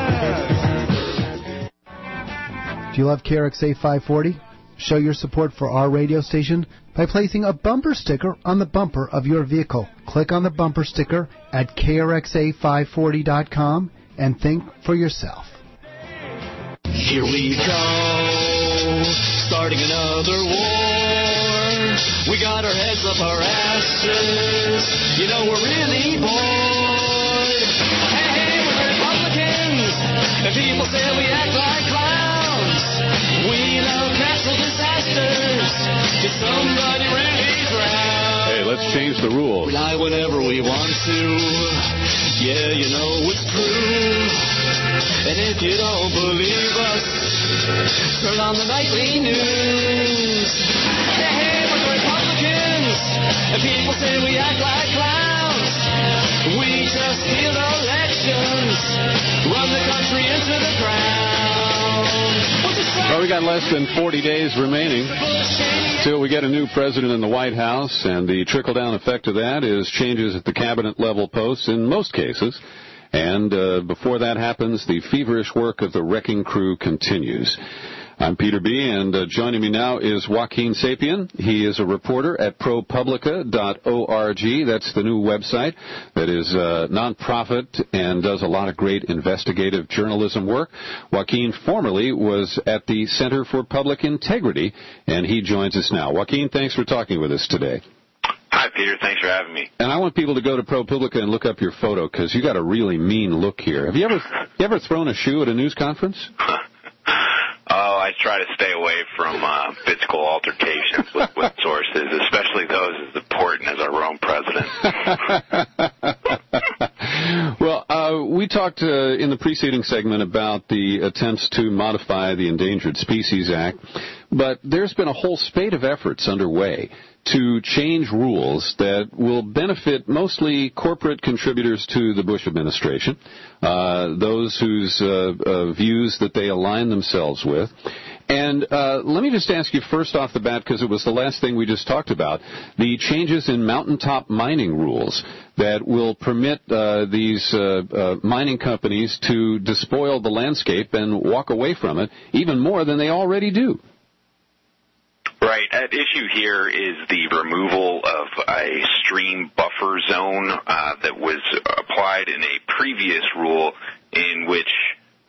Do you love KRXA 540? Show your support for our radio station by placing a bumper sticker on the bumper of your vehicle. Click on the bumper sticker at krxa540.com and think for yourself. Here we go, starting another war. We got our heads up our asses. You know we're really bored. Hey, we're Republicans, and people say we act like clowns. We love natural disasters. Did somebody really drown? Hey, let's change the rules. We lie whenever we want to. Yeah, you know it's true. And if you don't believe us, turn on the nightly news. Hey, we're the Republicans, and people say we act like clowns. We just steal elections, run the country into the ground. Well, we got less than 40 days remaining till we get a new president in the White House, and the trickle-down effect of that is changes at the cabinet-level posts in most cases. And before that happens, the feverish work of the wrecking crew continues. I'm Peter B., and joining me now is Joaquin Sapien. He is a reporter at ProPublica.org. That's the new website that is nonprofit and does a lot of great investigative journalism work. Joaquin formerly was at the Center for Public Integrity, and he joins us now. Joaquin, thanks for talking with us today. Hi, Peter. Thanks for having me. And I want people to go to ProPublica and look up your photo because you got a really mean look here. Have you ever thrown a shoe at a news conference? Oh, I try to stay away from physical altercations with sources, especially those as important as our own president. Well, we talked in the preceding segment about the attempts to modify the Endangered Species Act, but there's been a whole spate of efforts underway to change rules that will benefit mostly corporate contributors to the Bush administration, those whose views that they align themselves with. And let me just ask you first off the bat, because it was the last thing we just talked about, the changes in mountaintop mining rules that will permit these mining companies to despoil the landscape and walk away from it even more than they already do. Right. At issue here is the removal of a stream buffer zone that was applied in a previous rule in which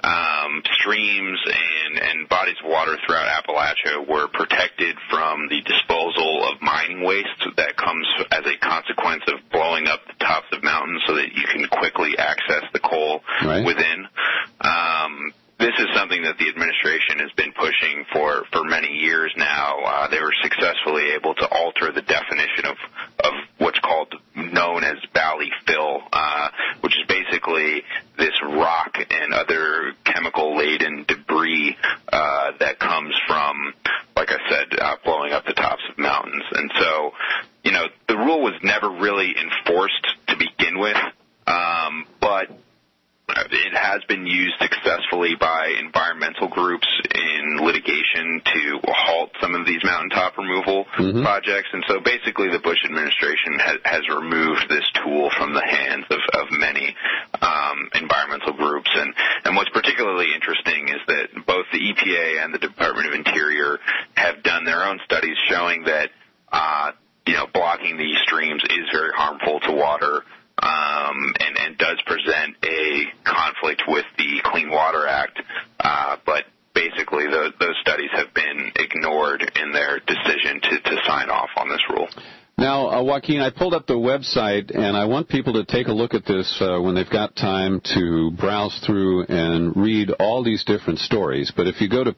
streams and bodies of water throughout Appalachia were protected from the disposal of mining waste that comes as a consequence of blowing up the tops of mountains so that you can quickly access the coal within. This is something that the administration has been pushing for many years now. They were successfully able to alter the definition of what's known as valley fill, which is basically this rock and other chemical-laden debris that comes from, like I said, blowing up the tops of mountains. And so, the rule was never really enforced to begin with, but it has been used successfully by environmental groups in litigation to halt some of these mountaintop removal projects. And so basically the Bush administration has removed this tool from the hands of many environmental groups. And what's particularly interesting is that both the EPA and the Department of Interior have done their own studies showing that, blocking these streams is very harmful to water. And does present a conflict with the Clean Water Act, but basically those studies have been ignored in their decision to sign off on this rule. Now, Joaquin, I pulled up the website, and I want people to take a look at this when they've got time to browse through and read all these different stories. But if you go to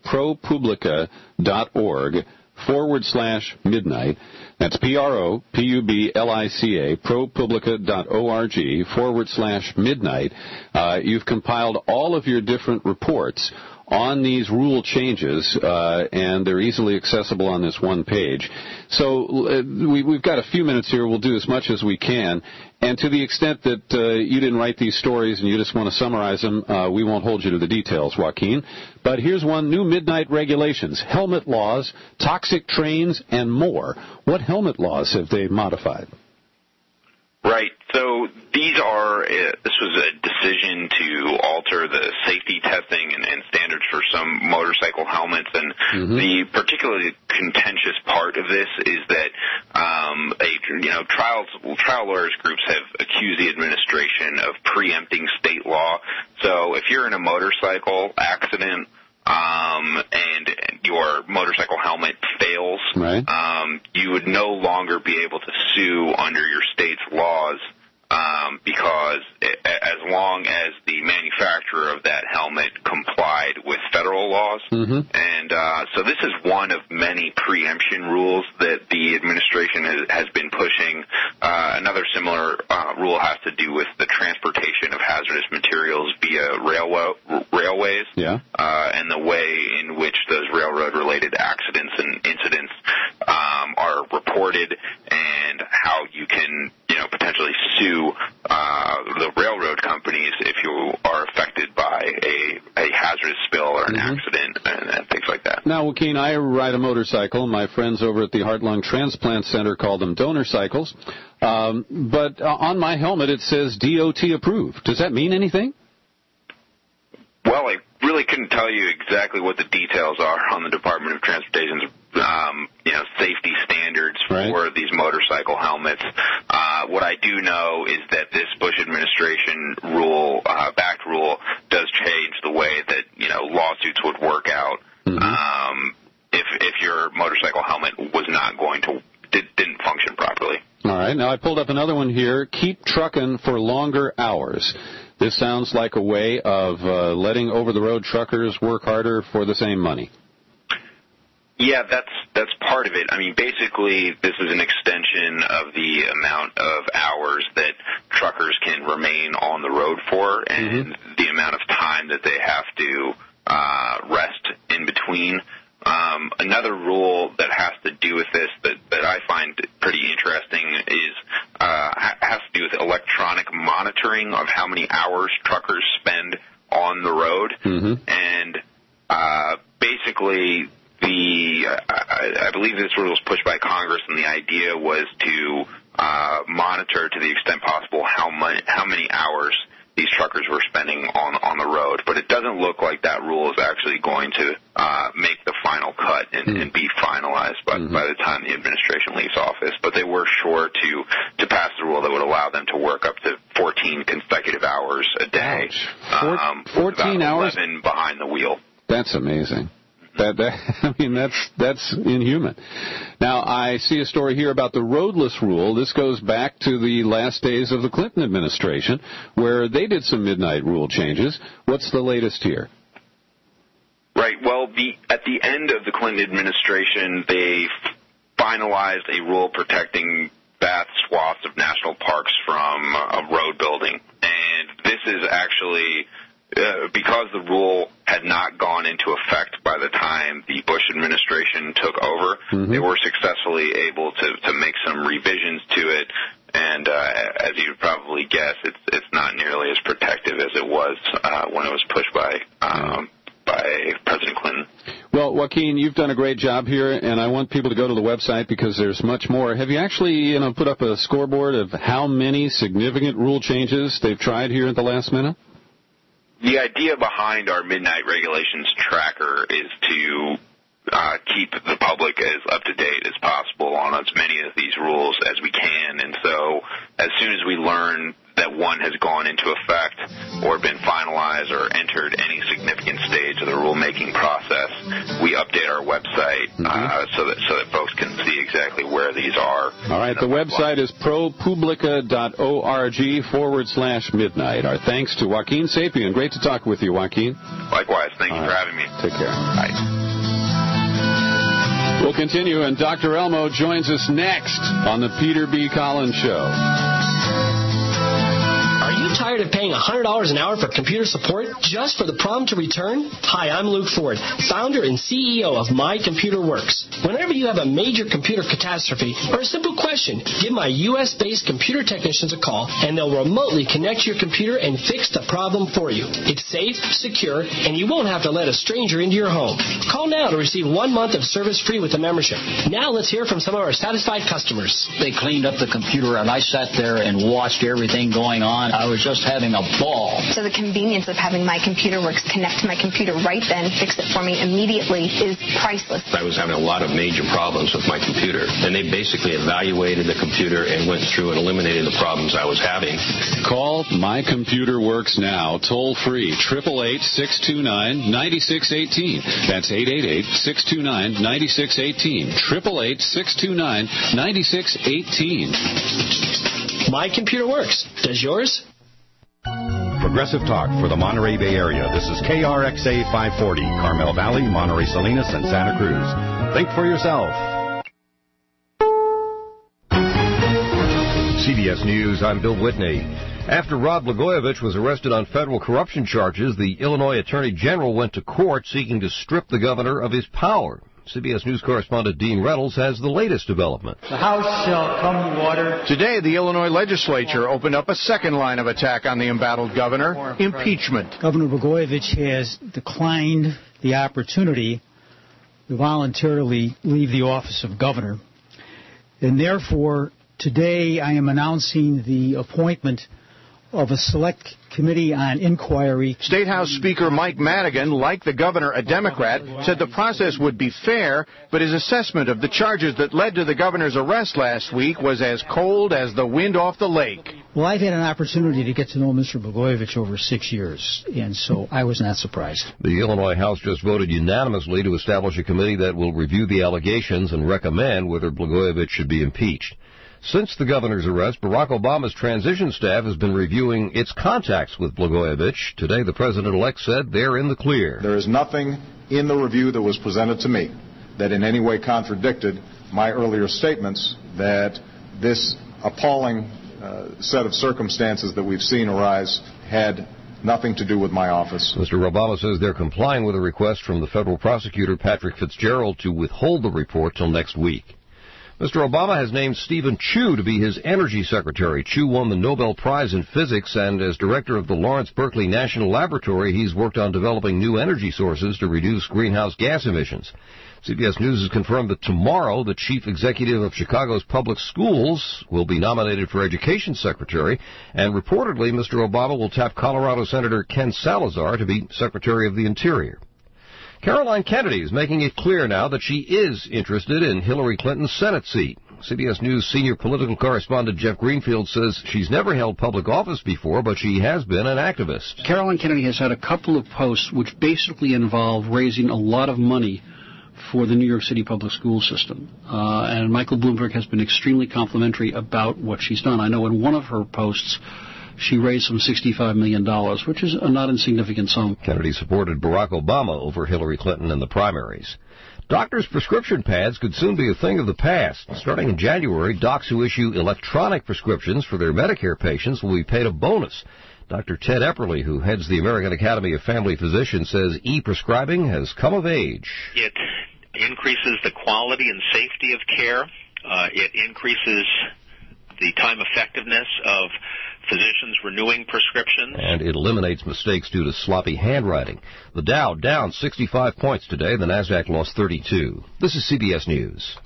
ProPublica.org/midnight, that's ProPublica, ProPublica.org/midnight. You've compiled all of your different reports on these rule changes, and they're easily accessible on this one page. So we've got a few minutes here. We'll do as much as we can. And to the extent that you didn't write these stories and you just want to summarize them, we won't hold you to the details, Joaquin. But here's one: new midnight regulations, helmet laws, toxic trains, and more. What helmet laws have they modified? Right. So this was a decision to alter the safety testing and standards for some motorcycle helmets. And the particularly contentious part of this is that trial lawyers groups have accused the administration of preempting state law. So if you're in a motorcycle accident and your motorcycle helmet fails, you would no longer be able to sue under your state's laws because as long as the manufacturer of that helmet complied with federal laws. And so this is one of many preemption rules that the administration has been pushing. Another similar rule has to do with the transportation of hazardous materials via railways and the way in which those railroad-related accidents and incidents are reported and how you can potentially sue the railroad companies if you are affected by a hazardous spill or an accident and things like that. Now, Joaquin, I ride a motorcycle. My friends over at the Heart Lung Transplant Center call them donor cycles. But on my helmet it says DOT approved. Does that mean anything? Well, I really couldn't tell you exactly what the details are on the Department of Transportation's safety standards for these motorcycle helmets. What I do know is that this Bush administration backed rule does change the way that lawsuits would work out if your motorcycle helmet was not didn't function properly. All right. Now I pulled up another one here. Keep trucking for longer hours. This sounds like a way of letting over-the-road truckers work harder for the same money. Yeah, that's part of it. I mean, basically, this is an extension of the amount of hours that truckers can remain on the road for and the amount of time that they have to rest in between. Another rule that has to do with this that I find pretty interesting is has to do with electronic monitoring of how many hours truckers spend on the road. And basically, I believe this rule was pushed by Congress, and the idea was to monitor to the extent possible how many hours these truckers were spending on the road. But it doesn't look like that rule is actually going to make the final cut and be finalized by the time the administration leaves office. But they were sure to pass the rule that would allow them to work up to 14 consecutive hours a day. 14 hours? 11 behind the wheel. That's amazing. That's inhuman. Now, I see a story here about the roadless rule. This goes back to the last days of the Clinton administration, where they did some midnight rule changes. What's the latest here? Right. Well, at the end of the Clinton administration, they finalized a rule protecting vast swaths of national parks from road building. And this is actually because the rule had not gone into effect by the time the Bush administration took over. They were successfully able to make some revisions to it. And as you'd probably guess, it's not nearly as protective as it was when it was pushed by President Clinton. Well, Joaquin, you've done a great job here, and I want people to go to the website because there's much more. Have you actually put up a scoreboard of how many significant rule changes they've tried here at the last minute? The idea behind our midnight regulations tracker is to keep the public as up-to-date as possible on as many of these rules as we can. And so as soon as we learn that one has gone into effect or been finalized or entered any significant stage of the rulemaking process, we update our website so that folks can see exactly where these are. All right, the website is propublica.org/midnight. Our thanks to Joaquin Sapien. Great to talk with you, Joaquin. Likewise. Thank you for having me. Take care. Bye. We'll continue, and Dr. Elmo joins us next on the Peter B. Collins Show. Tired of paying $100 an hour for computer support just for the prompt to return? Hi, I'm Luke Ford, founder and CEO of My Computer Works. Whenever you have a major computer catastrophe or a simple question, give my U.S.-based computer technicians a call, and they'll remotely connect your computer and fix the problem for you. It's safe, secure, and you won't have to let a stranger into your home. Call now to receive 1 month of service free with a membership. Now let's hear from some of our satisfied customers. They cleaned up the computer, and I sat there and watched everything going on. I was just having a ball. So the convenience of having My Computer Works connect to my computer right then, fix it for me immediately is priceless. I was having a lot of major problems with my computer, and they basically evaluated the computer and went through and eliminated the problems I was having. Call My Computer Works now, toll free, 888-629-9618. That's 888-629-9618. 888-629-9618. My Computer Works. Does yours? Progressive Talk for the Monterey Bay Area. This is KRXA 540, Carmel Valley, Monterey Salinas, and Santa Cruz. Think for yourself. CBS News, I'm Bill Whitney. After Rod Blagojevich was arrested on federal corruption charges, the Illinois Attorney General went to court seeking to strip the governor of his power. CBS News correspondent Dean Reynolds has the latest development. The House shall come to order. Today, the Illinois legislature opened up a second line of attack on the embattled governor, impeachment. Governor Blagojevich has declined the opportunity to voluntarily leave the office of governor. And therefore, today I am announcing the appointment of a select committee on inquiry. State House Speaker Mike Madigan, like the governor, a Democrat, said the process would be fair, but his assessment of the charges that led to the governor's arrest last week was as cold as the wind off the lake. Well, I've had an opportunity to get to know Mr. Blagojevich over 6 years, and so I was not surprised. The Illinois House just voted unanimously to establish a committee that will review the allegations and recommend whether Blagojevich should be impeached. Since the governor's arrest, Barack Obama's transition staff has been reviewing its contacts with Blagojevich. Today, the president-elect said they're in the clear. There is nothing in the review that was presented to me that in any way contradicted my earlier statements that this appalling set of circumstances that we've seen arise had nothing to do with my office. Mr. Obama says they're complying with a request from the federal prosecutor, Patrick Fitzgerald, to withhold the report till next week. Mr. Obama has named Stephen Chu to be his energy secretary. Chu won the Nobel Prize in Physics, and as director of the Lawrence Berkeley National Laboratory, he's worked on developing new energy sources to reduce greenhouse gas emissions. CBS News has confirmed that tomorrow the chief executive of Chicago's public schools will be nominated for education secretary, and reportedly Mr. Obama will tap Colorado Senator Ken Salazar to be Secretary of the Interior. Caroline Kennedy is making it clear now that she is interested in Hillary Clinton's Senate seat. CBS News senior political correspondent Jeff Greenfield says she's never held public office before, but she has been an activist. Caroline Kennedy has had a couple of posts which basically involve raising a lot of money for the New York City public school system. And Michael Bloomberg has been extremely complimentary about what she's done. I know in one of her posts, she raised some $65 million, which is a not insignificant sum. Kennedy supported Barack Obama over Hillary Clinton in the primaries. Doctors' prescription pads could soon be a thing of the past. Starting in January, docs who issue electronic prescriptions for their Medicare patients will be paid a bonus. Dr. Ted Epperly, who heads the American Academy of Family Physicians, says e-prescribing has come of age. It increases the quality and safety of care. It increases the time effectiveness of physicians renewing prescriptions. And it eliminates mistakes due to sloppy handwriting. The Dow down 65 points today. The Nasdaq lost 32. This is CBS News.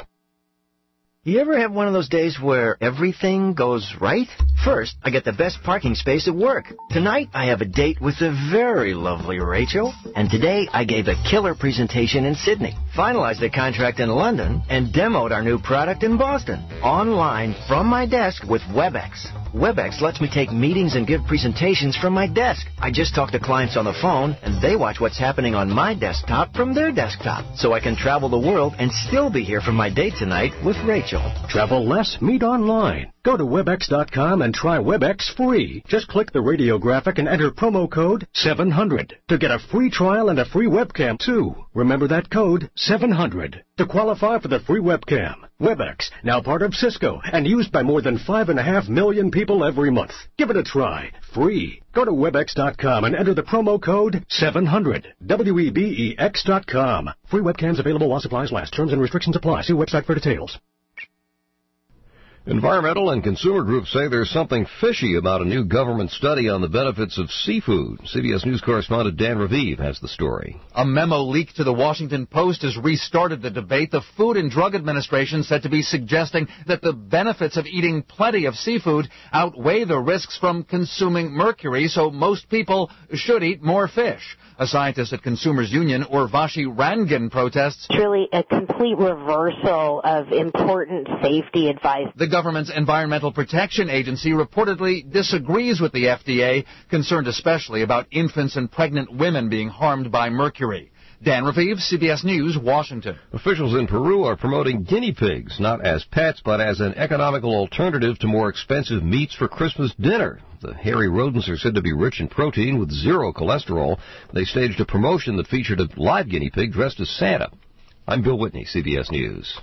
You ever have one of those days where everything goes right? First, I get the best parking space at work. Tonight, I have a date with the very lovely Rachel. And today, I gave a killer presentation in Sydney, finalized the contract in London, and demoed our new product in Boston. Online, from my desk with WebEx. WebEx lets me take meetings and give presentations from my desk. I just talk to clients on the phone, and they watch what's happening on my desktop from their desktop. So I can travel the world and still be here for my date tonight with Rachel. Travel less, meet online. Go to Webex.com and try Webex free. Just click the radio graphic and enter promo code 700 to get a free trial and a free webcam, too. Remember that code, 700, to qualify for the free webcam. Webex, now part of Cisco and used by more than 5.5 million people every month. Give it a try. Free. Go to Webex.com and enter the promo code 700. WEBEX.com. Free webcams available while supplies last. Terms and restrictions apply. See website for details. Environmental and consumer groups say there's something fishy about a new government study on the benefits of seafood. CBS News correspondent Dan Raviv has the story. A memo leaked to the Washington Post has restarted the debate. The Food and Drug Administration said to be suggesting that the benefits of eating plenty of seafood outweigh the risks from consuming mercury, so most people should eat more fish. A scientist at Consumers Union, Urvashi Rangan, protests. It's really a complete reversal of important safety advice. The government's Environmental Protection Agency reportedly disagrees with the FDA, concerned especially about infants and pregnant women being harmed by mercury. Dan Raviv, CBS News, Washington. Officials in Peru are promoting guinea pigs, not as pets, but as an economical alternative to more expensive meats for Christmas dinner. The hairy rodents are said to be rich in protein with zero cholesterol. They staged a promotion that featured a live guinea pig dressed as Santa. I'm Bill Whitney, CBS News.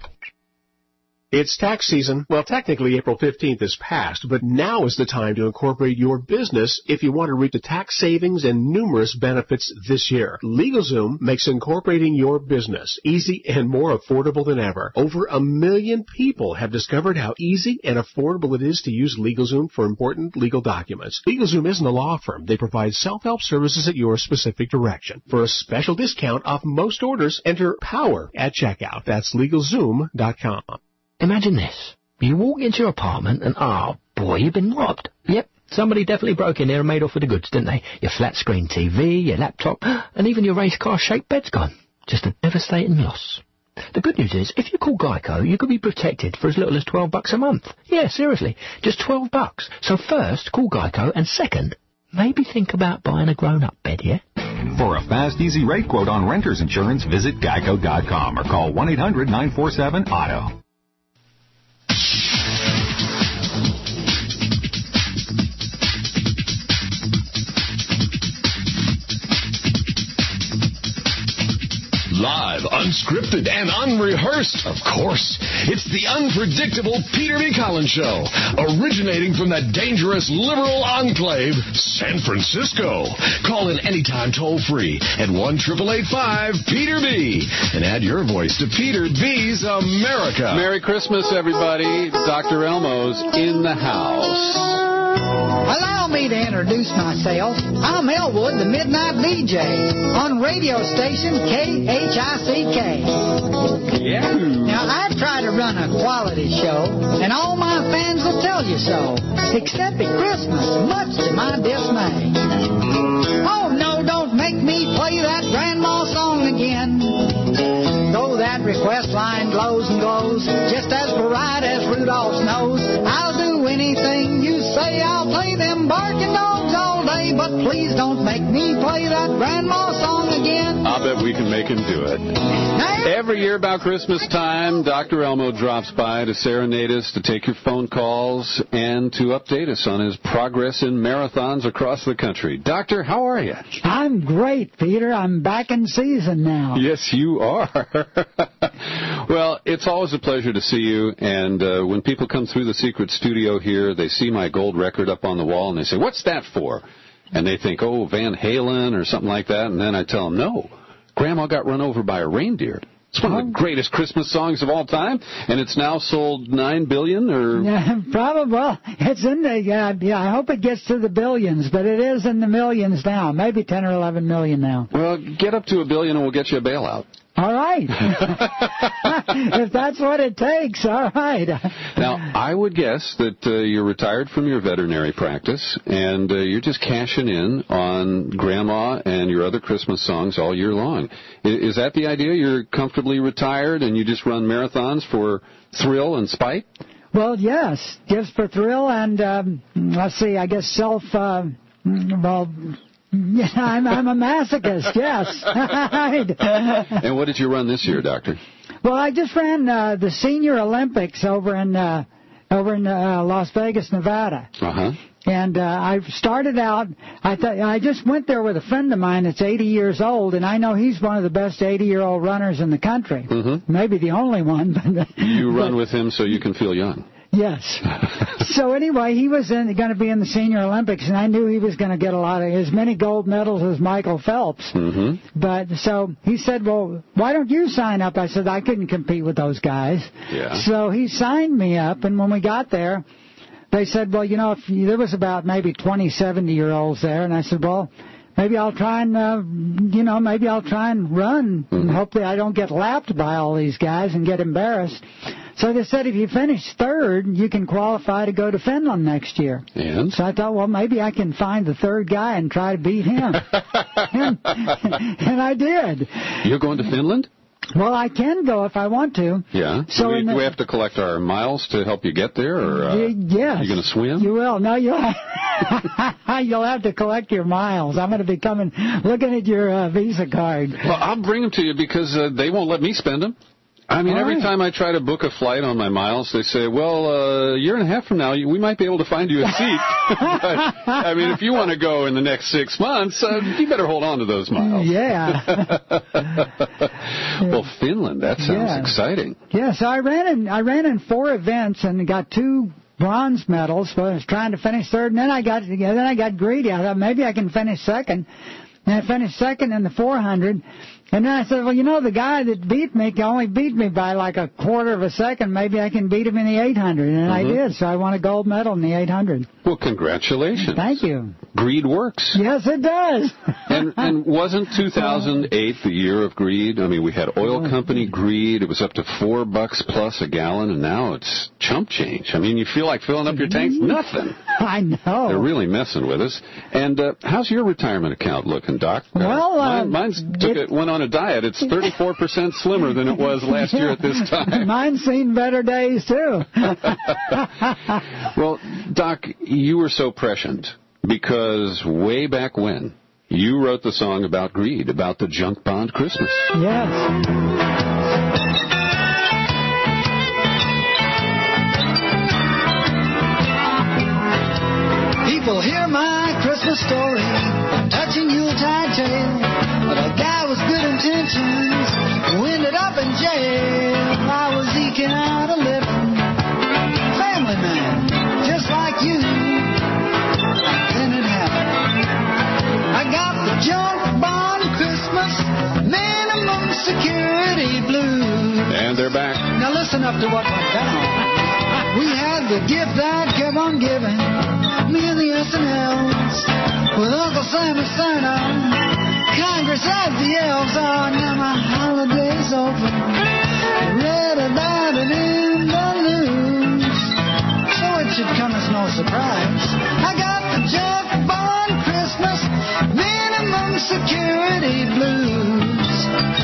It's tax season. Well, technically April 15th is past, but now is the time to incorporate your business if you want to reap the tax savings and numerous benefits this year. LegalZoom makes incorporating your business easy and more affordable than ever. Over 1 million people have discovered how easy and affordable it is to use LegalZoom for important legal documents. LegalZoom isn't a law firm. They provide self-help services at your specific direction. For a special discount off most orders, enter POWER at checkout. That's LegalZoom.com. Imagine this. You walk into your apartment and, oh boy, you've been robbed. Yep, somebody definitely broke in there and made off with the goods, didn't they? Your flat-screen TV, your laptop, and even your race car-shaped bed's gone. Just a devastating loss. The good news is, if you call Geico, you could be protected for as little as $12 a month. Yeah, seriously, just $12. So first, call Geico, and second, maybe think about buying a grown-up bed, yeah? For a fast, easy rate quote on renter's insurance, visit Geico.com or call 1-800-947-AUTO. Live, Unscripted and unrehearsed, of course. It's the unpredictable Peter B. Collins Show, originating from the dangerous liberal enclave, San Francisco. Call in anytime toll-free at 1-888-5-PETER-B and add your voice to Peter B's America. Merry Christmas, everybody. Dr. Elmo's in the house. Allow me to introduce myself. I'm Elwood, the Midnight DJ, on radio station KHICK. Yeah. Now, I try to run a quality show, and all my fans will tell you so, except at Christmas, much to my dismay. Oh, no, don't make me play that grandma song again. Though that request line glows and glows, just as bright as Rudolph's nose, I'll do anything you say. I'll play them barking dogs all day, but please don't make me play that grandma song again. I'll bet we can make him do it. Every year about Christmas time, Dr. Elmo drops by to serenade us, to take your phone calls, and to update us on his progress in marathons across the country. Doctor, how are you? I'm great, Peter. I'm back in season now. Yes, you are. Well, it's always a pleasure to see you, and when people come through the secret studio here, they see my gold record up on the wall, and they say, what's that for? And they think, oh, Van Halen or something like that, and then I tell them, no, Grandma got run over by a reindeer. It's one of the greatest Christmas songs of all time, and it's now sold 9 billion, or... Yeah, probably. Well, it's in the... Yeah, I hope it gets to the billions, but it is in the millions now. Maybe 10 or 11 million now. Well, get up to $1 billion and we'll get you a bailout. All right. If that's what it takes, all right. Now, I would guess that you're retired from your veterinary practice, and you're just cashing in on Grandma and your other Christmas songs all year long. Is that the idea? You're comfortably retired and you just run marathons for thrill and spite? Well, yes, just for thrill and, let's see, I guess yeah, I'm a masochist, yes. And what did you run this year, Doctor? Well, I just ran the Senior Olympics over in Las Vegas, Nevada. Uh-huh. And I started out, I just went there with a friend of mine that's 80 years old, and I know he's one of the best 80-year-old runners in the country. Mm-hmm. Maybe the only one. But you run with him so you can feel young. Yes. So anyway, he was going to be in the Senior Olympics, and I knew he was going to get as many gold medals as Michael Phelps. Mm-hmm. But so he said, well, why don't you sign up? I said, I couldn't compete with those guys. Yeah. So he signed me up, and when we got there, they said, well, there was about maybe 20 70-year-olds there, and I said, well, maybe I'll try and, maybe I'll try and run, and hopefully I don't get lapped by all these guys and get embarrassed. So they said if you finish third, you can qualify to go to Finland next year. And? So I thought, well, maybe I can find the third guy and try to beat him. And I did. You're going to Finland? Well, I can go if I want to. Yeah. So do we have to collect our miles to help you get there? Or, yes. You going to swim? You will. No, you'll have to collect your miles. I'm going to be looking at your Visa card. Well, I'll bring them to you because they won't let me spend them. I mean, every time I try to book a flight on my miles, they say, well, a year and a half from now, we might be able to find you a seat. But, I mean, if you want to go in the next 6 months, you better hold on to those miles. Yeah. Well, Finland, that sounds exciting. Yeah, so I ran in 4 events and got 2 bronze medals. So I was trying to finish third, and then I got greedy. I thought maybe I can finish second. And I finished second in the 400. And then I said, well, the guy that beat me only beat me by like a quarter of a second. Maybe I can beat him in the 800. And I did, so I won a gold medal in the 800. Well, congratulations. Thank you. Greed works. Yes, it does. and wasn't 2008 the year of greed? I mean, we had oil company greed. It was up to $4 plus a gallon, and now it's chump change. I mean, you feel like filling up your tanks? Nothing. I know. They're really messing with us. And how's your retirement account looking, Doc? Well, mine's went on a diet. It's 34% slimmer than it was last year at this time. Mine's seen better days, too. Well, Doc, you were so prescient because way back when, you wrote the song about greed, about the junk bond Christmas. Yes. People hear my Christmas story, touching Yuletide tale of a guy with good intentions who ended up up in jail, I was eking out a living. Family man, just like you. And then it happened. I got the junk bond Christmas minimum security blues. And they're back. Now listen up to what went down. We had the gift that kept on giving. Me and the S&Ls with Uncle Sam and Santa. Congress has the elves on. Now my holiday's over. Read about it in the news. So it should come as no surprise. I got the junk bond Christmas minimum security blues.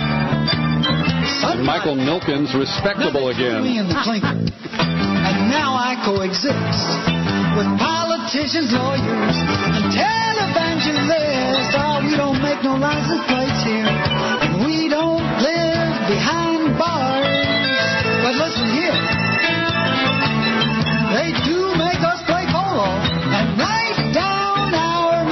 And Michael Milken's respectable again. Me and the clinker. And now I coexist with politicians, lawyers, and televangelists. Oh, we don't make no license plates here, and we don't live behind bars. But listen here, they do make us play polo and write down our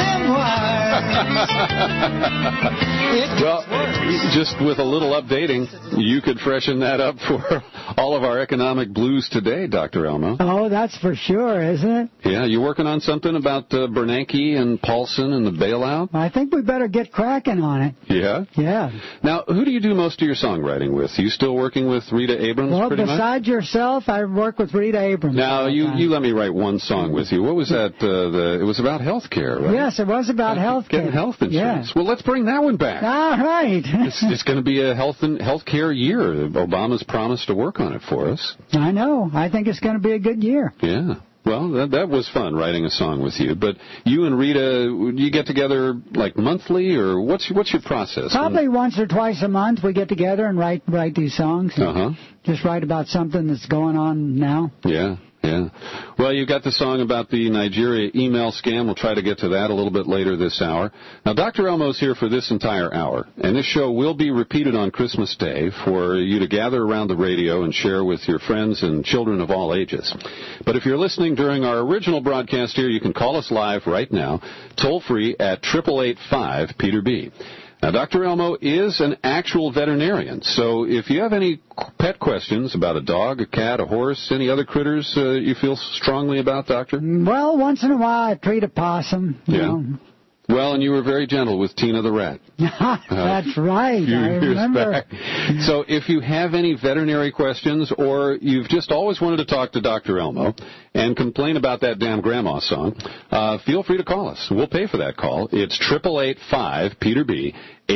memoirs. Well, just with a little updating, you could freshen that up for all of our economic blues today, Dr. Elmo. Oh, that's for sure, isn't it? Yeah, you working on something about Bernanke and Paulson and the bailout? I think we better get cracking on it. Yeah? Yeah. Now, who do you do most of your songwriting with? Are you still working with Rita Abrams pretty much? Well, besides yourself, I work with Rita Abrams. Now, you let me write one song with you. What was that? It was about health care, right? Yes, it was about health care. Getting health insurance. Yes. Well, let's bring that one back. All right. It's going to be a health care year. Obama's promised to work on it for us. I know. I think it's going to be a good year. Yeah. Well, that was fun writing a song with you. But you and Rita, you get together like monthly, or what's your process? Probably once or twice a month we get together and write these songs. Uh-huh. Just write about something that's going on now. Yeah. Yeah. Well, you got the song about the Nigeria email scam. We'll try to get to that a little bit later this hour. Now, Dr. Elmo's here for this entire hour, and this show will be repeated on Christmas Day for you to gather around the radio and share with your friends and children of all ages. But if you're listening during our original broadcast here, you can call us live right now, toll-free at 888-5-PETER-B. Now, Dr. Elmo is an actual veterinarian, so if you have any pet questions about a dog, a cat, a horse, any other critters you feel strongly about, Doctor? Well, once in a while I treat a possum. You know. Well, and you were very gentle with Tina the rat. That's right. I remember. Back. So if you have any veterinary questions, or you've just always wanted to talk to Dr. Elmo and complain about that damn grandma song, feel free to call us. We'll pay for that call. It's 888-5-PETER-B,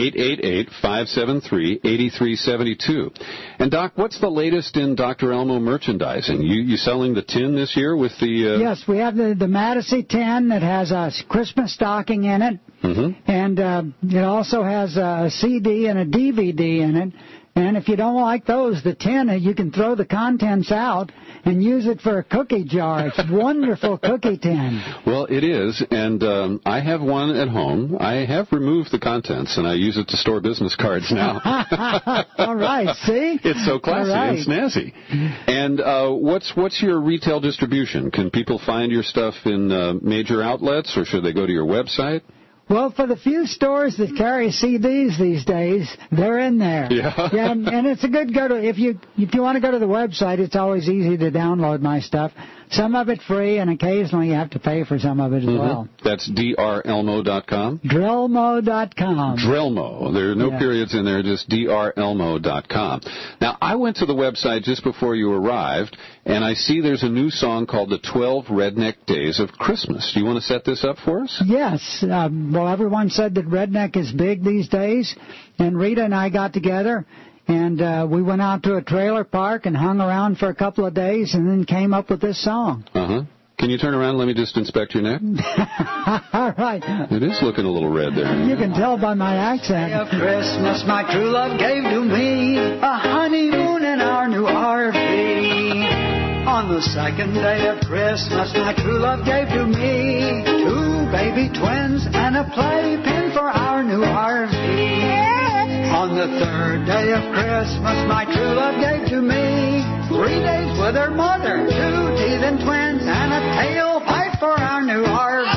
888-573-8372. And, Doc, what's the latest in Dr. Elmo merchandising? You selling the tin this year with the... Yes, we have the Madison tin that has a Christmas stocking in it. Mm-hmm. And it also has a CD and a DVD in it. And if you don't like those, the tin, you can throw the contents out and use it for a cookie jar. It's wonderful cookie tin. Well, it is, and I have one at home. I have removed the contents, and I use it to store business cards now. All right, see? It's so classy and snazzy. And what's your retail distribution? Can people find your stuff in major outlets, or should they go to your website? Well, for the few stores that carry CDs these days, they're in there. Yeah. Yeah, and it's a good go to if you want to go to the website, it's always easy to download my stuff. Some of it free, and occasionally you have to pay for some of it as well. That's drelmo.com? Drelmo.com. Drelmo. There are no periods in there, just drelmo.com. Now, I went to the website just before you arrived, and I see there's a new song called The 12 Redneck Days of Christmas. Do you want to set this up for us? Yes. Well, everyone said that redneck is big these days, and Rita and I got together, and we went out to a trailer park and hung around for a couple of days and then came up with this song. Uh-huh. Can you turn around and let me just inspect your neck? All right. It is looking a little red there. You can tell by my accent. Day of Christmas my true love gave to me a honeymoon in our new RV. On the second day of Christmas my true love gave to me 2 baby twins and a playpen for our new RV. On the third day of Christmas, my true love gave to me 3 days with her mother, 2 teething twins, and a tailpipe for our new RV.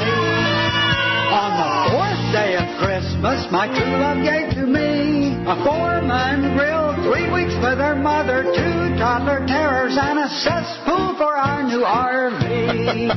On the fourth day of Christmas, my true love gave to me a 4-man grill, 3 weeks with her mother, 2 toddler terrors, and a cesspool for our new RV.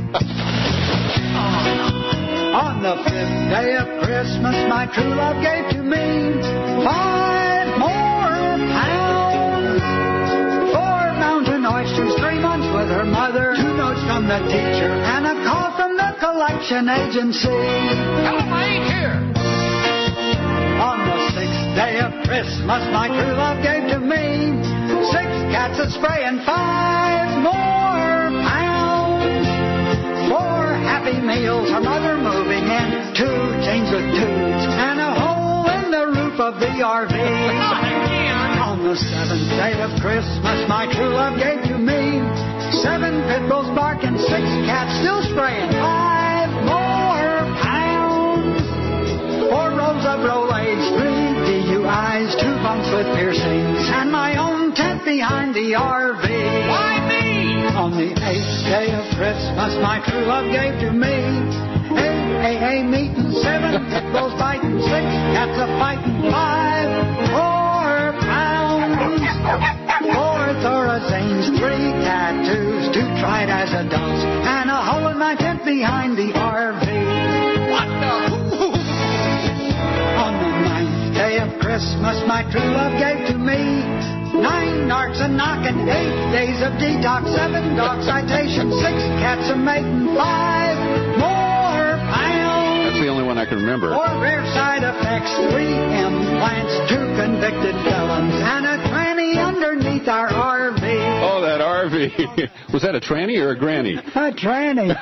On the 5th day of Christmas, my true love gave to me 5 more pounds. 4 mountain oysters, 3 months with her mother, 2 notes from the teacher, and a call from the collection agency. Tell them I ain't here. On the 6th day of Christmas, my true love gave to me 6 cats a spray and 5 more pounds. 4 happy meals, her mother moving in, 2 teens with tubes, and a hole in the roof of the RV. On the 7th day of Christmas, my true love gave to me 7 pit bulls barking, 6 cats still spraying, 5 more pounds. 4 rows of Rolaids, 3 DUIs, 2 bunks with piercings, and my own tent behind the RV. Why me? On the 8th day of Christmas, my true love gave to me 8 AA meetings, 7 pit bulls biting, 6 cats a fighting, 5 more pounds. 4 Thorazines, 3 tattoos, 2 tried as adults, and a hole in my tent behind the RV. What the? On the 9th day of Christmas, my true love gave to me 9 narcs a knockin', 8 days of detox, 7 dog citations, 6 cats a mating, 5 more pounds. That's the only one I can remember. 4 rare side effects, 3 implants, 2 convicted felons, and a tranny underneath our RV. Oh, that RV. Was that a tranny or a granny? A tranny.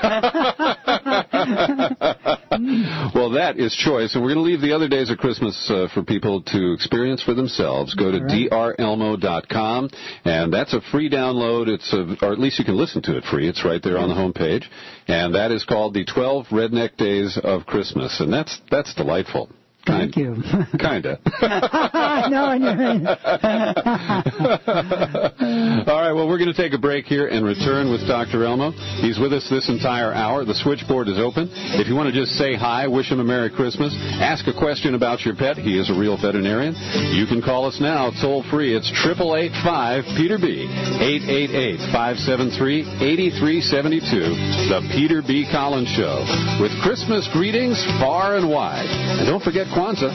Well, that is choice, and we're going to leave the other days of Christmas for people to experience for themselves. Go to drelmo.com, and that's a free download. Or at least you can listen to it free. It's right there on the homepage, and that is called the 12 Redneck Days of Christmas, and that's delightful. Thank you. Kinda. No, I mean. All right, well, we're going to take a break here and return with Dr. Elmo. He's with us this entire hour. The switchboard is open. If you want to just say hi, wish him a Merry Christmas, ask a question about your pet, he is a real veterinarian, you can call us now toll free. It's 888-5-PETER-B, 888-573-8372, The Peter B. Collins Show, with Christmas greetings far and wide. And don't forget Kwanzaa.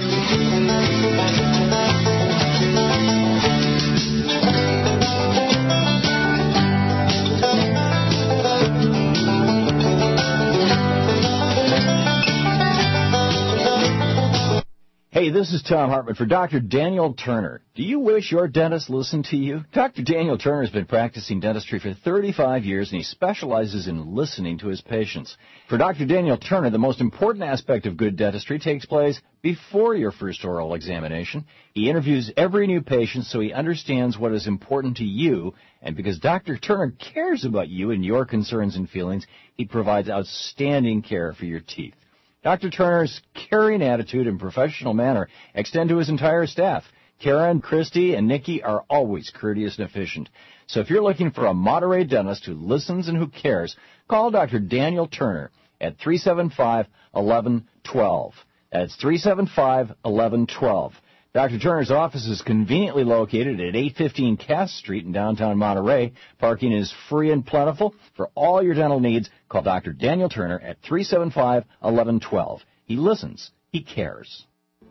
Hey, this is Tom Hartman for Dr. Daniel Turner. Do you wish your dentist listened to you? Dr. Daniel Turner has been practicing dentistry for 35 years, and he specializes in listening to his patients. For Dr. Daniel Turner, the most important aspect of good dentistry takes place before your first oral examination. He interviews every new patient so he understands what is important to you, and because Dr. Turner cares about you and your concerns and feelings, he provides outstanding care for your teeth. Dr. Turner's caring attitude and professional manner extend to his entire staff. Karen, Christy, and Nikki are always courteous and efficient. So if you're looking for a Monterey dentist who listens and who cares, call Dr. Daniel Turner at 375-1112. That's 375-1112. Dr. Turner's office is conveniently located at 815 Cass Street in downtown Monterey. Parking is free and plentiful. For all your dental needs, call Dr. Daniel Turner at 375-1112. He listens. He cares.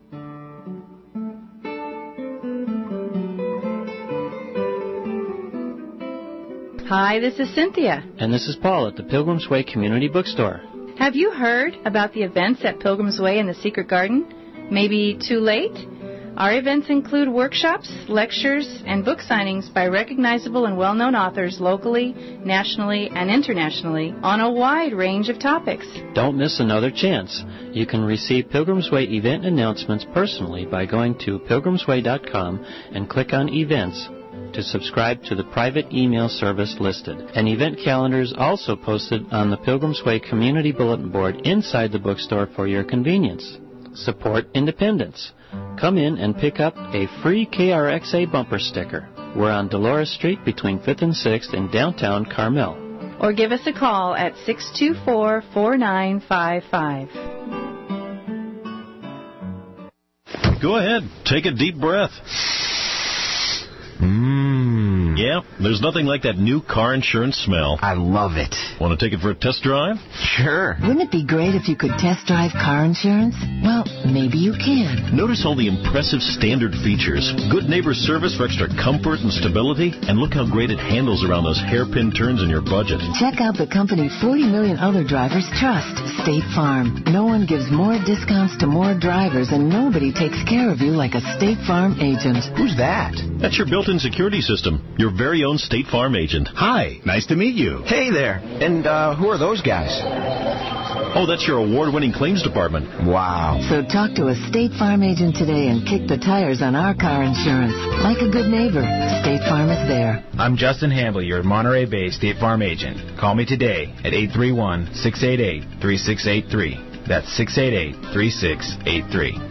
Hi, this is Cynthia. And this is Paul at the Pilgrim's Way Community Bookstore. Have you heard about the events at Pilgrim's Way and the Secret Garden? Maybe too late? Our events include workshops, lectures, and book signings by recognizable and well-known authors locally, nationally, and internationally on a wide range of topics. Don't miss another chance. You can receive Pilgrim's Way event announcements personally by going to pilgrimsway.com and click on Events to subscribe to the private email service listed. An event calendar is also posted on the Pilgrim's Way Community Bulletin Board inside the bookstore for your convenience. Support independence. Come in and pick up a free KRXA bumper sticker. We're on Dolores Street between 5th and 6th in downtown Carmel. Or give us a call at 624-4955. Go ahead. Take a deep breath. Yeah, there's nothing like that new car insurance smell. I love it. Want to take it for a test drive? Sure. Wouldn't it be great if you could test drive car insurance? Well, maybe you can. Notice all the impressive standard features. Good neighbor service for extra comfort and stability. And look how great it handles around those hairpin turns in your budget. Check out the company 40 million other drivers trust, State Farm. No one gives more discounts to more drivers, and nobody takes care of you like a State Farm agent. Who's that? That's your built-in security system. Your very own State Farm agent. Hi, nice to meet you. Hey there. And who are those guys? Oh, that's your award-winning claims department. Wow. So talk to a State Farm agent today and kick the tires on our car insurance. Like a good neighbor, State Farm is there. I'm Justin Hamble, your Monterey Bay State Farm agent. Call me today at 831-688-3683. That's 688-3683.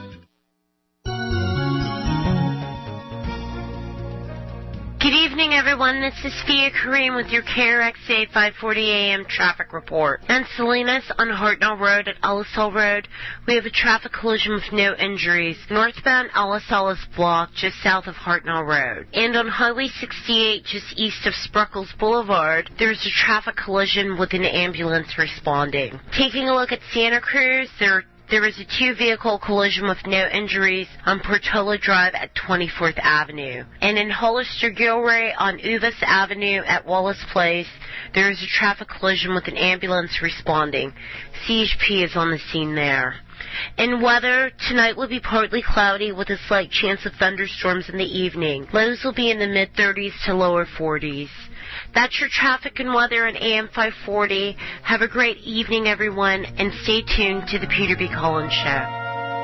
Good evening, everyone. This is Fia Kareem with your KRXA 540 AM traffic report. In Salinas on Hartnell Road at Ellis Hill Road, we have a traffic collision with no injuries. Northbound Ellis is blocked just south of Hartnell Road. And on Highway 68 just east of Spreckles Boulevard, there's a traffic collision with an ambulance responding. Taking a look at Santa Cruz, there was a two-vehicle collision with no injuries on Portola Drive at 24th Avenue. And in Hollister-Gilray on Uvas Avenue at Wallace Place, there is a traffic collision with an ambulance responding. CHP is on the scene there. In weather, tonight will be partly cloudy with a slight chance of thunderstorms in the evening. Lows will be in the mid-30s to lower 40s. That's your traffic and weather on AM 540. Have a great evening, everyone, and stay tuned to the Peter B. Collins Show.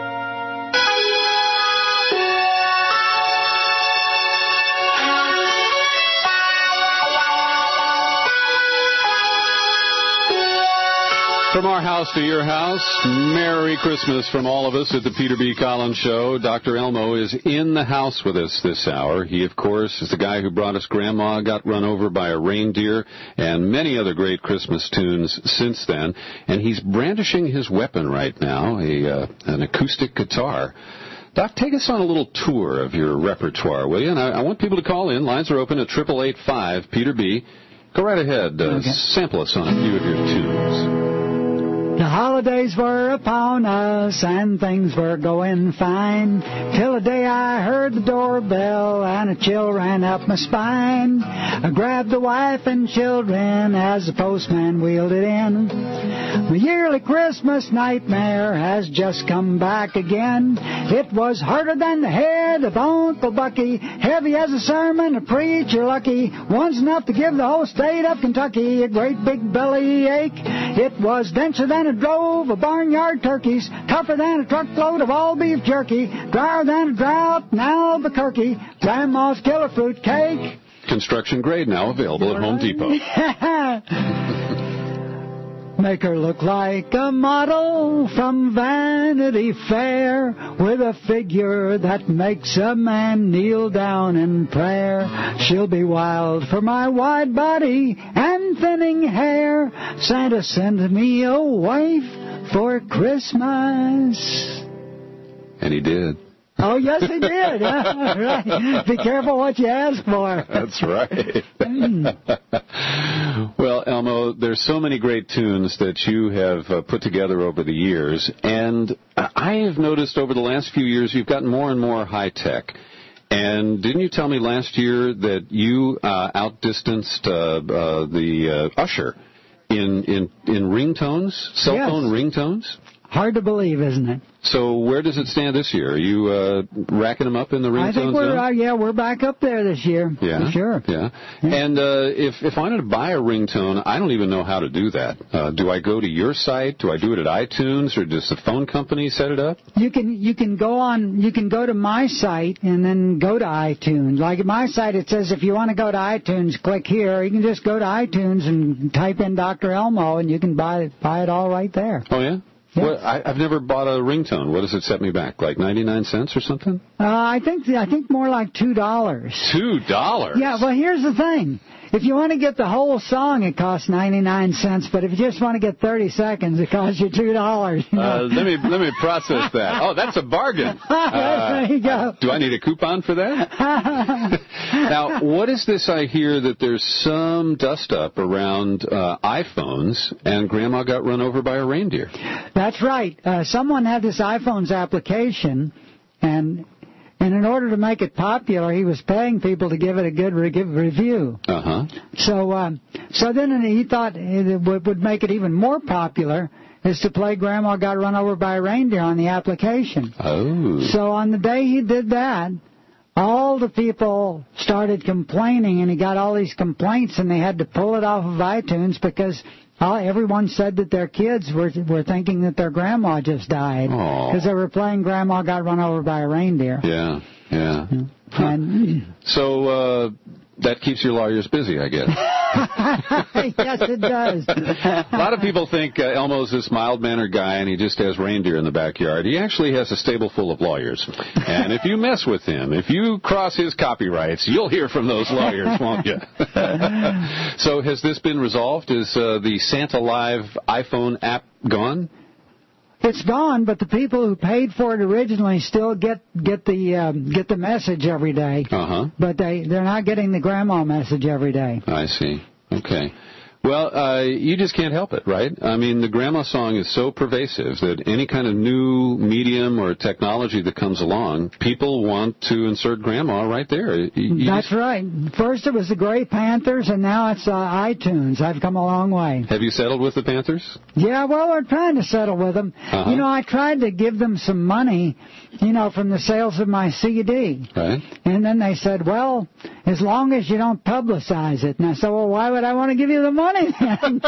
From our house to your house, Merry Christmas from all of us at the Peter B. Collins Show. Dr. Elmo is in the house with us this hour. He, of course, is the guy who brought us Grandma Got Run Over by a Reindeer and many other great Christmas tunes since then. And he's brandishing his weapon right now, an acoustic guitar. Doc, take us on a little tour of your repertoire, will you? And I want people to call in. Lines are open at 888-5 Peter B. Go right ahead. Sample us on a few of your tunes. The holidays were upon us and things were going fine till the day I heard the doorbell and a chill ran up my spine. I grabbed the wife and children as the postman wheeled it in. My yearly Christmas nightmare has just come back again. It was harder than the head of Uncle Bucky, heavy as a sermon to preach you're lucky. One's enough to give the whole state of Kentucky a great big belly ache. It was denser than a drove of barnyard turkeys, tougher than a truckload of all beef jerky, drier than a drought in Albuquerque, Grandma's killer fruit cake. Construction grade now available at Home Depot. Make her look like a model from Vanity Fair with a figure that makes a man kneel down in prayer. She'll be wild for my wide body and thinning hair. Santa sent me a wife for Christmas. And he did. Oh, yes, he did. Right. Be careful what you ask for. That's right. Well, Elmo, there's so many great tunes that you have put together over the years, and I have noticed over the last few years you've gotten more and more high-tech. And didn't you tell me last year that you outdistanced the Usher in ringtones, cell phone ringtones? Hard to believe, isn't it? So where does it stand this year? Are you racking them up in the ringtone I think we're back up there this year. Yeah, for sure. Yeah. And if I wanted to buy a ringtone, I don't even know how to do that. Do I go to your site? Do I do it at iTunes, or does the phone company set it up? You can go to my site and then go to iTunes. Like at my site, it says if you want to go to iTunes, click here. You can just go to iTunes and type in Dr. Elmo, and you can buy it all right there. Oh yeah. Well, I've never bought a ringtone. What does it set me back? Like 99 cents or something? I think more like $2. $2? Yeah, well, here's the thing. if you want to get the whole song, it costs 99 cents. But if you just want to get 30 seconds, it costs you $2. Let me process that. Oh, that's a bargain. There you go. Do I need a coupon for that? Now, what is this I hear that there's some dust-up around iPhones and Grandma got run over by a reindeer? That's right. Someone had this iPhone's application, and in order to make it popular, he was paying people to give it a good review. Uh-huh. So then he thought it would make it even more popular is to play Grandma Got Run Over by a Reindeer on the application. Oh. So on the day he did that, all the people started complaining, and he got all these complaints, and they had to pull it off of iTunes because everyone said that their kids were thinking that their grandma just died because they were playing Grandma Got Run Over by a Reindeer. Yeah. Huh. And so that keeps your lawyers busy, I guess. Yes, it does. A lot of people think Elmo's this mild-mannered guy and he just has reindeer in the backyard. He actually has a stable full of lawyers. And if you mess with him, if you cross his copyrights, you'll hear from those lawyers, won't you? So has this been resolved? Is the Santa Live iPhone app gone? It's gone, but the people who paid for it originally still get the message every day. Uh-huh. But they're not getting the grandma message every day. I see. Okay. Well, you just can't help it, right? I mean, the grandma song is so pervasive that any kind of new medium or technology that comes along, people want to insert grandma right there. That's right. First it was the Gray Panthers, and now it's iTunes. I've come a long way. Have you settled with the Panthers? Yeah, well, we're trying to settle with them. Uh-huh. You know, I tried to give them some money, from the sales of my CD. Right. And then they said, well, as long as you don't publicize it. And I said, well, why would I want to give you the money then?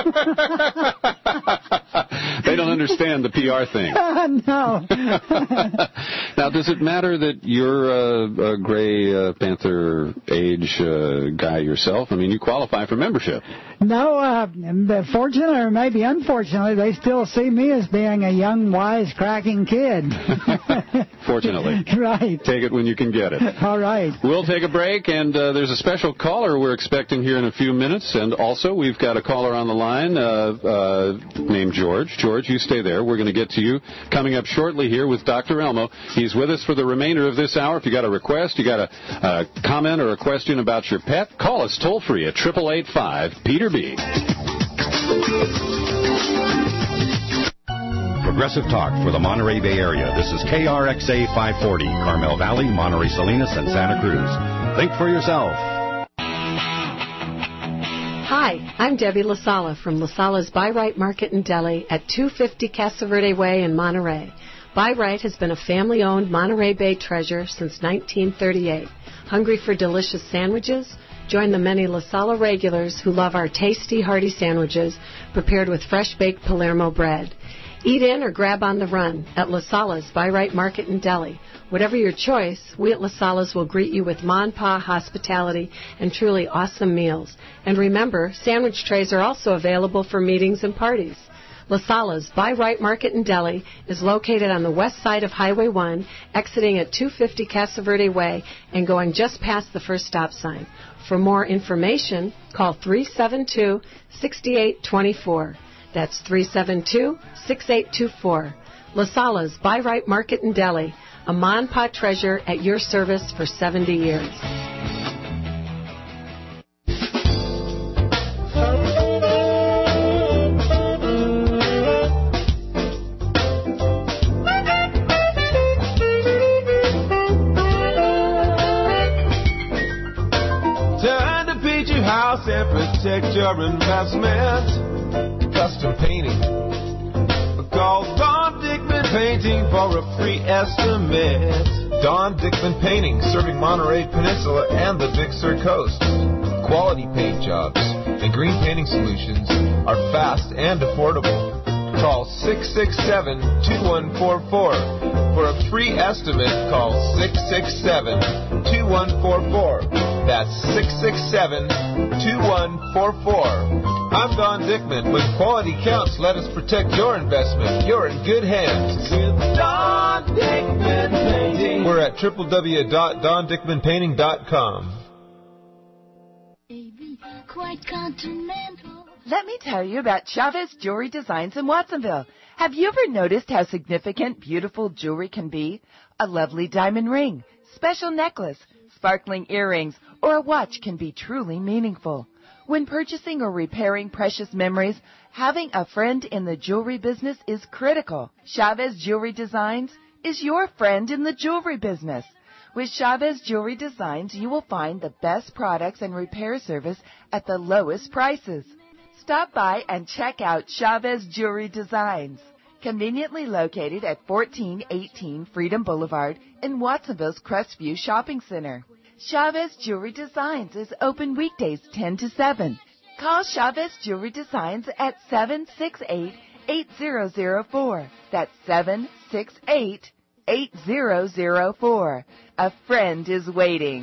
They don't understand the PR thing. No. Now, does it matter that you're a Gray Panther age guy yourself? I mean, you qualify for membership. No, fortunately or maybe unfortunately, they still see me as being a young, wise-cracking kid. Fortunately. Right. Take it when you can get it. All right. We'll take a break, and there's a special caller we're expecting here in a few minutes. And also, we've got a caller on the line named George. George, you stay there. We're going to get to you coming up shortly here with Dr. Elmo. He's with us for the remainder of this hour. If you got a request, you got a comment or a question about your pet, call us toll-free at 888-5-PETER-B. Progressive Talk for the Monterey Bay Area. This is KRXA 540, Carmel Valley, Monterey Salinas, and Santa Cruz. Think for yourself. Hi, I'm Debbie LaSala from LaSala's Buy Right Market and Deli at 250 Casa Verde Way in Monterey. Buy Right has been a family-owned Monterey Bay treasure since 1938. Hungry for delicious sandwiches? Join the many LaSala regulars who love our tasty, hearty sandwiches prepared with fresh-baked Palermo bread. Eat in or grab on the run at LaSala's Buy Right Market and Deli. Whatever your choice, we at LaSala's will greet you with Ma and Pa hospitality and truly awesome meals. And remember, sandwich trays are also available for meetings and parties. LaSala's Buy Right Market and Deli is located on the west side of Highway 1, exiting at 250 Casa Verde Way and going just past the first stop sign. For more information, call 372-6824. That's 372-6824. LaSala's Buy Right Market and Deli, a Ma and Pa treasure at your service for 70 years. Time to paint your house and protect your investment. Custom painting. Call Don Dickman Painting for a free estimate. Don Dickman Painting, serving Monterey Peninsula and the Big Sur Coast. Quality paint jobs and green painting solutions are fast and affordable. Call 667-2144. For a free estimate, call 667-2144. That's 667-2144. I'm Don Dickman. When quality counts, let us protect your investment. You're in good hands with Don Dickman Painting. We're at www.dondickmanpainting.com. quite continental. Let me tell you about Chavez Jewelry Designs in Watsonville. Have you ever noticed how significant, beautiful jewelry can be? A lovely diamond ring, special necklace, sparkling earrings, or a watch can be truly meaningful. When purchasing or repairing precious memories, having a friend in the jewelry business is critical. Chavez Jewelry Designs is your friend in the jewelry business. With Chavez Jewelry Designs, you will find the best products and repair service at the lowest prices. Stop by and check out Chavez Jewelry Designs, conveniently located at 1418 Freedom Boulevard in Watsonville's Crestview Shopping Center. Chavez Jewelry Designs is open weekdays 10 to 7. Call Chavez Jewelry Designs at 768-8004. That's 768-8004. A friend is waiting.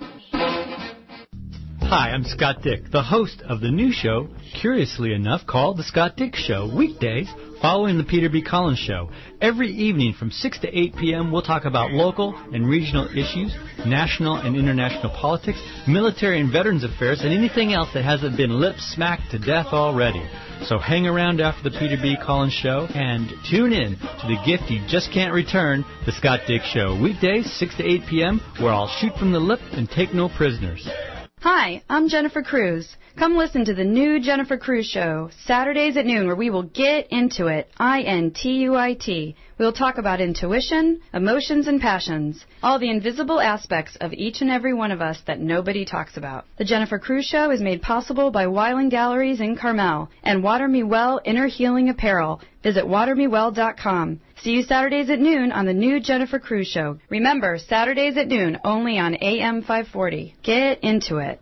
Hi, I'm Scott Dick, the host of the new show, curiously enough, called The Scott Dick Show, weekdays following the Peter B. Collins Show. Every evening from 6 to 8 p.m., we'll talk about local and regional issues, national and international politics, military and veterans affairs, and anything else that hasn't been lip-smacked to death already. So hang around after the Peter B. Collins Show and tune in to the gift you just can't return, The Scott Dick Show, weekdays 6 to 8 p.m., where I'll shoot from the lip and take no prisoners. Hi, I'm Jennifer Cruz. Come listen to the new Jennifer Cruz Show, Saturdays at noon, where we will get into it, INTUIT. We'll talk about intuition, emotions, and passions, all the invisible aspects of each and every one of us that nobody talks about. The Jennifer Cruz Show is made possible by Weiland Galleries in Carmel and Water Me Well Inner Healing Apparel. Visit watermewell.com. See you Saturdays at noon on the new Jennifer Cruz Show. Remember, Saturdays at noon, only on AM 540. Get into it.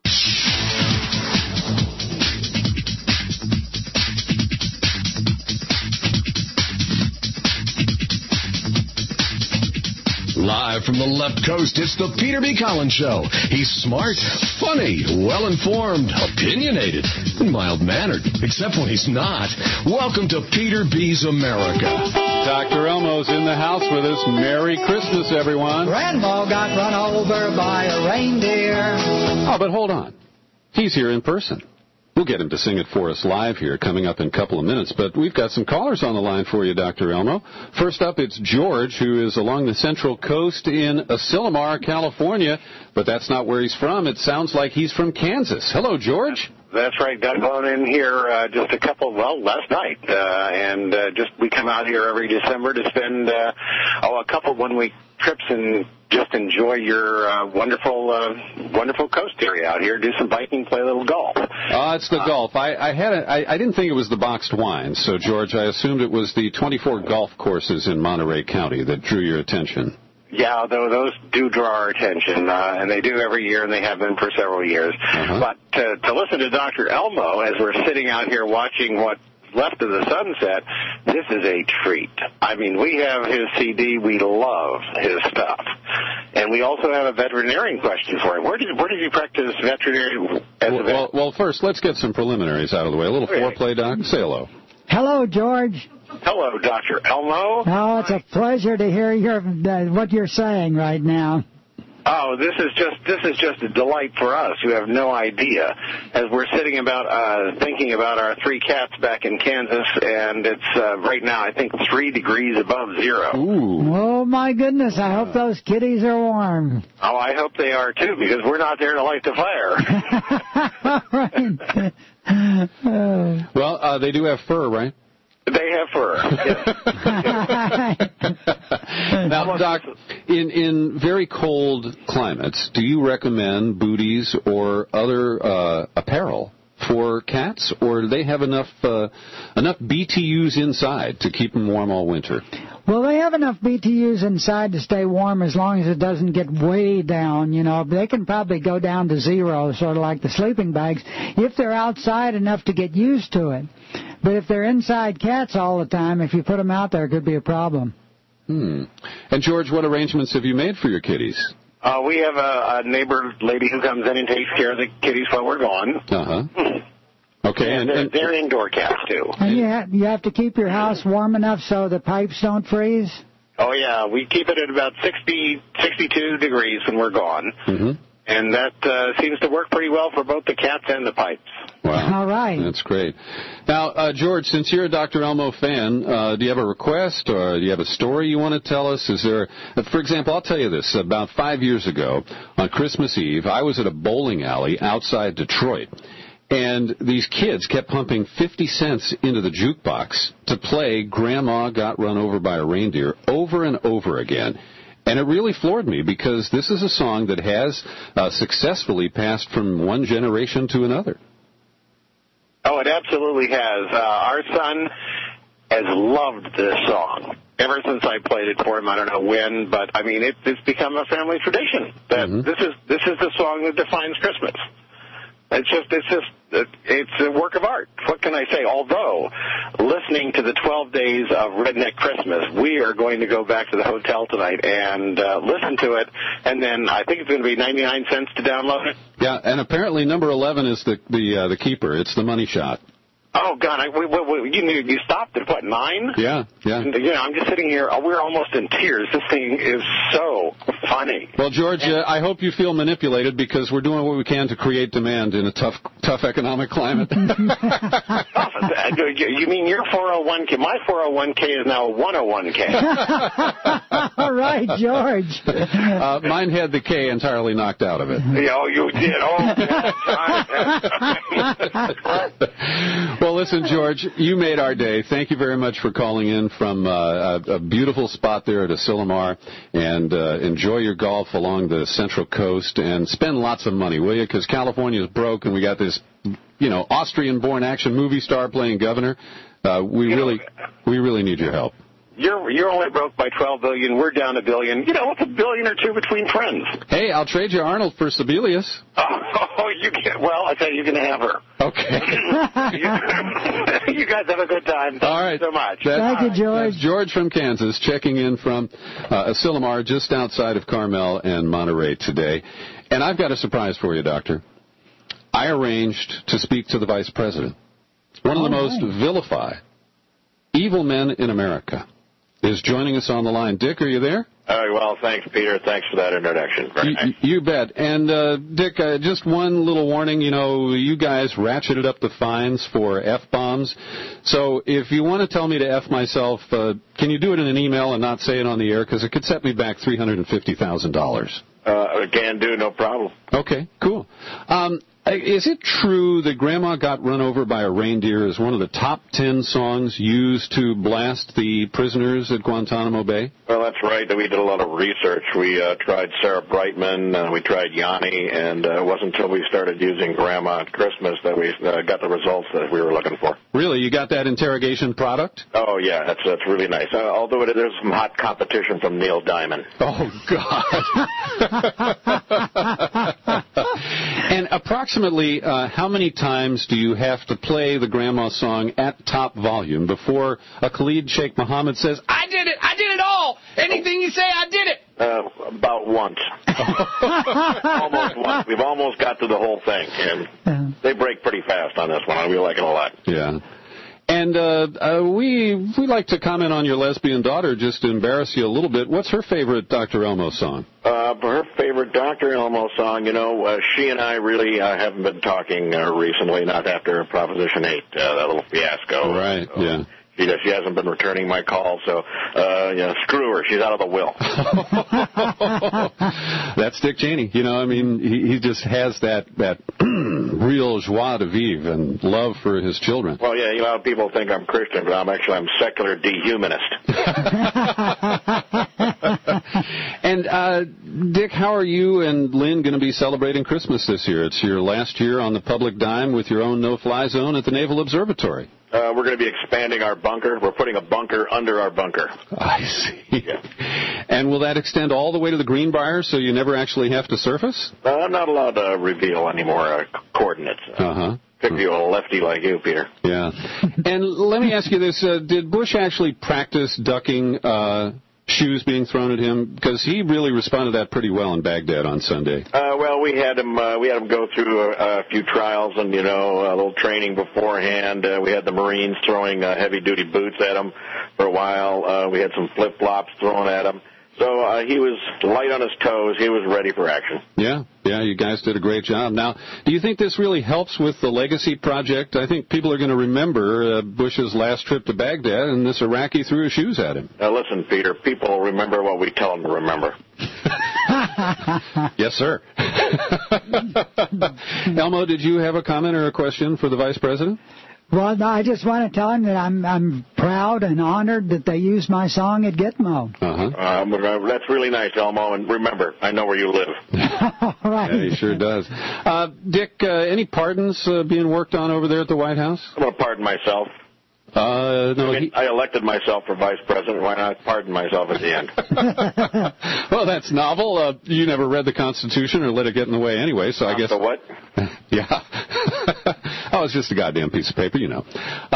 Live from the left coast, it's the Peter B. Collins Show. He's smart, funny, well-informed, opinionated, and mild-mannered, except when he's not. Welcome to Peter B's America. Dr. Elmo's in the house with us. Merry Christmas, everyone. Grandma got run over by a reindeer. Oh, but hold on. He's here in person. We'll get him to sing it for us live here coming up in a couple of minutes. But we've got some callers on the line for you, Dr. Elmo. First up, it's George, who is along the Central Coast in Asilomar, California. But that's not where he's from. It sounds like he's from Kansas. Hello, George. That's right. Got going in here just last night. We come out here every December to spend a couple 1-week trips and just enjoy your wonderful coast area out here. Do some biking, play a little golf. It's the golf. I didn't think it was the boxed wines. So, George, I assumed it was the 24 golf courses in Monterey County that drew your attention. Yeah, those do draw our attention, and they do every year, and they have been for several years. Uh-huh. But to listen to Dr. Elmo as we're sitting out here watching what's left of the sunset, this is a treat. I mean, we have his CD. We love his stuff. And we also have a veterinarian question for him. Where did you practice veterinary as a vet? Well, first, let's get some preliminaries out of the way. A little foreplay, Doc. Say hello. Hello, George. Hello, Dr. Elmo. Oh, it's a pleasure to hear what you're saying right now. Oh, this is just a delight for us. You have no idea. As we're thinking about our 3 cats back in Kansas, and it's right now I think 3 degrees above zero. Ooh. Oh my goodness! I hope those kitties are warm. Oh, I hope they are too, because we're not there to light the fire. Right. Well, they do have fur, right? They have fur. Now, Doc, in very cold climates, do you recommend booties or other apparel for cats, or do they have enough BTUs inside to keep them warm all winter? Well, they have enough BTUs inside to stay warm as long as it doesn't get way down, They can probably go down to zero, sort of like the sleeping bags, if they're outside enough to get used to it. But if they're inside cats all the time, if you put them out there, it could be a problem. And, George, what arrangements have you made for your kitties? We have a neighbor lady who comes in and takes care of the kitties while we're gone. Uh-huh. Okay. And they're indoor cats, too. And you have to keep your house warm enough so the pipes don't freeze? Oh, yeah. We keep it at about 60, 62 degrees when we're gone. Mm-hmm. And that seems to work pretty well for both the cats and the pipes. Wow. All right. That's great. Now, George, since you're a Dr. Elmo fan, do you have a request or do you have a story you want to tell us? Is there, for example, I'll tell you this. About 5 years ago, on Christmas Eve, I was at a bowling alley outside Detroit. And these kids kept pumping 50 cents into the jukebox to play Grandma Got Run Over by a Reindeer over and over again. And it really floored me because this is a song that has successfully passed from one generation to another. Oh, it absolutely has. Our son has loved this song ever since I played it for him. I don't know when, but I mean, it's become a family tradition. That this is the song that defines Christmas. It's a work of art. What can I say? Although, listening to the 12 Days of Redneck Christmas, we are going to go back to the hotel tonight and listen to it, and then I think it's going to be 99 cents to download it. Yeah, and apparently number 11 is the keeper. It's the money shot. Oh, God, you stopped at, what, 9? Yeah. I'm just sitting here. We're almost in tears. This thing is so funny. Well, George, I hope you feel manipulated because we're doing what we can to create demand in a tough economic climate. You mean your 401k? My 401k is now a 101k. All right, George. Mine had the K entirely knocked out of it. Oh, you did. Well, listen, George, you made our day. Thank you very much for calling in from a beautiful spot there at Asilomar, and enjoy your golf along the Central Coast, and spend lots of money, will you? Because California is broke, and we got this, Austrian-born action movie star playing governor. We really need your help. You're only broke by $12 billion. We're down $1 billion. What's $1 billion or $2 billion between friends? Hey, I'll trade you Arnold for Sebelius. Oh, you can. Well, I tell you, you can have her. Okay. You guys have a good time. All right. Thank you so much. Thank you, George. That's George from Kansas checking in from Asilomar, just outside of Carmel and Monterey today. And I've got a surprise for you, Doctor. I arranged to speak to the Vice President. One of the most vilified, evil men in America is joining us on the line. Dick, are you there? Well, thanks, Peter. Thanks for that introduction. You bet. And, Dick, just one little warning. You guys ratcheted up the fines for F-bombs. So if you want to tell me to F myself, can you do it in an email and not say it on the air? Because it could set me back $350,000. Can do, no problem. Okay, cool. Is it true that Grandma Got Run Over by a Reindeer is one of the top 10 songs used to blast the prisoners at Guantanamo Bay? Well, that's right. We did a lot of research. We tried Sarah Brightman, we tried Yanni, and it wasn't until we started using Grandma at Christmas that we got the results that we were looking for. Really? You got that interrogation product? Oh, yeah. That's really nice. Although there's some hot competition from Neil Diamond. Oh, God. And approximately how many times do you have to play the Grandma song at top volume before a Khalid Sheikh Mohammed says, I did it all! Anything you say, I did it! About once. Almost once. We've almost got to the whole thing, and they break pretty fast on this one. We like it a lot. Yeah. And we like to comment on your lesbian daughter, just to embarrass you a little bit. What's her favorite Dr. Elmo song? Her favorite Dr. Elmo song, she and I really haven't been talking recently, not after Proposition 8, that little fiasco. Right, yeah. She hasn't been returning my calls, so, screw her. She's out of the will. That's Dick Cheney. He just has that real joie de vivre and love for his children. Well, yeah, a lot of people think I'm Christian, but I'm secular dehumanist. And, Dick, how are you and Lynn going to be celebrating Christmas this year? It's your last year on the public dime with your own no-fly zone at the Naval Observatory. We're going to be expanding our bunker. We're putting a bunker under our bunker. I see. Yeah. And will that extend all the way to the Greenbrier so you never actually have to surface? I'm not allowed to reveal any more coordinates. Pick you a lefty like you, Peter. Yeah. And let me ask you this. Did Bush actually practice ducking shoes being thrown at him? Because he really responded to that pretty well in Baghdad on Sunday. Well, we had him go through a few trials and, a little training beforehand. We had the Marines throwing heavy-duty boots at him for a while. We had some flip-flops thrown at him. So he was light on his toes. He was ready for action. Yeah. Yeah, you guys did a great job. Now, do you think this really helps with the Legacy Project? I think people are going to remember Bush's last trip to Baghdad, and this Iraqi threw his shoes at him. Now, listen, Peter, people remember what we tell them to remember. Yes, sir. Elmo, did you have a comment or a question for the Vice President? Well, I just want to tell him that I'm proud and honored that they used my song at Gitmo. That's really nice, Elmo. And remember, I know where you live. All right. Yeah, he sure does. Dick, any pardons being worked on over there at the White House? I'm going to pardon myself. I elected myself for vice president. Why not pardon myself at the end? Well, that's novel. You never read the Constitution or let it get in the way anyway, so I guess... So what? Yeah. Oh, it's just a goddamn piece of paper, you know.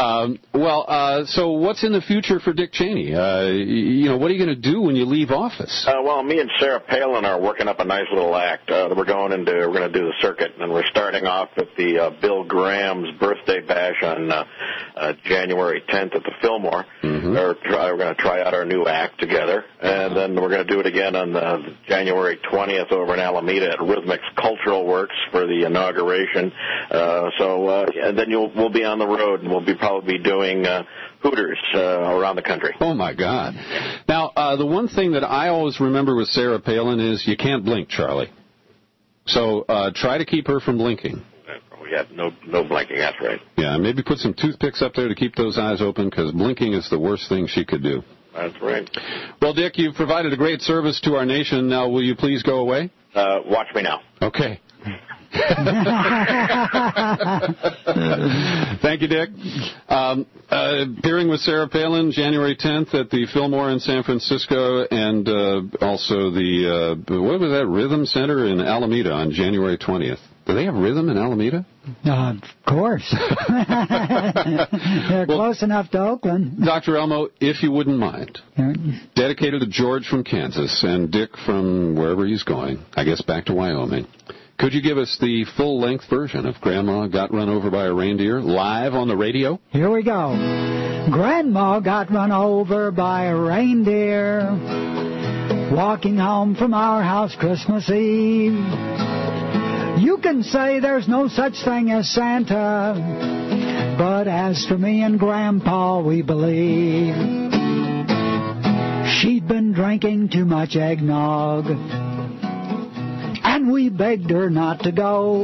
So what's in the future for Dick Cheney? What are you going to do when you leave office? Well, me and Sarah Palin are working up a nice little act. We're going to do the circuit, and we're starting off with the Bill Graham's birthday bash on January 10th at the Fillmore. Mm-hmm. We're going to try out our new act together, and then we're going to do it again on January 20th over in Alameda at Rhythmix Cultural Works for the inauguration. And then we'll be on the road, and we'll probably be doing Hooters around the country. Oh, my God. Now, the one thing that I always remember with Sarah Palin is you can't blink, Charlie. So try to keep her from blinking. Yeah, no blinking, that's right. Yeah, maybe put some toothpicks up there to keep those eyes open, because blinking is the worst thing she could do. That's right. Well, Dick, you've provided a great service to our nation. Now, will you please go away? Watch me now. Okay. Thank you, Dick. Appearing with Sarah Palin January 10th at the Fillmore in San Francisco, and also the what was that, Rhythm Center in Alameda on January 20th. Do they have rhythm in Alameda? Of course. They're close enough to Oakland. Dr. Elmo, if you wouldn't mind, dedicated to George from Kansas and Dick from wherever he's going, I guess back to Wyoming. Could you give us the full-length version of Grandma Got Run Over by a Reindeer live on the radio? Here we go. Grandma got run over by a reindeer walking home from our house Christmas Eve. You can say there's no such thing as Santa, but as for me and Grandpa, we believe she'd been drinking too much eggnog, and we begged her not to go.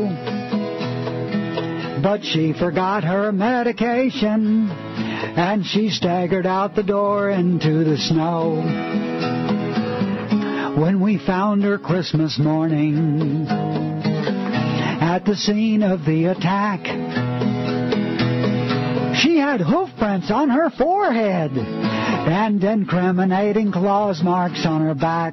But she forgot her medication, and she staggered out the door into the snow. When we found her Christmas morning at the scene of the attack, she had hoof prints on her forehead and incriminating claws marks on her back.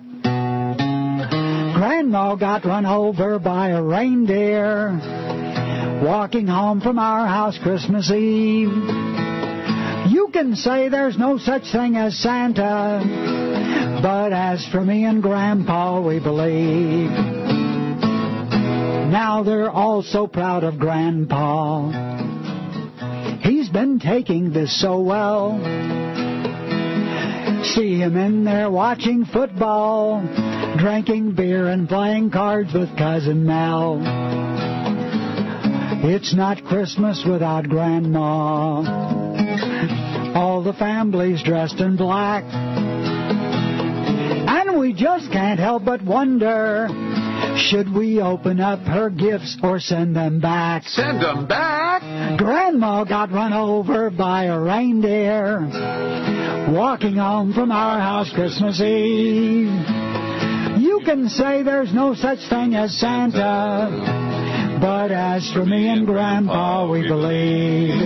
Grandma got run over by a reindeer walking home from our house Christmas Eve. You can say there's no such thing as Santa, but as for me and Grandpa, we believe. Now they're all so proud of Grandpa. He's been taking this so well. See him in there watching football, drinking beer and playing cards with Cousin Mel. It's not Christmas without Grandma. All the family's dressed in black, and we just can't help but wonder, should we open up her gifts or send them back? Send them back? Grandma got run over by a reindeer walking home from our house Christmas Eve. You can say there's no such thing as Santa, but as for me and Grandpa, we believe.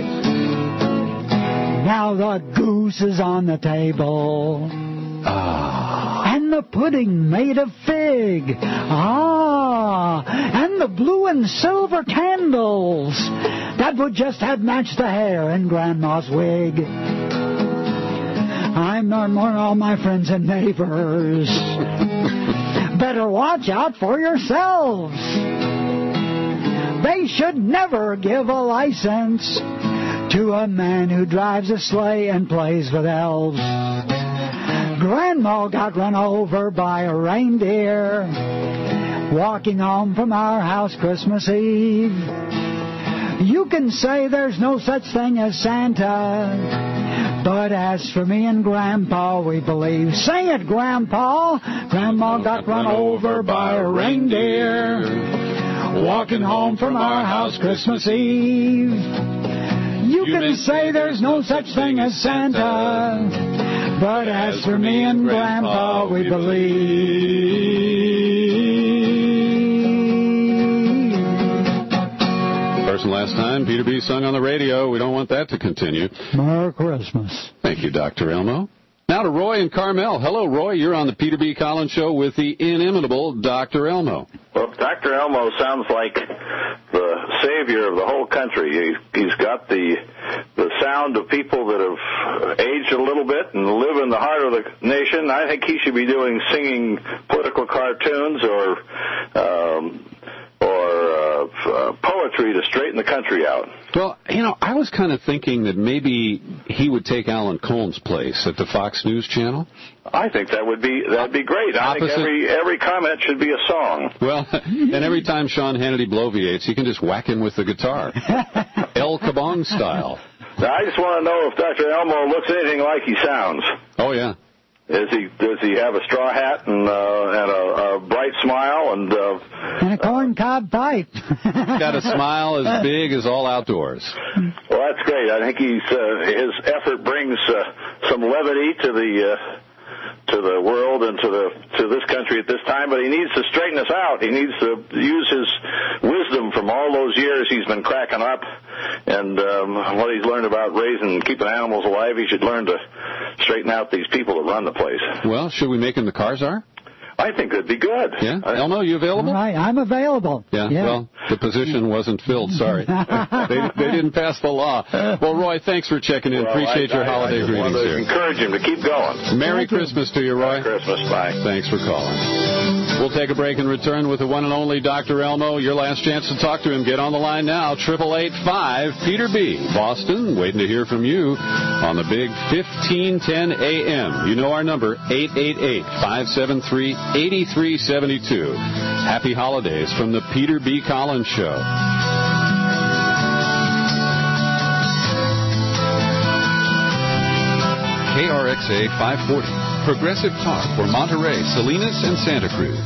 Now the goose is on the table, and the pudding made of fig, and the blue and silver candles that would just have matched the hair in Grandma's wig. I'm warning all my friends and neighbors, better watch out for yourselves. They should never give a license to a man who drives a sleigh and plays with elves. Grandma got run over by a reindeer walking home from our house Christmas Eve. You can say there's no such thing as Santa, but as for me and Grandpa, we believe. Sing it, Grandpa! Grandma got run over by a reindeer, walking home from our house Christmas Eve. You can say there's no such thing as Santa, but as for me and Grandpa, we believe. First and last time Peter B. sung on the radio. We don't want that to continue. Merry Christmas. Thank you, Dr. Elmo. Now to Roy and Carmel. Hello, Roy. You're on the Peter B. Collins Show with the inimitable Dr. Elmo. Well, Dr. Elmo sounds like the savior of the whole country. He's got the sound of people that have aged a little bit and live in the heart of the nation. I think he should be singing political cartoons or poetry to straighten the country out. Well, I was kind of thinking that maybe he would take Alan Colmes' place at the Fox News Channel. I think that'd be great. I think every comment should be a song. Well, and every time Sean Hannity bloviates, you can just whack him with the guitar, El Kabong style. Now, I just want to know if Dr. Elmo looks anything like he sounds. Oh yeah. Does he have a straw hat and a bright smile and a corncob pipe? Got a smile as big as all outdoors. Well, that's great. I think his effort brings some levity to the world and to this country at this time, but he needs to straighten us out. He needs to use his wisdom from all those years he's been cracking up and what he's learned about raising and keeping animals alive. He should learn to straighten out these people that run the place. Well, should we make him the car czar? I think that'd be good. Yeah? Elmo, you available? Right, I'm available. Yeah, well, the position wasn't filled, sorry. They didn't pass the law. Well, Roy, thanks for checking in. Appreciate your holiday greetings here. Encourage him to keep going. Merry Christmas to you, Roy. Merry Christmas, bye. Thanks for calling. We'll take a break and return with the one and only Dr. Elmo. Your last chance to talk to him. Get on the line now, 888-5-PETER B. Boston, waiting to hear from you on the big 1510 AM. You know our number, 888-573-8372. Happy holidays from the Peter B. Collins Show. KRXA 540, Progressive Talk for Monterey, Salinas, and Santa Cruz.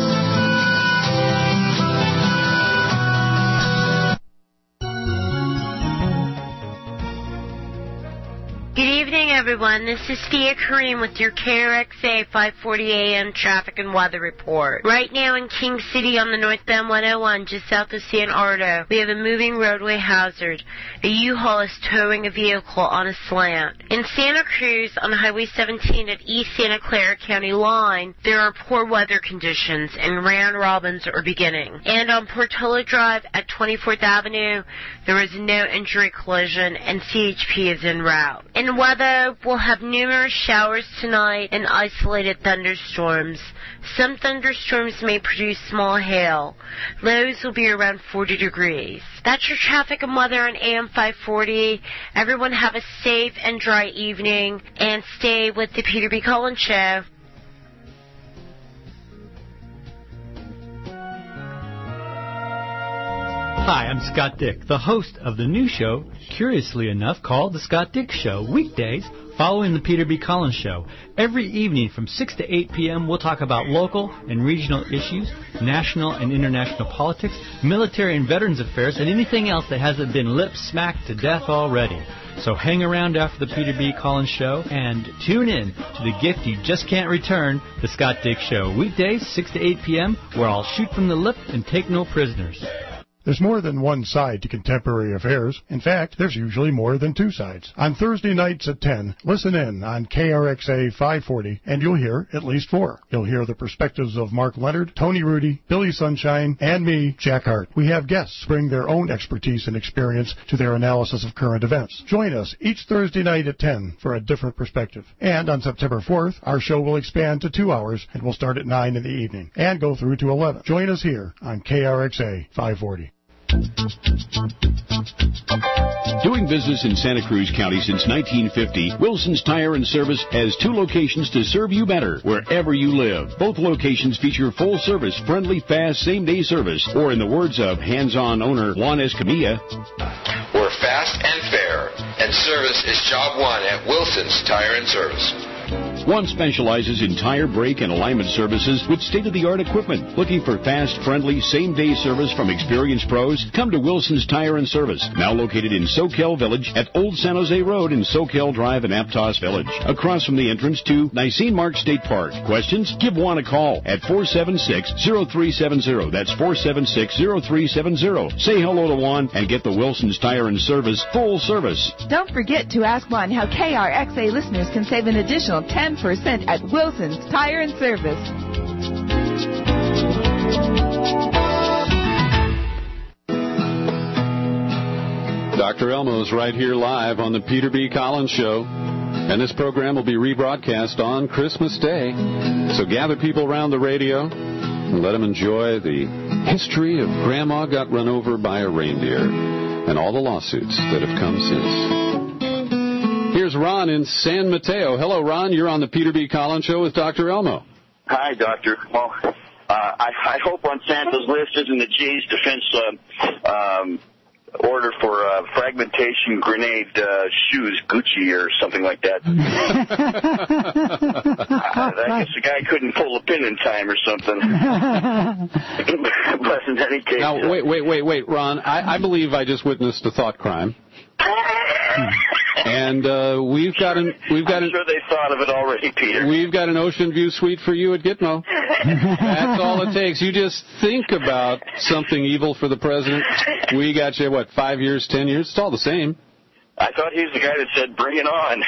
Good evening, everyone. This is Thea Kareem with your KRXA 540 AM traffic and weather report. Right now in King City on the northbound 101, just south of San Ardo, we have a moving roadway hazard. A U-Haul is towing a vehicle on a slant. In Santa Cruz on Highway 17 at East Santa Clara County line, there are poor weather conditions and round robins are beginning. And on Portola Drive at 24th Avenue, there is no injury collision and CHP is en route. In weather, we'll have numerous showers tonight and isolated thunderstorms. Some thunderstorms may produce small hail. Lows will be around 40 degrees. That's your traffic and weather on AM 540. Everyone have a safe and dry evening and stay with the Peter B. Collins Show. Hi, I'm Scott Dick, the host of the new show, curiously enough, called The Scott Dick Show, weekdays following the Peter B. Collins Show. Every evening from 6 to 8 p.m., we'll talk about local and regional issues, national and international politics, military and veterans affairs, and anything else that hasn't been lip-smacked to death already. So hang around after the Peter B. Collins Show and tune in to the gift you just can't return, The Scott Dick Show, weekdays 6 to 8 p.m., where I'll shoot from the lip and take no prisoners. There's more than one side to contemporary affairs. In fact, there's usually more than two sides. On Thursday nights at 10, listen in on KRXA 540, and you'll hear at least four. You'll hear the perspectives of Mark Leonard, Tony Rudy, Billy Sunshine, and me, Jack Hart. We have guests bring their own expertise and experience to their analysis of current events. Join us each Thursday night at 10 for a different perspective. And on September 4th, our show will expand to 2 hours and will start at 9 in the evening and go through to 11. Join us here on KRXA 540. Doing business in Santa Cruz County since 1950, Wilson's Tire and Service has 2 locations to serve you better wherever you live. Both locations feature full service, friendly, fast, same-day service, or in the words of hands-on owner Juan Escamilla, we're fast and fair, and service is job one at Wilson's Tire and Service. One specializes in tire, brake, and alignment services with state-of-the-art equipment. Looking for fast, friendly, same-day service from experienced pros? Come to Wilson's Tire and Service, now located in Soquel Village at Old San Jose Road in Soquel Drive in Aptos Village, across from the entrance to Nicene Mark State Park. Questions? Give Juan a call at 476-0370. That's 476-0370. Say hello to Juan and get the Wilson's Tire and Service full service. Don't forget to ask Juan how KRXA listeners can save an additional 10% at Wilson's Tire and Service. Dr. Elmo's right here live on the Peter B. Collins Show. And this program will be rebroadcast on Christmas Day. So gather people around the radio and let them enjoy the history of Grandma got run over by a reindeer and all the lawsuits that have come since. Here's Ron in San Mateo. Hello, Ron. You're on the Peter B. Collins Show with Dr. Elmo. Hi, Doctor. Well, I hope on Santa's list isn't the G's defense order for fragmentation grenade shoes, Gucci or something like that. I guess the guy couldn't pull a pin in time or something. But in any case... Now, wait, Ron. I believe I just witnessed a thought crime. And we've got I'm sure they thought of it already, Peter. We've got an Ocean View suite for you at Gitmo. That's all it takes. You just think about something evil for the president. We got you, 5 years, 10 years? It's all the same. I thought he was the guy that said, bring it on.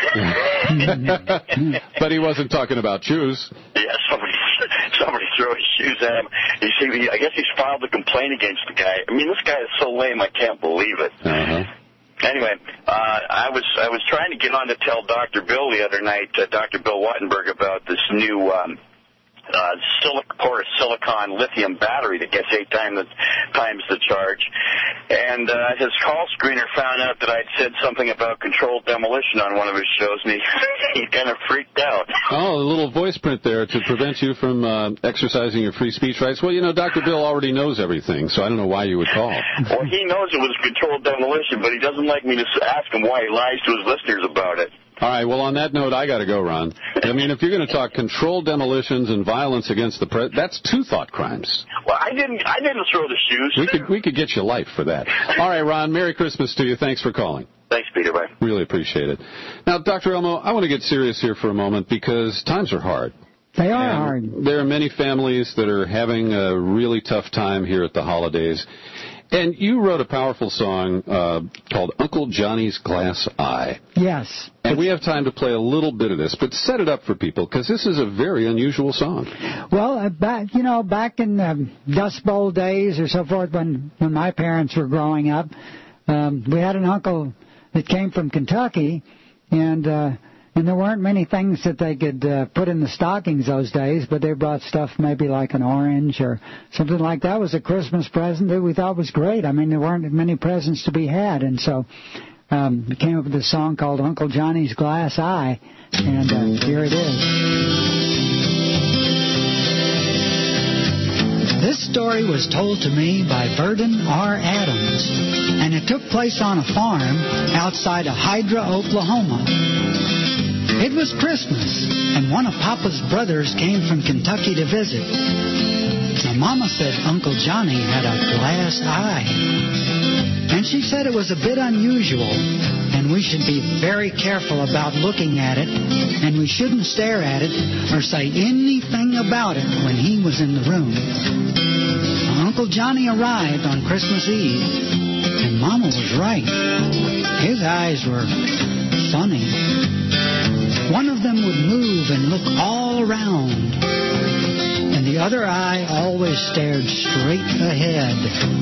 But he wasn't talking about shoes. Yeah, somebody threw his shoes at him. You see, I guess he's filed a complaint against the guy. I mean, this guy is so lame, I can't believe it. Uh-huh. Anyway, I was trying to get on to tell Dr. Bill the other night, Dr. Bill Wattenberg, about this new porous silicon lithium battery that gets 8 times the charge. And his call screener found out that I'd said something about controlled demolition on one of his shows, and he kind of freaked out. Oh, a little voice print there to prevent you from exercising your free speech rights. Well, Dr. Bill already knows everything, so I don't know why you would call. Well, he knows it was controlled demolition, but he doesn't like me to ask him why he lies to his listeners about it. All right, well, on that note, I got to go, Ron. I mean, if you're going to talk controlled demolitions and violence against the president, that's 2 thought crimes. Well, I didn't throw the shoes. We could get you life for that. All right, Ron, Merry Christmas to you. Thanks for calling. Thanks, Peter. Bye. Really appreciate it. Now, Dr. Elmo, I want to get serious here for a moment because times are hard. They are hard. There are many families that are having a really tough time here at the holidays. And you wrote a powerful song called Uncle Johnny's Glass Eye. Yes. And we have time to play a little bit of this, but set it up for people, because this is a very unusual song. Well, back in the Dust Bowl days or so forth, when my parents were growing up, we had an uncle that came from Kentucky, and there weren't many things that they could put in the stockings those days, but they brought stuff maybe like an orange or something like that. Was a Christmas present that we thought was great. I mean, there weren't many presents to be had, and so we came up with this song called Uncle Johnny's Glass Eye, and here it is. This story was told to me by Verdon R. Adams, and it took place on a farm outside of Hydra, Oklahoma. It was Christmas, and one of Papa's brothers came from Kentucky to visit. Now, Mama said Uncle Johnny had a glass eye, and she said it was a bit unusual, and we should be very careful about looking at it, and we shouldn't stare at it or say anything about it when he was in the room. Now, Uncle Johnny arrived on Christmas Eve, and Mama was right. His eyes were funny. One of them would move and look all around, and the other eye always stared straight ahead.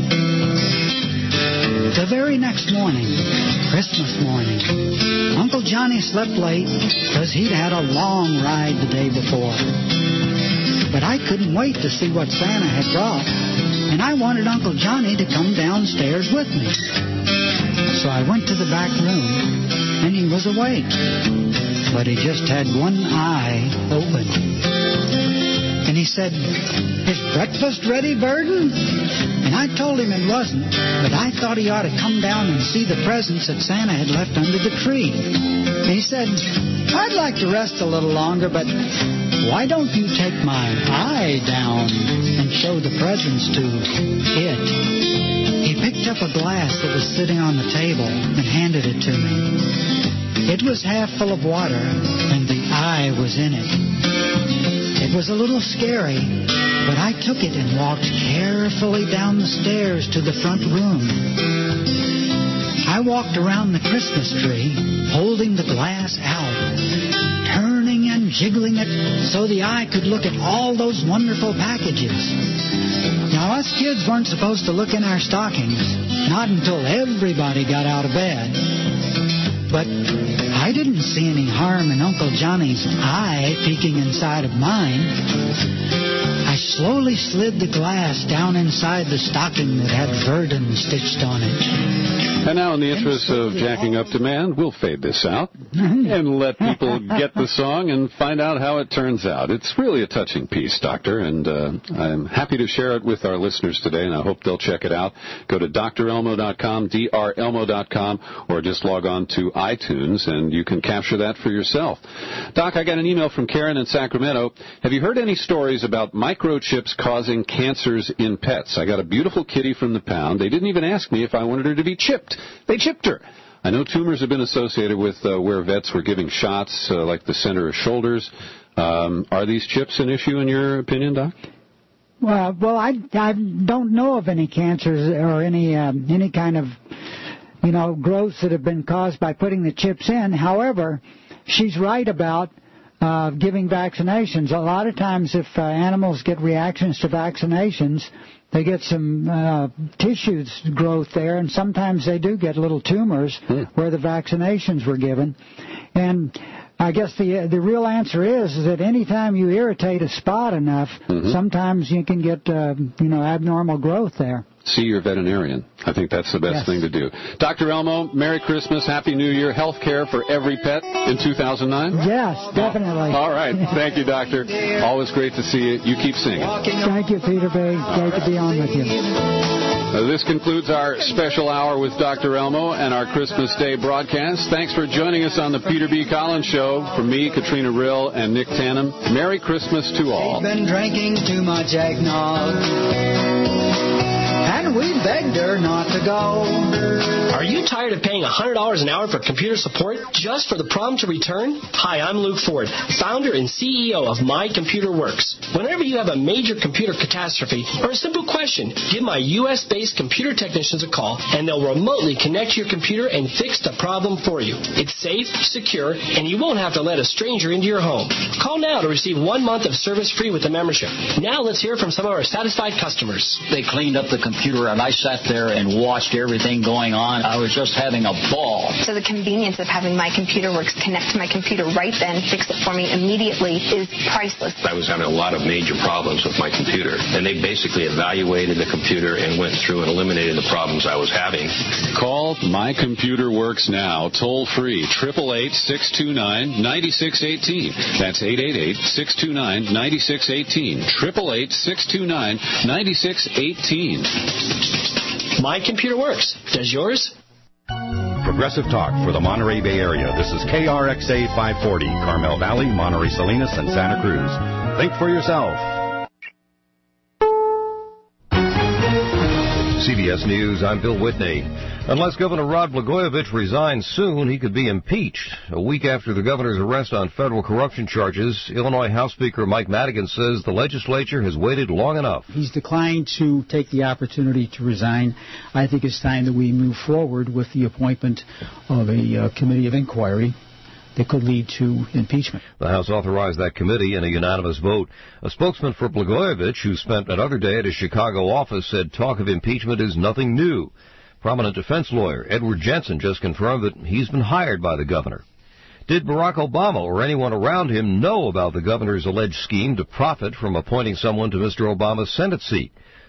The very next morning, Christmas morning, Uncle Johnny slept late because he'd had a long ride the day before. But I couldn't wait to see what Santa had brought, and I wanted Uncle Johnny to come downstairs with me. So I went to the back room, and he was awake. But he just had one eye open. And he said, "Is breakfast ready, Burden?" And I told him it wasn't, but I thought he ought to come down and see the presents that Santa had left under the tree. And he said, "I'd like to rest a little longer, but why don't you take my eye down and show the presents to it?" He picked up a glass that was sitting on the table and handed it to me. It was half full of water, and the eye was in it. It was a little scary, but I took it and walked carefully down the stairs to the front room. I walked around the Christmas tree, holding the glass out, turning and jiggling it so the eye could look at all those wonderful packages. Now, us kids weren't supposed to look in our stockings, not until everybody got out of bed. But I didn't see any harm in Uncle Johnny's eye peeking inside of mine. I slowly slid the glass down inside the stocking that had Verdun stitched on it. And now, in the interest of jacking up demand, we'll fade this out and let people get the song and find out how it turns out. It's really a touching piece, Doctor, and I'm happy to share it with our listeners today, and I hope they'll check it out. Go to drelmo.com, drelmo.com, or just log on to iTunes, and you can capture that for yourself. Doc, I got an email from Karen in Sacramento. Have you heard any stories about microchips causing cancers in pets? I got a beautiful kitty from the pound. They didn't even ask me if I wanted her to be chipped. They chipped her. I know tumors have been associated with where vets were giving shots, like the center of shoulders. Are these chips an issue in your opinion, Doc? Well, I don't know of any cancers or any kind of, growths that have been caused by putting the chips in. However, she's right about giving vaccinations. A lot of times if animals get reactions to vaccinations, they get some tissues growth there, and sometimes they do get little tumors where the vaccinations were given. And I guess the real answer is that any time you irritate a spot enough, sometimes you can get abnormal growth there. See your veterinarian. I think that's the best thing to do. Dr. Elmo, Merry Christmas, Happy New Year, health care for every pet in 2009? Yes, definitely. All right. Thank you, Doctor. Always great to see you. You keep singing. Thank you, Peter B. Great to be on with you. This concludes our special hour with Dr. Elmo and our Christmas Day broadcast. Thanks for joining us on the Peter B. Collins Show. From me, Katrina Rill, and Nick Tannum, Merry Christmas to all. We've been drinking too much eggnog, and we begged her not to go. Are you tired of paying $100 an hour for computer support just for the problem to return? Hi, I'm Luke Ford, founder and CEO of My Computer Works. Whenever you have a major computer catastrophe or a simple question, give my U.S.-based computer technicians a call, and they'll remotely connect your computer and fix the problem for you. It's safe, secure, and you won't have to let a stranger into your home. Call now to receive 1 month of service free with a membership. Now let's hear from some of our satisfied customers. They cleaned up the computer, and I sat there and watched everything going on. I was just having a ball. So the convenience of having My Computer Works connect to my computer right then, fix it for me immediately is priceless. I was having a lot of major problems with my computer, and they basically evaluated the computer and went through and eliminated the problems I was having. Call My Computer Works now, toll free, 888-629-9618. That's 888-629-9618. 888-629-9618. My Computer Works. Does yours? Progressive Talk for the Monterey Bay Area. This is KRXA 540, Carmel Valley, Monterey Salinas, and Santa Cruz. Think for yourself. CBS News, I'm Bill Whitney. Unless Governor Rod Blagojevich resigns soon, he could be impeached. A week after the governor's arrest on federal corruption charges, Illinois House Speaker Mike Madigan says the legislature has waited long enough. He's declined to take the opportunity to resign. I think it's time that we move forward with the appointment of a committee of inquiry that could lead to impeachment. The House authorized that committee in a unanimous vote. A spokesman for Blagojevich, who spent another day at his Chicago office, said talk of impeachment is nothing new. Prominent defense lawyer Edward Jensen just confirmed that he's been hired by the governor. Did Barack Obama or anyone around him know about the governor's alleged scheme to profit from appointing someone to Mr. Obama's Senate seat?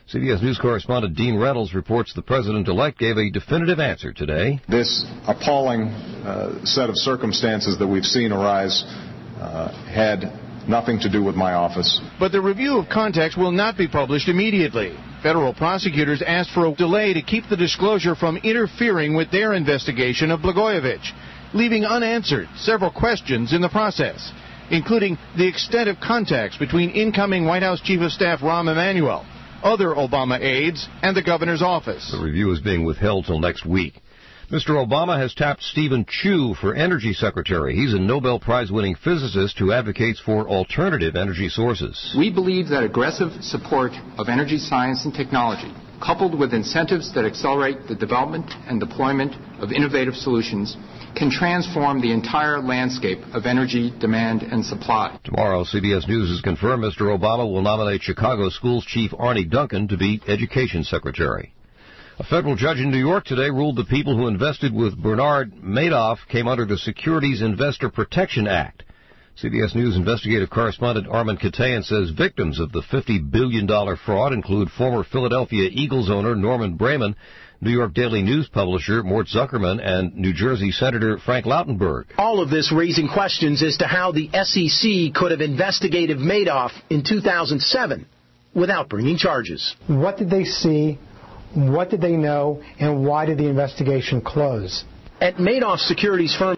CBS News correspondent Dean Reynolds reports the president-elect gave a definitive answer today. This appalling set of circumstances that we've seen arise had nothing to do with my office. But the review of contacts will not be published immediately. Federal prosecutors asked for a delay to keep the disclosure from interfering with their investigation of Blagojevich, leaving unanswered several questions in the process, including the extent of contacts between incoming White House Chief of Staff Rahm Emanuel, other Obama aides, and the governor's office. The review is being withheld till next week. Mr. Obama has tapped Stephen Chu for Energy Secretary. He's a Nobel Prize-winning physicist who advocates for alternative energy sources. We believe that aggressive support of energy science and technology, coupled with incentives that accelerate the development and deployment of innovative solutions, can transform the entire landscape of energy demand and supply. Tomorrow, CBS News has confirmed Mr. Obama will nominate Chicago Schools Chief Arnie Duncan to be Education Secretary. A federal judge in New York today ruled the people who invested with Bernard Madoff came under the Securities Investor Protection Act. CBS News investigative correspondent Armin Katayan says victims of the $50 billion fraud include former Philadelphia Eagles owner Norman Brayman, New York Daily News publisher Mort Zuckerman, and New Jersey Senator Frank Lautenberg. All of this raising questions as to how the SEC could have investigated Madoff in 2007 without bringing charges. What did they see? What did they know? And why did the investigation close? At Madoff's securities firm